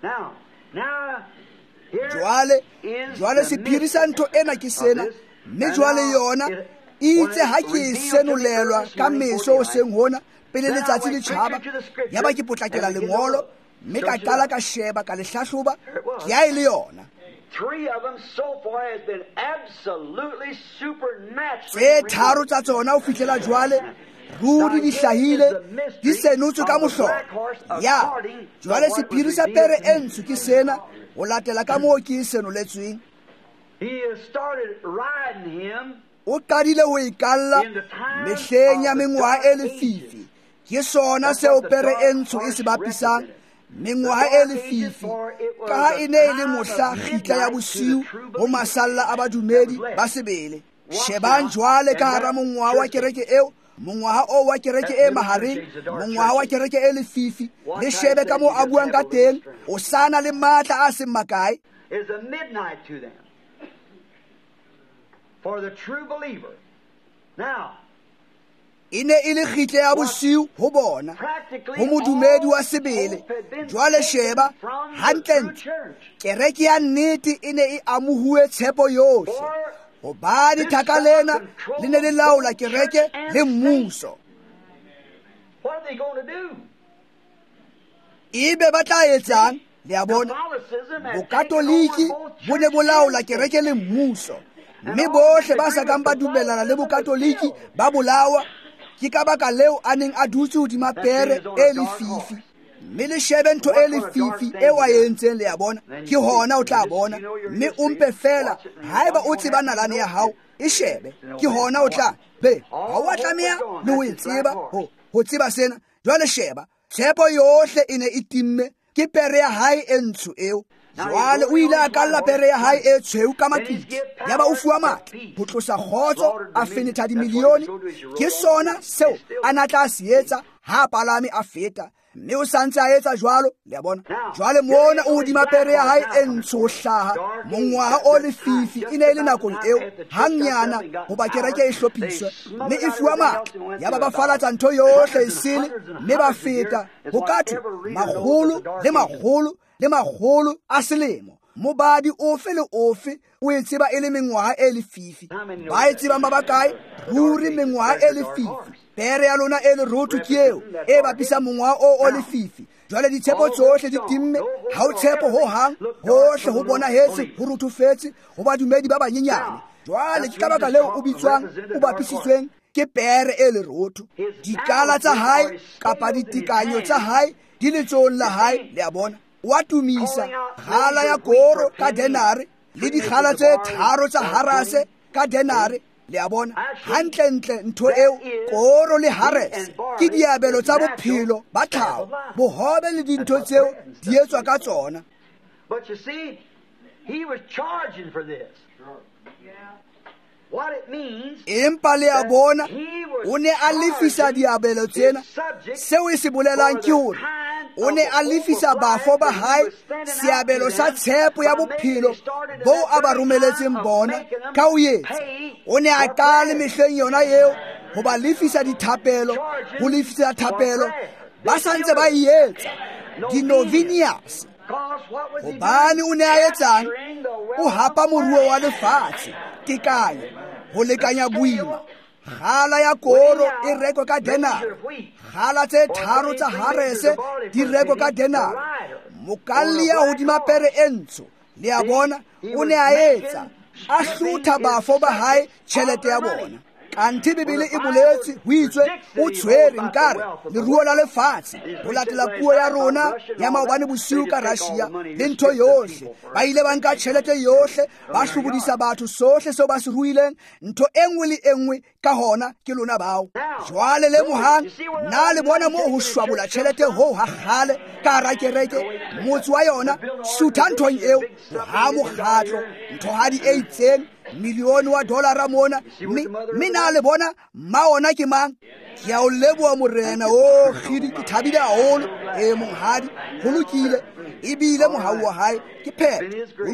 Jwale sephiri sa ntho ena ke sena, mme jwale yona itse ha ke senolelwa ka meso o seng hona pele letsatsi le tjhaba, ya ba ke potlakela lengolo, mme ka qala ka sheba ka le hlahloba, ke ya e le yona. 3 of them so far has been absolutely supernaturally. Tse tharo tsa tsona ho fihlela jwale ruri di hlahile di senotswe ka mohloho. Ya jwale sephiri sa pere e ntsho ke sena o latela ka moo ke senoletsweng. He has started riding him. O qadile ho ikalla mehleng ya mengwaha e lefifi. Ke sona seo pere e ntsho e se bapisang mengwaha e lefifi, ka ha e ne e le mohla kgitla ya bosiu ho masalla a badumedi ba sebele. Shebang jwale ka hara mongwaha wa kereke eo, mongwaha o wa kereke e mahareng, mongwaha wa kereke e lefifi, le shebe ka moo a buang ka teng, o sana le matla a seng makae. Is a midnight to them for the true believer. Now e ne e le kgitle ya bosiu ho bona, ho modumedi wa sebele. Jwale sheba hantlentle, kereke ya nnete e ne e amohuwe tshepo yohle, hobane thaka lena le ne le laola kereke le mmuso. What are they going to do? Ebe ba tla etsang? Le a bona, bokatoliki bo ne bo laola kereke le mmuso, mme bohle ba sa kang ba dumelana le bokatoliki ba bolawa ke ka baka leo a neng a dutse hodima pere e lefifi. Mme le shebe ntho e lefifi e wa entseng, le a bona, ke hona o tla bona. Mme o mpe fela haeba o tseba nalane ya hao, e shebe ke hona o tla be ha wa tlameha le ho tseba ho tseba sena. Jwale sheba, tshepo yohle e ne e timme ke pere ya hae e ntsho eo. Jwale o ile a kalla pere ya hae e tshweu ka mapitsi, ya ba o fuwa matla ho tlosa kgotso, a fenetha dimilione. Ke sona seo a na tla se etsa ha palame a feta, mme o santse a etsa jwalo. Le a bona, jwale mona o hodima pere ya hae e ntsho ho hlaha mongwaha o lefifi. E ne e le nakong eo hangnyana hoba kereke e hlophiswe, mme e fuwa matla, ya ba ba falatsa ntho yohle e sele, mme ba feta ho kathwe makgolo le makgolo le makgolo a selemo. Mobadi ofe le ofe o e tseba e le mengwaha e lefifi. Ba e tsebang ba bakae? Ruri mengwaha e lefifi. Pere ya lona e lerotho ke eo e bapisa mongwaha o lefifi. Jwale ditshepo tsohle di timme, ha o tshepo ho hang, hohle ho bona hetse ho rothofetse ho badumedi ba banyenyane. Jwale ke ka baka leo o bitswang o bapisitsweng ke pere e lerotho. Dikala tsa hae kapa ditekanyo tsa hae di letsohong la hae. Le a bona, wa tumisa kgala ya koro ka denare le dikgala tse tharo tsa harase ka denare. Le a bona hantlentle ntho eo, koro le harese ke diabelo tsa bophelo ba tlhaho, bohobe le dintho tseo di etswa ka tsona. But you see, he was charging for this. What it means, empa le a bona o ne a lefisa diabelo tsena. Seo e se bolelang ke hore o ne a lefisa bafo ba hae seabelo sa tshepo ya bophelo bo a ba romeletseng bona ka o etsa. O ne a qale mehleng yona eo ho ba lefisa dithapelo, ho lefisa thapelo ba santse ba etsa dinovinias. Hobane o ne a etsang? O hapa moruo wa lefatshe, tekanyo, ho lekanya boima. Kgala ya koro e rekwa ka denare, kgala tse tharo tsa harese di rekwa ka denare. Mokalli ya hodima pere e ntsho, le a bona, o ne a etsa a hlotha bafo ba hae tjhelete ya bona. Kante Bibele e boletse ho itswe o tshwere nkare leruo la lefatshe ho latela puo ya rona ya maobane bosiu ka Russia le ntho yohle. Ba ile ba nka tjhelete yohle ba hlobodisa batho sohle seo ba se ruileng, ntho enngwe le enngwe ka hona ke lona bao. Jwale le mohang na le bona mo ho shwabola tjhelete ho ha kgale ka hara kereke, motse wa yona sutha nthong eo ha mokgatlo ntho hadi e itseng milione wa dolara mona. Mme na le bona maona ke mang? Ke a o leboha morena o khidi ke thabile haholo monghadi ho lokile ebile mohau wa hae ke phete ho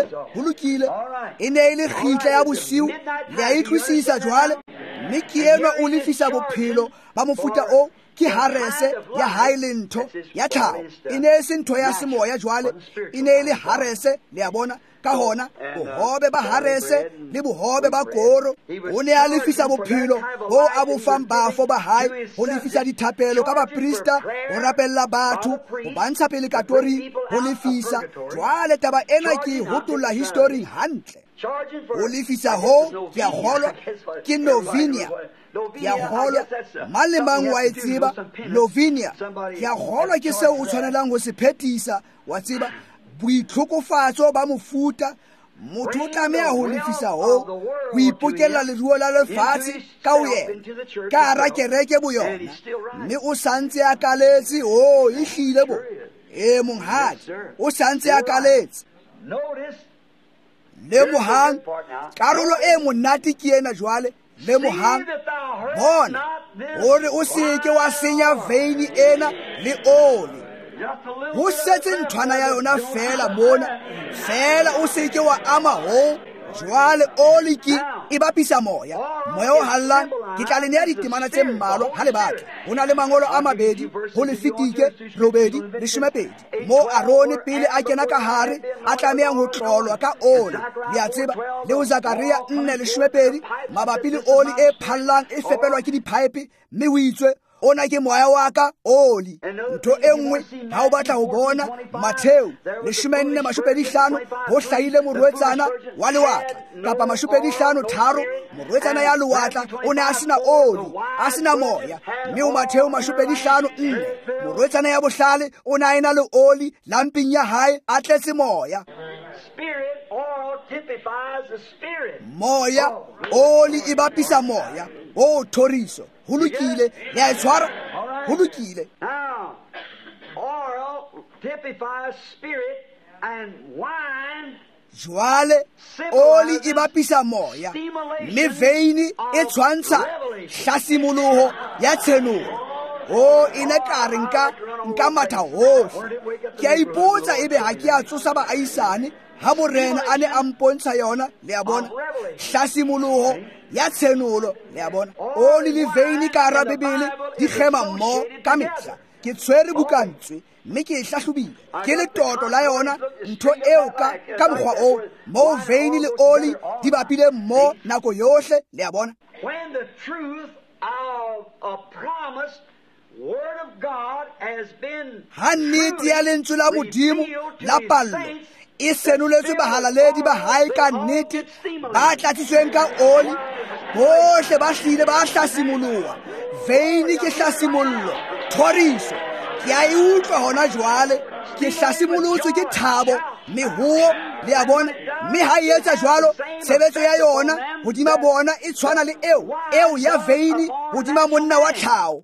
lokile e ne ile kgitla ya bosiu le a itlwisisa jwale. Mme ke ena o lefisa bophelo ba mofuta o ke harese ya hae le ntho ya tlhaho. E ne se ntho ya semoya jwale, e ne ile harese. Le a bona ka hona bohobe ba harese le bohobe ba koro. O ne a lefisa bophelo bo a bo fang bafo ba hae, ho lefisa dithapelo ka baprista, ho rapella batho, ho bantsha pele katori, ho lefisa. Jwale taba ena ke hotolla history hantle. Ho lefisa ho ke a kgolwa ke novinia. Ke a kgolwa mang le mang wa e tseba novinia. Ke a kgolwa ke seo o tshwanelang ho se phethisa, wa tseba boitlhokofatso ba mofuta. Motho o tlameha ho lefisa ho ho ipokella leruo la lefatshe ka ho yena ka hara kereke bo yona. Mme o santse a kaletse e hlile bo monghadi o santse a kaletse. Le mohang karolo e monate ke ena jwale. Le mohang bona hore o seke wa senya veini ena le oli. Ho setse nthwana ya yona fela mona, fela o seke wa ama ho jwale oli ke e bapisa moya o hallang ke tla le nea ditemana tse mmalwa ha le batla ho na le mangolo a mabedi ho le fitike robedi le shumepedi mo Arone pele a kena ka hare a tlamehang ho tlolwa ka oli le a tseba le ho Zakaria 4 le shumepedi mabapi le oli e phallang e fepelwa ke dipipe mme o itswe ona ke moya wa ka oli ntho e nngwe ha o batla ho bona Matheo le 14:25 ho hlahile morwetsana wa lewatla kapa 15:3 morwetsana ya lewatla o ne a sina oli a sina moya mme o Matheo 15:4 morwetsana ya bohlale o ne a ena le oli lamping ya hae a tletse moya moya oli e bapisa moya o thoriso ho lokile le a tshwara ho lokile oil typifies spirit and wine jwale oli e bapisa moya mme veini e tshwantsha hlasimoloho ya tshenulo o ine kare nka matha hohle ke a ipotsa ebe ha ke a tsosa baahisane ha morena a ne a mpontsha yona le a bona hlasimoloho ya tshenulo le a bona oli le veini ka hara Bebele di kgema mmoho ka mehla ke tshwere bukantswe mme ke e hlahlobile ke le toto la yona ntho eo ka mokgwa o mo veini le oli di bapile mmoho nako yohle le a bona when the truth of a promised word of God has been ha nnete ya lentswe la Modimo la pallo e senoletswe bahalaledi ba hae ka nnete ba tlatsitsweng ka oli bohle ba hlile ba hlasimoloha veini ke hlasimollo thoriso ke a e utlwa hona jwale ke hlasimolotswe ke thabo mehuo le a bona mme ha e etsa jwalo tshebetso ya yona hodima bona e tshwana le eo ya veini hodima monna wa tlhao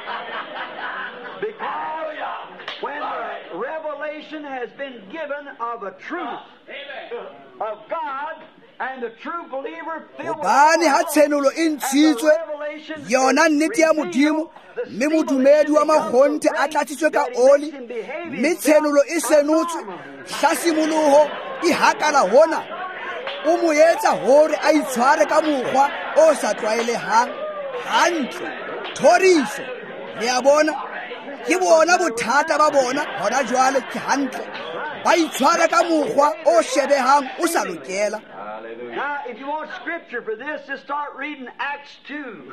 when the revelation has been given of a truth of God and the true believer hobane ha tshenulo e ntshitswe yona nnete ya Modimo mme modumedi wa magonte a tlatsitswe ka oli mme tshenulo e senotswe hlasimoloho e hakala hona o mo etsa hore a itshware ka mokgwa o sa tlwaelehang hantle thoriso le a bona ke bona bothata ba bona hona jwale ke hantle ba itshwara ka mokgwa o shebehang o sa lokela. Now, if you want scripture for this, just start reading Acts 2.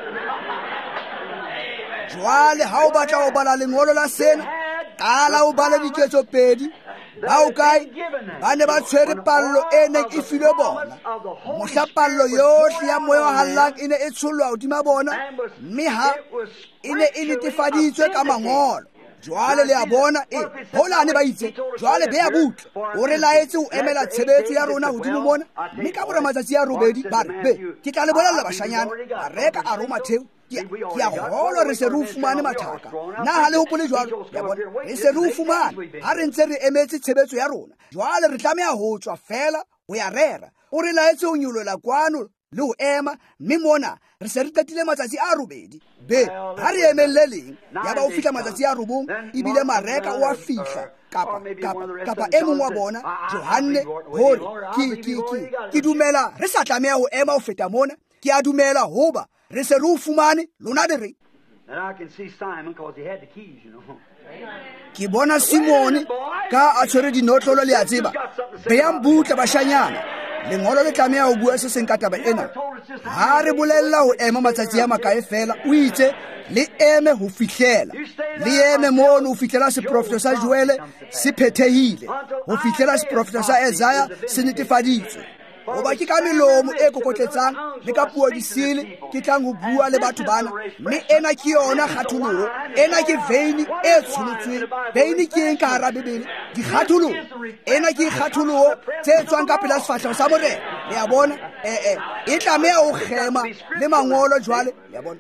Jwale ha o batla ho bala lengolo la sena qala o bala diketso pedi ba o kae ba ne ba tshwere pallo e neng e filwe bona mohla pallo yohle ya moya wa hallang e ne e tshollwa hodima bona mme ha e ne e netefaditswe ka mangolo jwale le a bona holane ba itse jwale be a butle o re laetse o emela tshebetso ya rona hodimo mona mme ka bora matsatsi ya robedi ba re be ke tla le bolella bashanyana ba reka a Roma Matheo ke a golo re se re o fumane mathaka na ha le hopole jwalo ya bona re se re o fumane ha re ntse re emetse tshebetso ya rona jwale re tlameha ho tswa fela ho ya rera o re laetse ho nyolola kwano le ho ema mme mona re se re qetile matsatsi a robedi be ha re emelleleng ya ba o fihla matsatsi a robong ebile mareka o a fihla kapa e mong wa bona Johanne hore ke dumela re sa tlameha ho ema ho feta mona ke a dumela hoba re se re o fumane lona le re And I can see Simon because he had the keys, you know. ke bona Simone ka a tshwere dinotlolo le a tseba be ya mbutla bashanyana lengolo le tlameha ho bua se seng ka taba ena ha re bolella ho ema matsatsi a makae fela o itse le eme ho fihlela le eme mono ho fihlela se profeta sa Joele se phethehile ho fihlela se profeta sa Isaiah se netefaditswe oba ke ka melomo e kokotletsang le ka puo disele ke tlang ho bua le batho bana mme ena ke yona kgatholoho ena ke veini e tsholotsweng veini ke eng ka hara Bebele dikgatholoho ena ke kgatholoho tse tswang ka pela sefahleho sa morena le a bona e tlameha ho kgema le mangolo jwale le a bona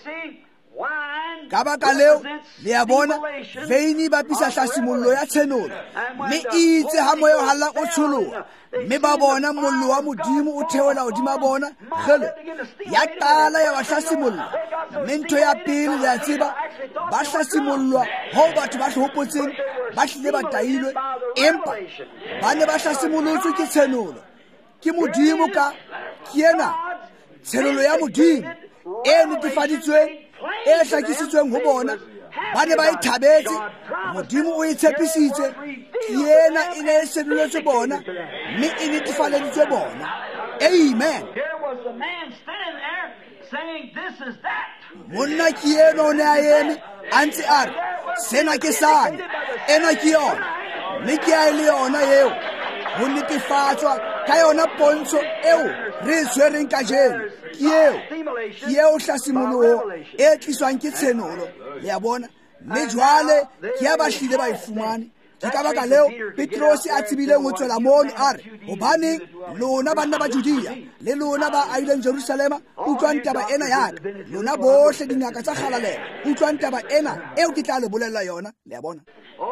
ka baka leo le a bona veini ba pisa hlasimollo ya tshenolo mme itse ha moya o hallang o tsholoha mme ba bona mollo wa Modimo o theola hodima bona gele ya qala ya ba hlasimollo mme ntho ya pele le a tseba ba hlasimolwa ho batho ba hlopotseng ba hlile ba tailwe empa ba ne ba hlasimolotswe ke tshenolo ke modimo ka ke ena tshelolo ya modimo e netefaditsweng e hlakisitsweng ho bona ba ne ba ithabetse modimo o itshepisitse ke ena e ne e seduletswe bona mme e netefaleditswe bona. Amen. Monna ke ena o ne a eme a ntse a re sena ke sane ena ke yona mme ke a le yona eo ho netefatswa ka yona pontsho eo re tshwereng ka jeno ke eo hlasimoloho e tliswang ke tshenolo le ya bona mme jwale ke ya ba hlile ba e fumane. Ke ka baka leo Petrosi a tsebileng ho tswela mono a re hobaneng lona banna ba Judea le lona ba aileng Jerusalema utlwang taba ena ya ka lona bohle dingaka tsa kgalalelo utlwang taba ena eo ke tla le bolella yona le ya bona.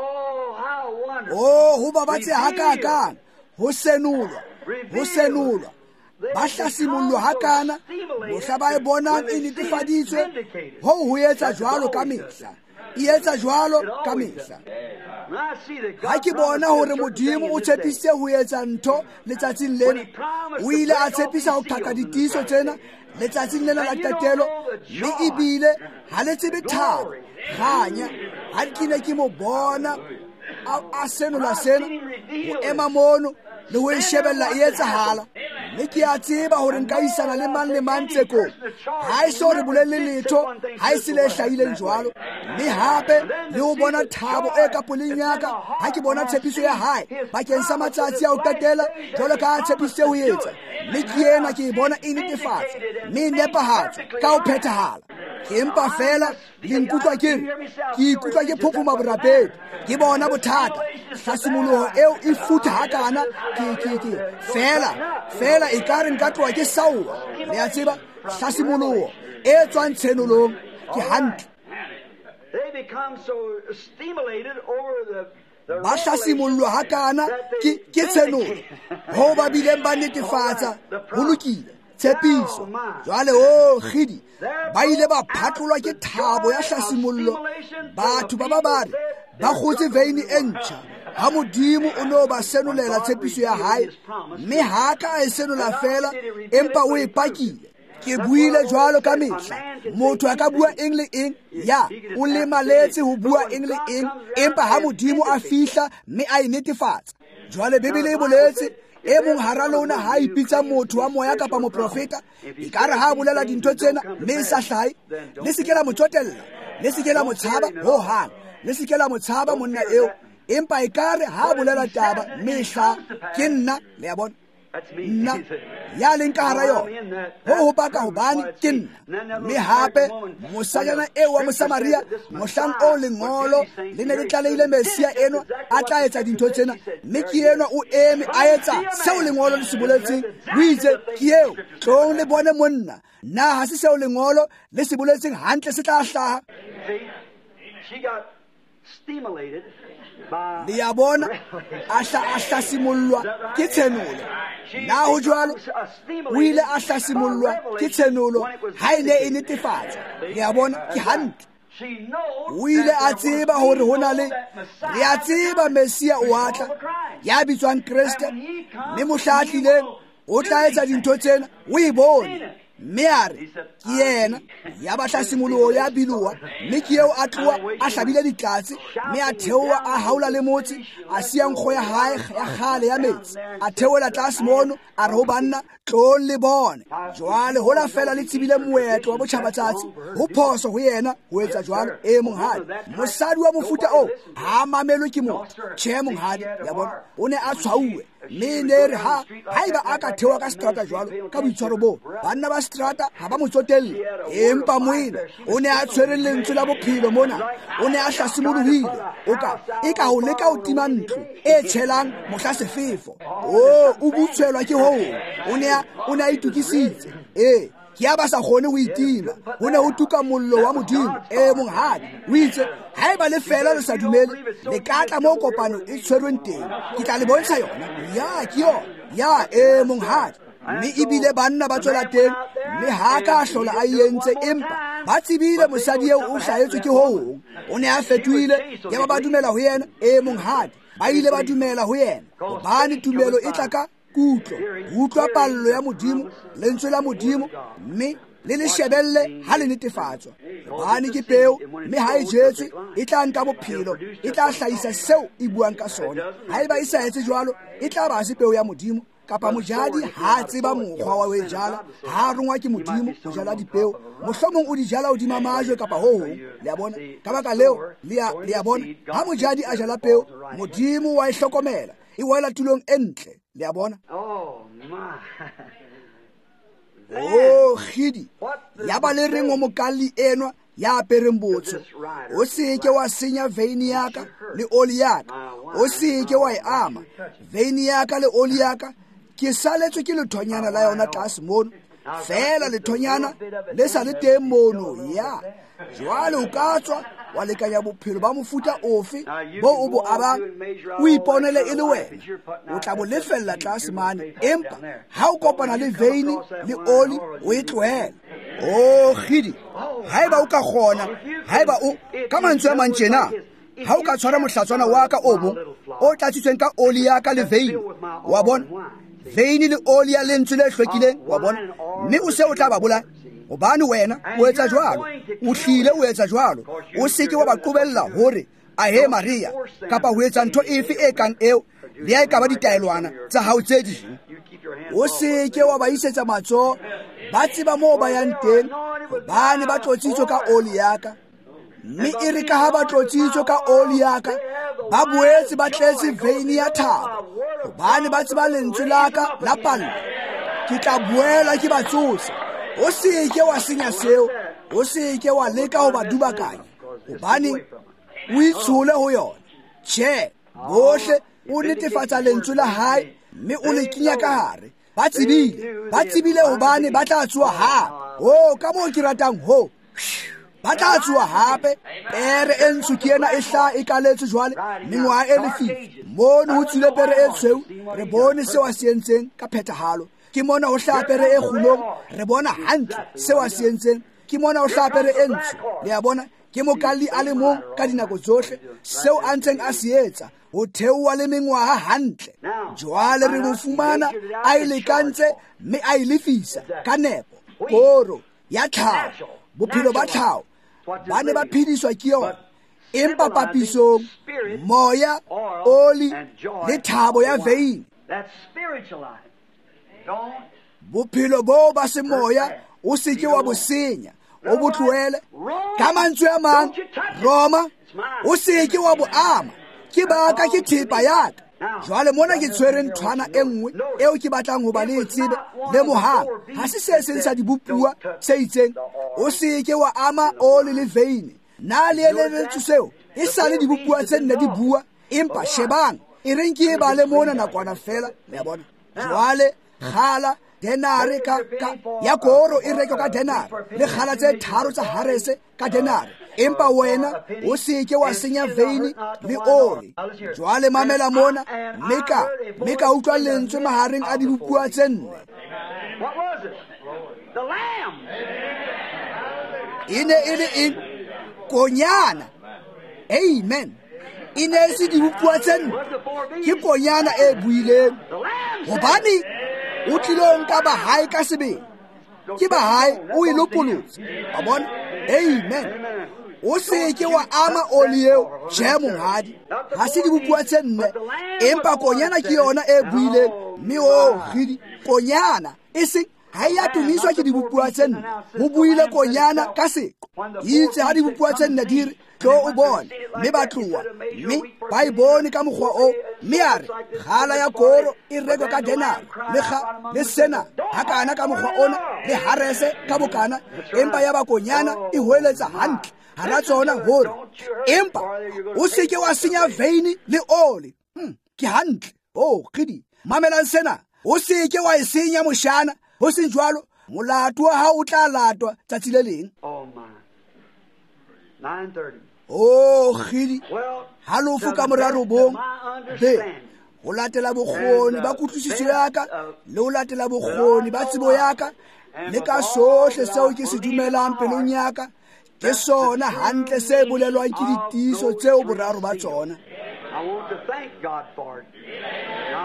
Ho babatse hakakang ho senolwa ba hlasimolwa hakana mohla ba e bonang e netefaditswe ho etsa jwalo ka mehla e etsa jwalo ka mehla. Ha ke bona hore modimo o tshepise ho etsa ntho letsatsing lena o ile a tshepisa ho qhaka ditiso tsena letsatsing lena la tatelo mme ebile ha le tsebe thabo ganya ha ke ne ke mo bona a senola sena ho ema mono le ho shebella e etsahala mme ke a tseba hore nka isana le mang tsekong ha e so re bolelle letho ha e se le hlahileng jwalo mme hape le ho bona thabo e ka poleng yaka ha ke bona tshepiso ya hae bakeng sa matsatsi a ho qetela jwalo ka tshepiso ho etsa mme ke ena ke bona e netefatsa mme nepahatsa ka ho phethahala. Ke empa fela le nkutlwa ke ikutlwa ke phopoma borapedi ke bona bothata hlasimoloho eo e futha hakana ke fela e ka re nka tloha ke saowa le ya tseba hlasimoloho e tswang tshenolong ke hantle. Ba hlasimolwa hakana ke tshenolo ho ba bileng ba netefatsa ho lokile tshepiso jwale khidi ba ile ba phatlolwa ke thabo ya hlasimollo batho ba babare ba khotse veini e ntjha ha modimo o no ba senolela tshepiso ya hae mme ha ka e senola fela empa o e pakile. Ke buile jwalo ka mehla motho a ka bua eng le eng ya o le maletse ho bua eng le eng empa ha modimo a fihla mme a e netefatsa. Jwale Bibele e boletse e mong hara lona ha ipitsa motho wa moya kapa moprofeta e ka re ha bolela dintho tsena mme e sa hlahe le se ke la motsotella le se ke la motshaba ho hang le se ke la motshaba monna eo empa e ka re ha bolela taba mme e hla ke nna le ya bona nna ya leng ka hara yona ho baka hobane ke nna mme hape mosajana eo wa Mosamaria mohlang o lengolo le ne le tlalehile Mesia eno a tla etsa dintho tsena mme ke eno o eme a etsa seo lengolo le se boletseng o itse ke eo tlong le bone monna na ha se seo lengolo le se boletseng hantle se tla hlaha. Le ya bona a hlasimolwa ke tshenolo na ho jwalo o ile a hlasimolwa ke tshenolo ha ile e netefatsa le ya bona ke hantle o ile a tseba hore hona le re a tseba Mesia o atla ya bitswang Kriste mme mohlahlileng o tla etsa dintho tsena o e bone mme a re ke yena ya ba hlasimoloho ya bilowa mme ke eo a tloa a hlabile ditlatse mme a theoha a haula le motse a siya nkgo ya hae ya kgale ya metsi a theohela tlase mono a re ho banna tlong le bone jwale hola fela le tsebile moetlo wa botjhabatsatsi ho phoso ho yena ho etsa jwalo e monghadi mosadi wa mofuta o ha mamelwe ke motho tjhe monghadi ya bona o ne a tshwauwe mme ne re ha iba a ka theoha ka strata jwalo ka boitshwaro bo banna ba strata ha ba motsotelle empa moina o ne a tshwere lentswe la bophelo mona o ne a hlasimolohile e ka ho leka ho tima ntlo e tshelang mohla sefefo o butshwelwa ke ho o ne a itukisitse ke ya ba sa kgone ho itima ho ne ho tuka mollo wa modimo monghadi o itse ha eba le fela le sa dumele le katla mo kopano e tshwerweng teng ke tla le bontsha yona ya ke yo monghadi mme ebile banna ba tswela teng mme ha ka hlola a entse empa ba tsebile mosadi eo o hlahetswe ke ho o ne a fetohile ya ba dumela ho yena monghadi ba ile ba dumela ho yena hobane tumelo e tla ka kutlo utlwa pallo ya modimo lentswe la modimo mme le le shebelle ha le netefatswa hobane ke peo mme ha e jetswe e tla nka bophelo e tla hlahisa seo e buang ka sona ha eba e sa etse jwalo e tla ba se peo ya modimo kapa mojadi ha tseba mokgwa wa ho e jala ha rongwa ke modimo ho jala dipeo mohlomong o di jala hodima majwe kapa ho hong le a bona ka baka leo le a bona ha mojadi a jala peo modimo wa e hlokomela e wela tulong e ntle le a bona khidi ya ba le reng o mokali enwa ya apereng botsho o seke wa senya veini yaka le oli yaka o seke wa e ama veini yaka le oli yaka ke saletswe ke lethonyana la yona tlase mono fela lethonyana le sa le teng mono ya jwale o ka tswa wa lekanya bophelo ba mofuta ofe bo o bo abang o iponele e le wena o tla bo lefella tlase mane empa ha o kopana le veini le oli o e tlohela khidi haeba o ka kgona haeba o ka mantswe a mantjena ha o ka tshwara mohlatswana wa ka o mong o tlatsitsweng ka oli ya ka le veini wa bona veini le oli ya lentswe le hlwekileng wa bona mme o se o tla ba bolaya hobane wena o etsa jwalo o hlile o etsa jwalo o seke wa ba qobella hore a he Maria kapa ho etsa ntho efe e kang eo le ya ka ba ditaelwana tsa hao tse ding o seke wa ba isetsa matso ba tseba mo ba yang teng hobane ba tlotsitswe ka oli yaka mme e re ka ha ba tlotsitswe ka oli yaka ba boetse ba tletse veini ya thabo hobane ba tseba lentswe laka la pallo ke tla boela ke ba tsosa o seke wa senya seo o seke wa leka ho ba dubakanya hobane o itshole ho yona tjhe bohle o netefatsa lentswe la hae mme o le kenya ka hare ba tsebile hobane ba tla tsoa ha ka moo ke ratang ho ba tla tsoa hape pere e ntsho ke ena e hla e kaletse jwale mengwaha e lefifi mono ho tswile pere e tshweu re bone seo a se entseng ka phethahalo ke mona ho hla pere e kgolong re bona hantle seo a se entseng ke mona ho hla pere e ntsho le a bona ke mokali a le mong ka dinako tsohle seo a ntseng a se etsa ho theoha le mengwaha hantle jwale re mo fumana a e lekantse mme a e lefisa ka nepo koro ya tlhaho bophelo ba tlhaho ba ne ba phediswa ke yona empa papisong moya oli le thabo ya veini bophelo bo ba semoya o seke wa bosenya o bo tlohele ka mantswe a mang Roma o seke wa bo ama ke baka ke thipa yaka jwale mona ke tshwere nthwana e nngwe eo ke batlang ho ba le tsebe le mohang ha se se seng sa dibupua se itseng o seke wa ama oli le veini na le tseo e sa le dibupua tse nne di bua empa shebang e reng ke e ba le mona nakwana fela le bona jwale khala denare ka ya koro e rekwa ka denare le khala tse tharo tsa harese ka denare empa wena o seke wa senya veini le oli jwale mamela mona meka utlwa lentswe mahareng a dibupua tse nne ine in konyana amen ine se dibupua tse nne ke konyana e buileng hobane o tlilong ka bahae ka sebele ke bahae o ilopolotse wa bona amen o seke wa ama oli eo tjhe monghadi ha se dibupua tse nne empa konyana ke yona e buileng mme khidi konyana e seng ha ya tumiswa ke dibupua tse nne ho buile konyana ka seko itse ha dibupua tse nne di re tlo o bone mme ba tloa mme ba e bone ka mokgwa o mme a re khala ya koro e rekwa ka denare le sena hakana ka mokgwa ona le harese ka bokana empa ya ba konyana e hweletsa hantle hara tsona hore empa o seke wa senya veini le oli ke hantle khidi mamelang sena o seke wa e senya moshana ho seng jwalo molato wa ha o tla latwa tsatsi le leng 9:30 khidi halofo ka moraro bong ho latela bokgoni ba kutlwisiso yaka le ho latela bokgoni ba tsebo yaka le ka sohle seo ke se dumelang pelong yaka ke sona hantle se bolelwang ke ditiso tseo boraro ba tsona I want to thank God for it. Now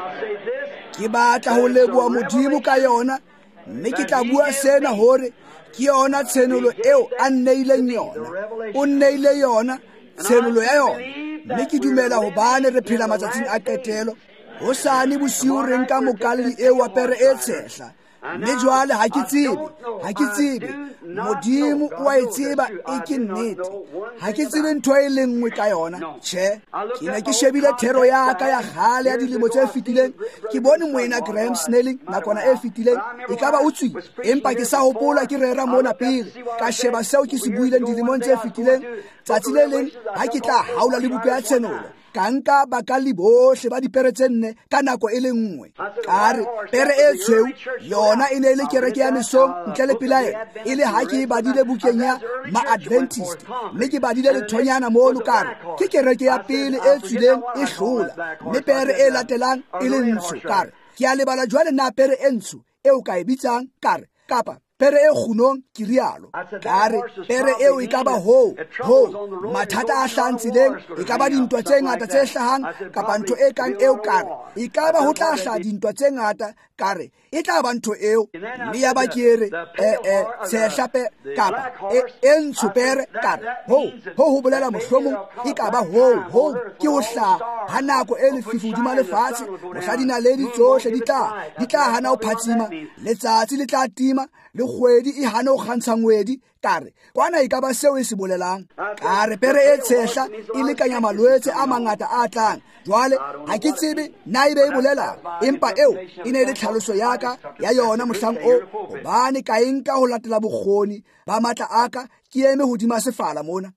ke batla ho leboha Modimo ka yona, mme ke tla bua sena hore ke yona tshenolo eo a nneileng yona. O nneile yona tshenolo ya yona, mme ke dumela hobane re phela matsatsing a qetelo. Hosane bosiu re nka mokalli eo wa pere e tshehla, mme jwale ha ke tsebe Modimo wa e tseba e ke nnete. Ha ke tsebe ntho e le nngwe ka yona. Tjhe, ke ne ke shebile thero ya ka ya kgale ya dilemo tse fetileng, ke bone moena Graham Snelling nakwana e fetileng e ka ba utswi, empa ke sa hopola ke rera mona pele ka sheba seo ke se buileng dilemong tse fetileng. Tsatsi le leng ha ke tla haula le buka ya tshenolo, ka nka bakalli bohle ba dipere tse nne ka nako e le nngwe. Ka re pere e tshweu yona e ne le kereke ya mesong ntle le pelaelo, e le ha ke badile bukeng ya ma-Adventist, mme ke badile lethonyana mono ka re ke kereke ya pele e tswileng e hlola, mme pere e latelang e le ntsho. Ka re ke a lebala jwale na pere e ntsho eo ka e bitsang ka re kapa pere e kgunong ke rialo. Ka re pere eo e ka ba ho mathata a hlahang tseleng, e ka ba dintwa tse ngata tse hlahang kapa ntho e kang eo. Ka re e ka ba ho tla hlaha dintwa tse ngata, ka re e tla ba ntho eo. Mme ya ba ke re tshehla kapa e ntsho pere, ka re ho bolela mohlomong e ka ba ho ke ho hlaha ha nako e lefifi hodima lefatshe. Mohla dinaledi tsohle di tla hana ho phatsima, letsatsi le tla tima, le kgwedi e hana ho kgantsha ngwedi. Ka re kwana e ka ba seo e se bolelang. Ka re pere e tshehla e lekanya malwetse a mangata a tlang. Jwale ha ke tsebe na e be e bolela, empa eo e ne le tlhaloso ya ka ya yona mohlang o, hobane ka e nka ho latela bokgoni ba matla a ka ke eme hodima sefala mona.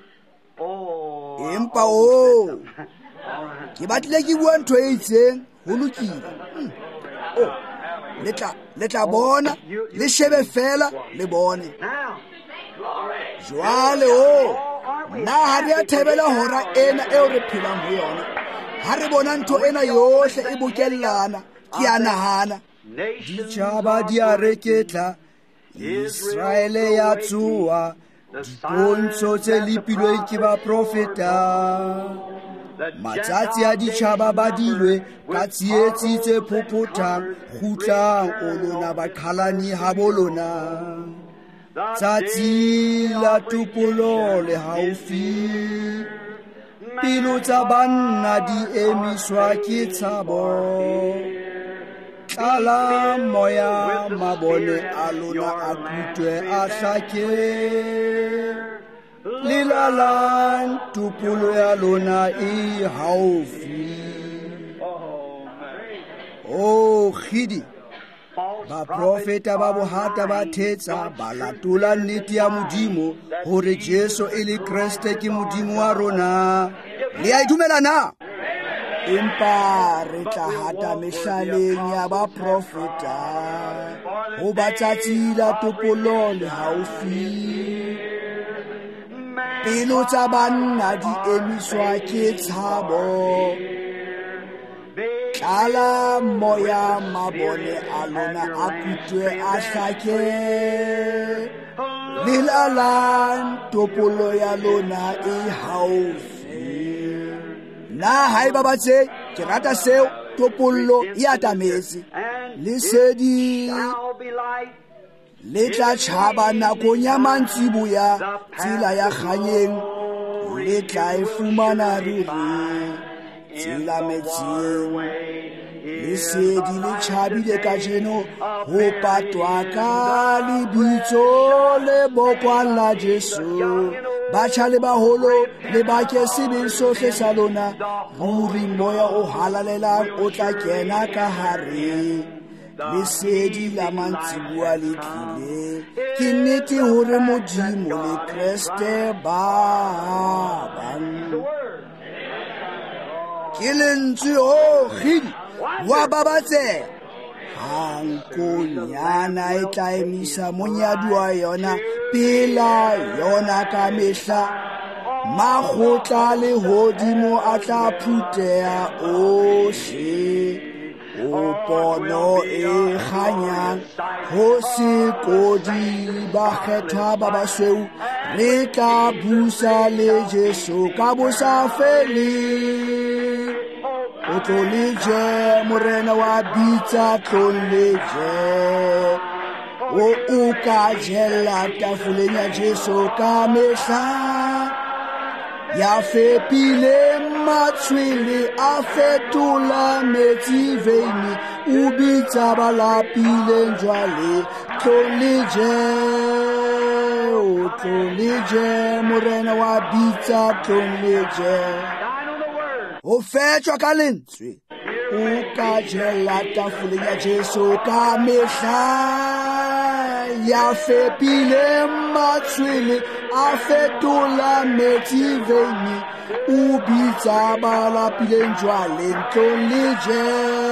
Empa ke batlile ke bua ntho e itseng ho lokile. Le tla bona, le shebe fela le bone. Jwale na ha re a thebela hora ena eo re phelang ho yona, ha re bona ntho ena yohle e bokellana, ke a nahana ditjhaba di a reketla, Israele ya tsoha, dipontsho tse lepilweng ke ba profeta. Matsatsi a ditjhaba badilwe ka tsietsi tse phophotang, kgutlang o lona baqhalani habo lona. Tsatsi la topolo le haufi, pelo tsa banna di emiswa ke tshabo. Tlala moya mabone a lona a kutwe a hlake, lilalang tupolo ya lona e haufi. Khidi ba profeta ba bohata ba thetsa ba latola nnete ya Modimo hore Jesu e le Kriste ke Modimo wa rona. Le a dumela na? Empa re tla hata mehlaleng ya ba profeta, ho ba tsatsi la topolo le haufi, pelo tsa banna di emiswa ke tshabo. Tlala moya mabone a lona a kutwe a hlake, lilalang topolo ya lona e haufi. Na haeba ba tse ke rata seo topollo e atametse, lesedi le tla tjhaba nakong ya mantsiboya, tsela ya kganyeng le tla e fumana ruri. Tsela metsing lesedi le tjhabile ka jeno ho patwa ka lebitso le bokwang la Jesu. Batjha le baholo le bake sebeng sohle sa lona, ruri moya o halalelang o tla kena ka hare. Lesedi la mantsiboa le tlile, ke nnete hore Modimo le Kriste ba bang. Ke lentswe Khidi wa babatseha, hankonyana e tla emisa monyaduwa yona pela yona ka mehla. Makgotla le hodimo a tla phuteha ohle, o pono e kganyang ho sekodi. Bakgethwa ba basweu re tla busa le Jesu ka bosafele. o tlo le je morena wa bitsa tlo le je o ka jela tafoleng ya Jesu ka mehla ya fepile matshwele a fetola metsi veini o bitsa ba lapileng jwale tlo le je o tlo le je morena wa bitsa tlo le je o fetjwa ka lentswe o ka jela tafoleng ya Jesu ka mehla ya fepile matshwele a fetola metsi veini o bitsa ba lapileng jwale tlo le je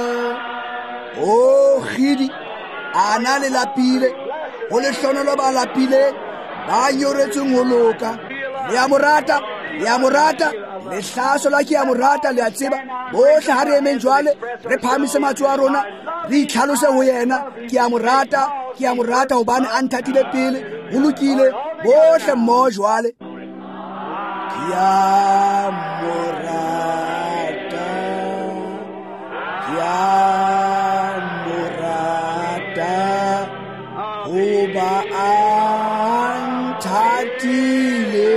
o khidi ana le lapile o le hlonolo ba lapile ba nyoretseng ho loka le a morata le hlaso la ke ya morata le a tseba bohle ha re emeng jwale re phamise matsoho a rona re itlhalose ho yena ke ya morata hobane a nthatile pele ho lokile bohle mmoho jwale ke ya morata hoba a nthatile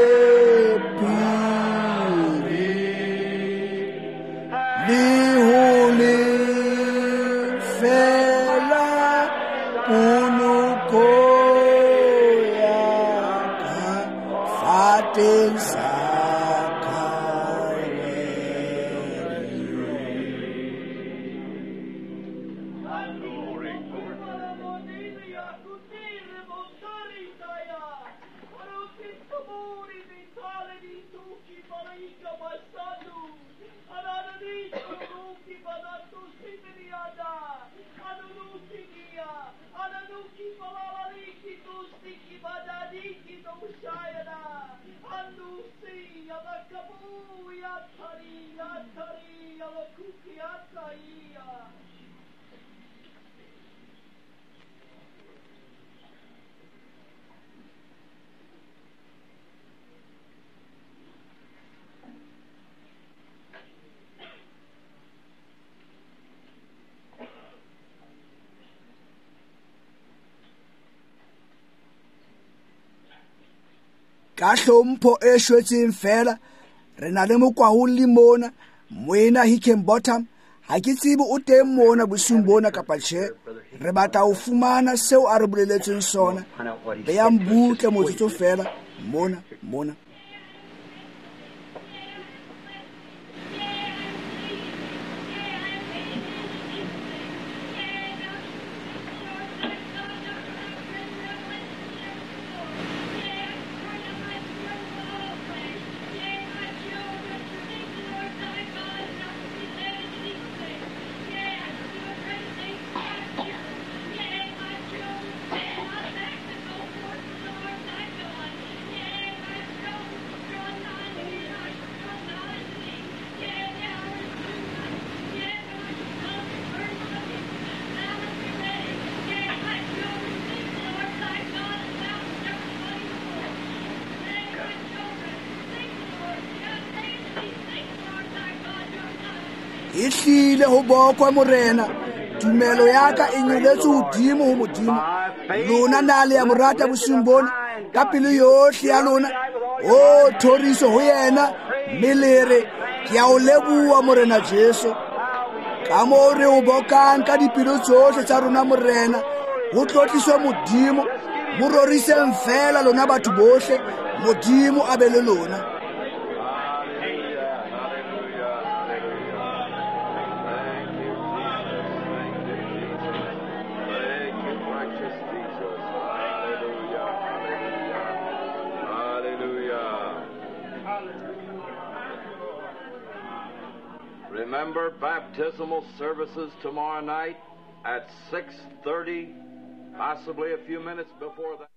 ka hlompho e shwetseng fela re na le mokwahuli mona moena Hickenbottom ha ke tsebe o teng mona bosung bona kapa tjhe re batla ho fumana seo a re boleletseng sona beyang butle motsotso fela mona e hlile ho bokwa morena tumelo ya ka e nyoletse hodimo ho modimo lona na le ya morata bosung bona ka pelo yohle ya lona o thoriso ho yena melere ke a o leboha morena Jesu ka mo re o bokang ka dipelo tsohle tsa rona morena ho tlotliswe modimo mo roriseng fela lona batho bohle modimo a be le lona. Remember baptismal services tomorrow night at 6:30, possibly a few minutes before that.